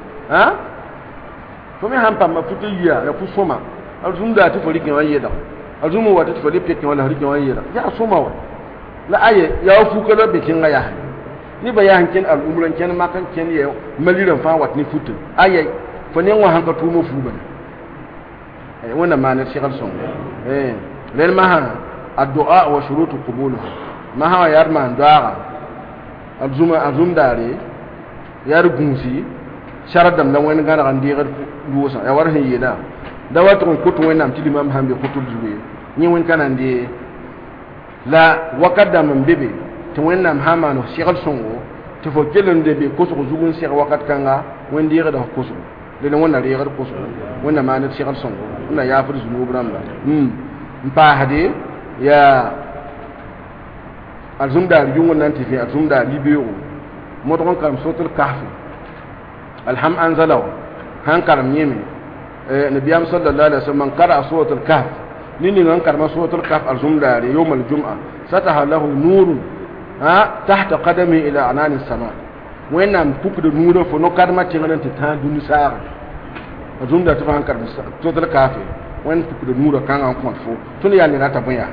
فمن هم بام فتيا يا فسما الزمدار تفريق ويدا الزم هو تفريق كي ولا هريق ويدا يا سما لا اي يا فوكلا بكين يا ni bayan ken al'umran ken makan ken ya maliran fa wat ni futu ayi fa ne wa hanka tumo fu ban wannan ma na shigar son lel ma ha addu'a wa shurutu qubuluha ma ha yar ma ndara azum dare yar gunsi sharadam nan wani gana kan digar dusa ya war hin yeda da wato kutu wani am tidi mam hambe kutu juwe ni wani kana ndi la wakadam bebe to wani am hamano shigal songo to fo kelon de be kusu zugun shi wakat kanga wani digar da kusu le wannan digar kusu wannan ma ne shigal songo wannan ya fur zunu bramba mpa hade ya azumda yungun nan tafi azumda libiyo modon karam sotul kahfi alham anzalahu han karam yemi nabiyam sallallahu alaihi wasallam qara suratul kahf nini ngan karma suratul kahf azumda yawm aljum'a sataha lahu nurun tahta qadami ila anani sama wenam pukdo nuro fo no karma tinganan ta duni sar azumda ta han karma suratul kahf wen pukdo nuro kan an kon fo tun ya ni rata bunya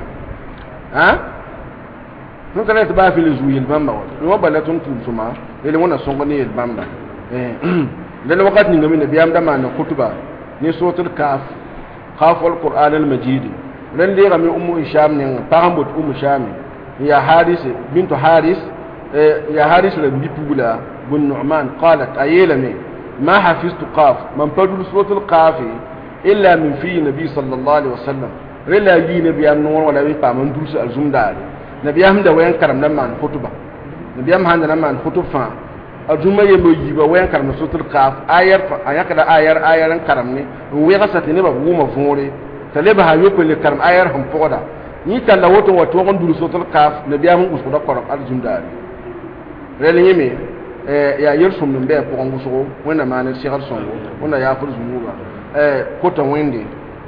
non kana ta ba fi le zuyi bamba wa bala tun suma ele wona songo ni bamba le wakati ni ngami nabiyam da ma na kutuba ni suratul kaf khaful qur'an al majid len le ngami ummu isham ni pambot ummu sham ya haris bintu haris ya haris la bipula bun nu'man qalat ayelami ma hafiztu qaf man fadlu suratul qaf illa min fi nabi sallallahu alaihi wasallam rela yi nabiyam no wala wi pa man dursu al zumdari nabiyam da wayan karam nan man kutuba nabiyam handa nan man kutuba azuma yemo yiba wayan karam sutul qaf ayar ayaka da ayaran karam ne wi gasati ne ba guma fore taleba ha yoko le karam ayar hum poda ni talla woto wato on duru sutul qaf nabiyam usu da koram aljum dari rele yemi ya yersum no be ko nguso wona man shigar songo wona ya fur zumuba kota wende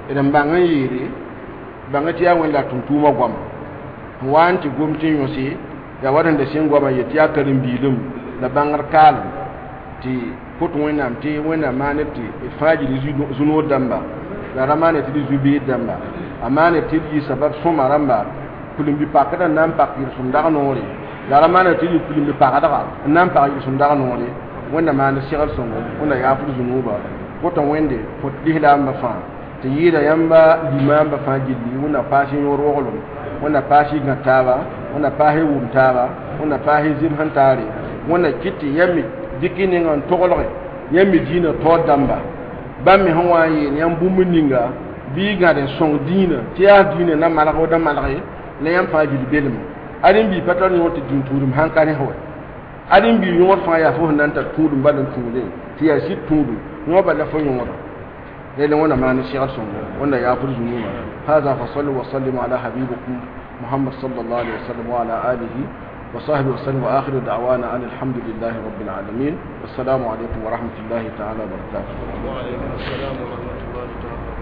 idan bangan yiri banga ti ya wala tuntuma gwam wanti gomti yosi ya wadanda sin gwama yati ya karin bilum da bangar kal ti kutu wenam ti wena manati ifaji zuno damba da ramane ti zubi damba amane ti yi sabab suma ramba kulim bi pakada nan pakir sum daga nori da ramane ti kulim bi pakada nan pakir sum daga nori wanda mane sigal songo wanda ya fu zunuba kutu wende fot dihla ma fa ti yida yamba limamba fa jilli wona pashi yorogolo wona pashi gataba wona pahi wumtaba wona pahi zimhantare wona kiti yami dikini ngan togolore yami dina to damba bammi hawa yi yam bumuninga bi gade song dina tiya dina na malago da malage ne yam fa jilli belum adin bi patal ni woti dinturum hankane ho adin bi yomor fa ya fo nan ta tudum balan tuule tiya sit tudu no bala fo yomor لأن وانا ما نشيغل سنو وانا يأخذ ذنوبا هذا فصلوا وسلموا على حبيبكم محمد صلى الله عليه وسلم وعلى آله وصحبه وسلم وآخر دعوانا أن الحمد لله رب العالمين والسلام عليكم ورحمة الله تعالى وبركاته. وعليكم السلام ورحمة الله تعالى.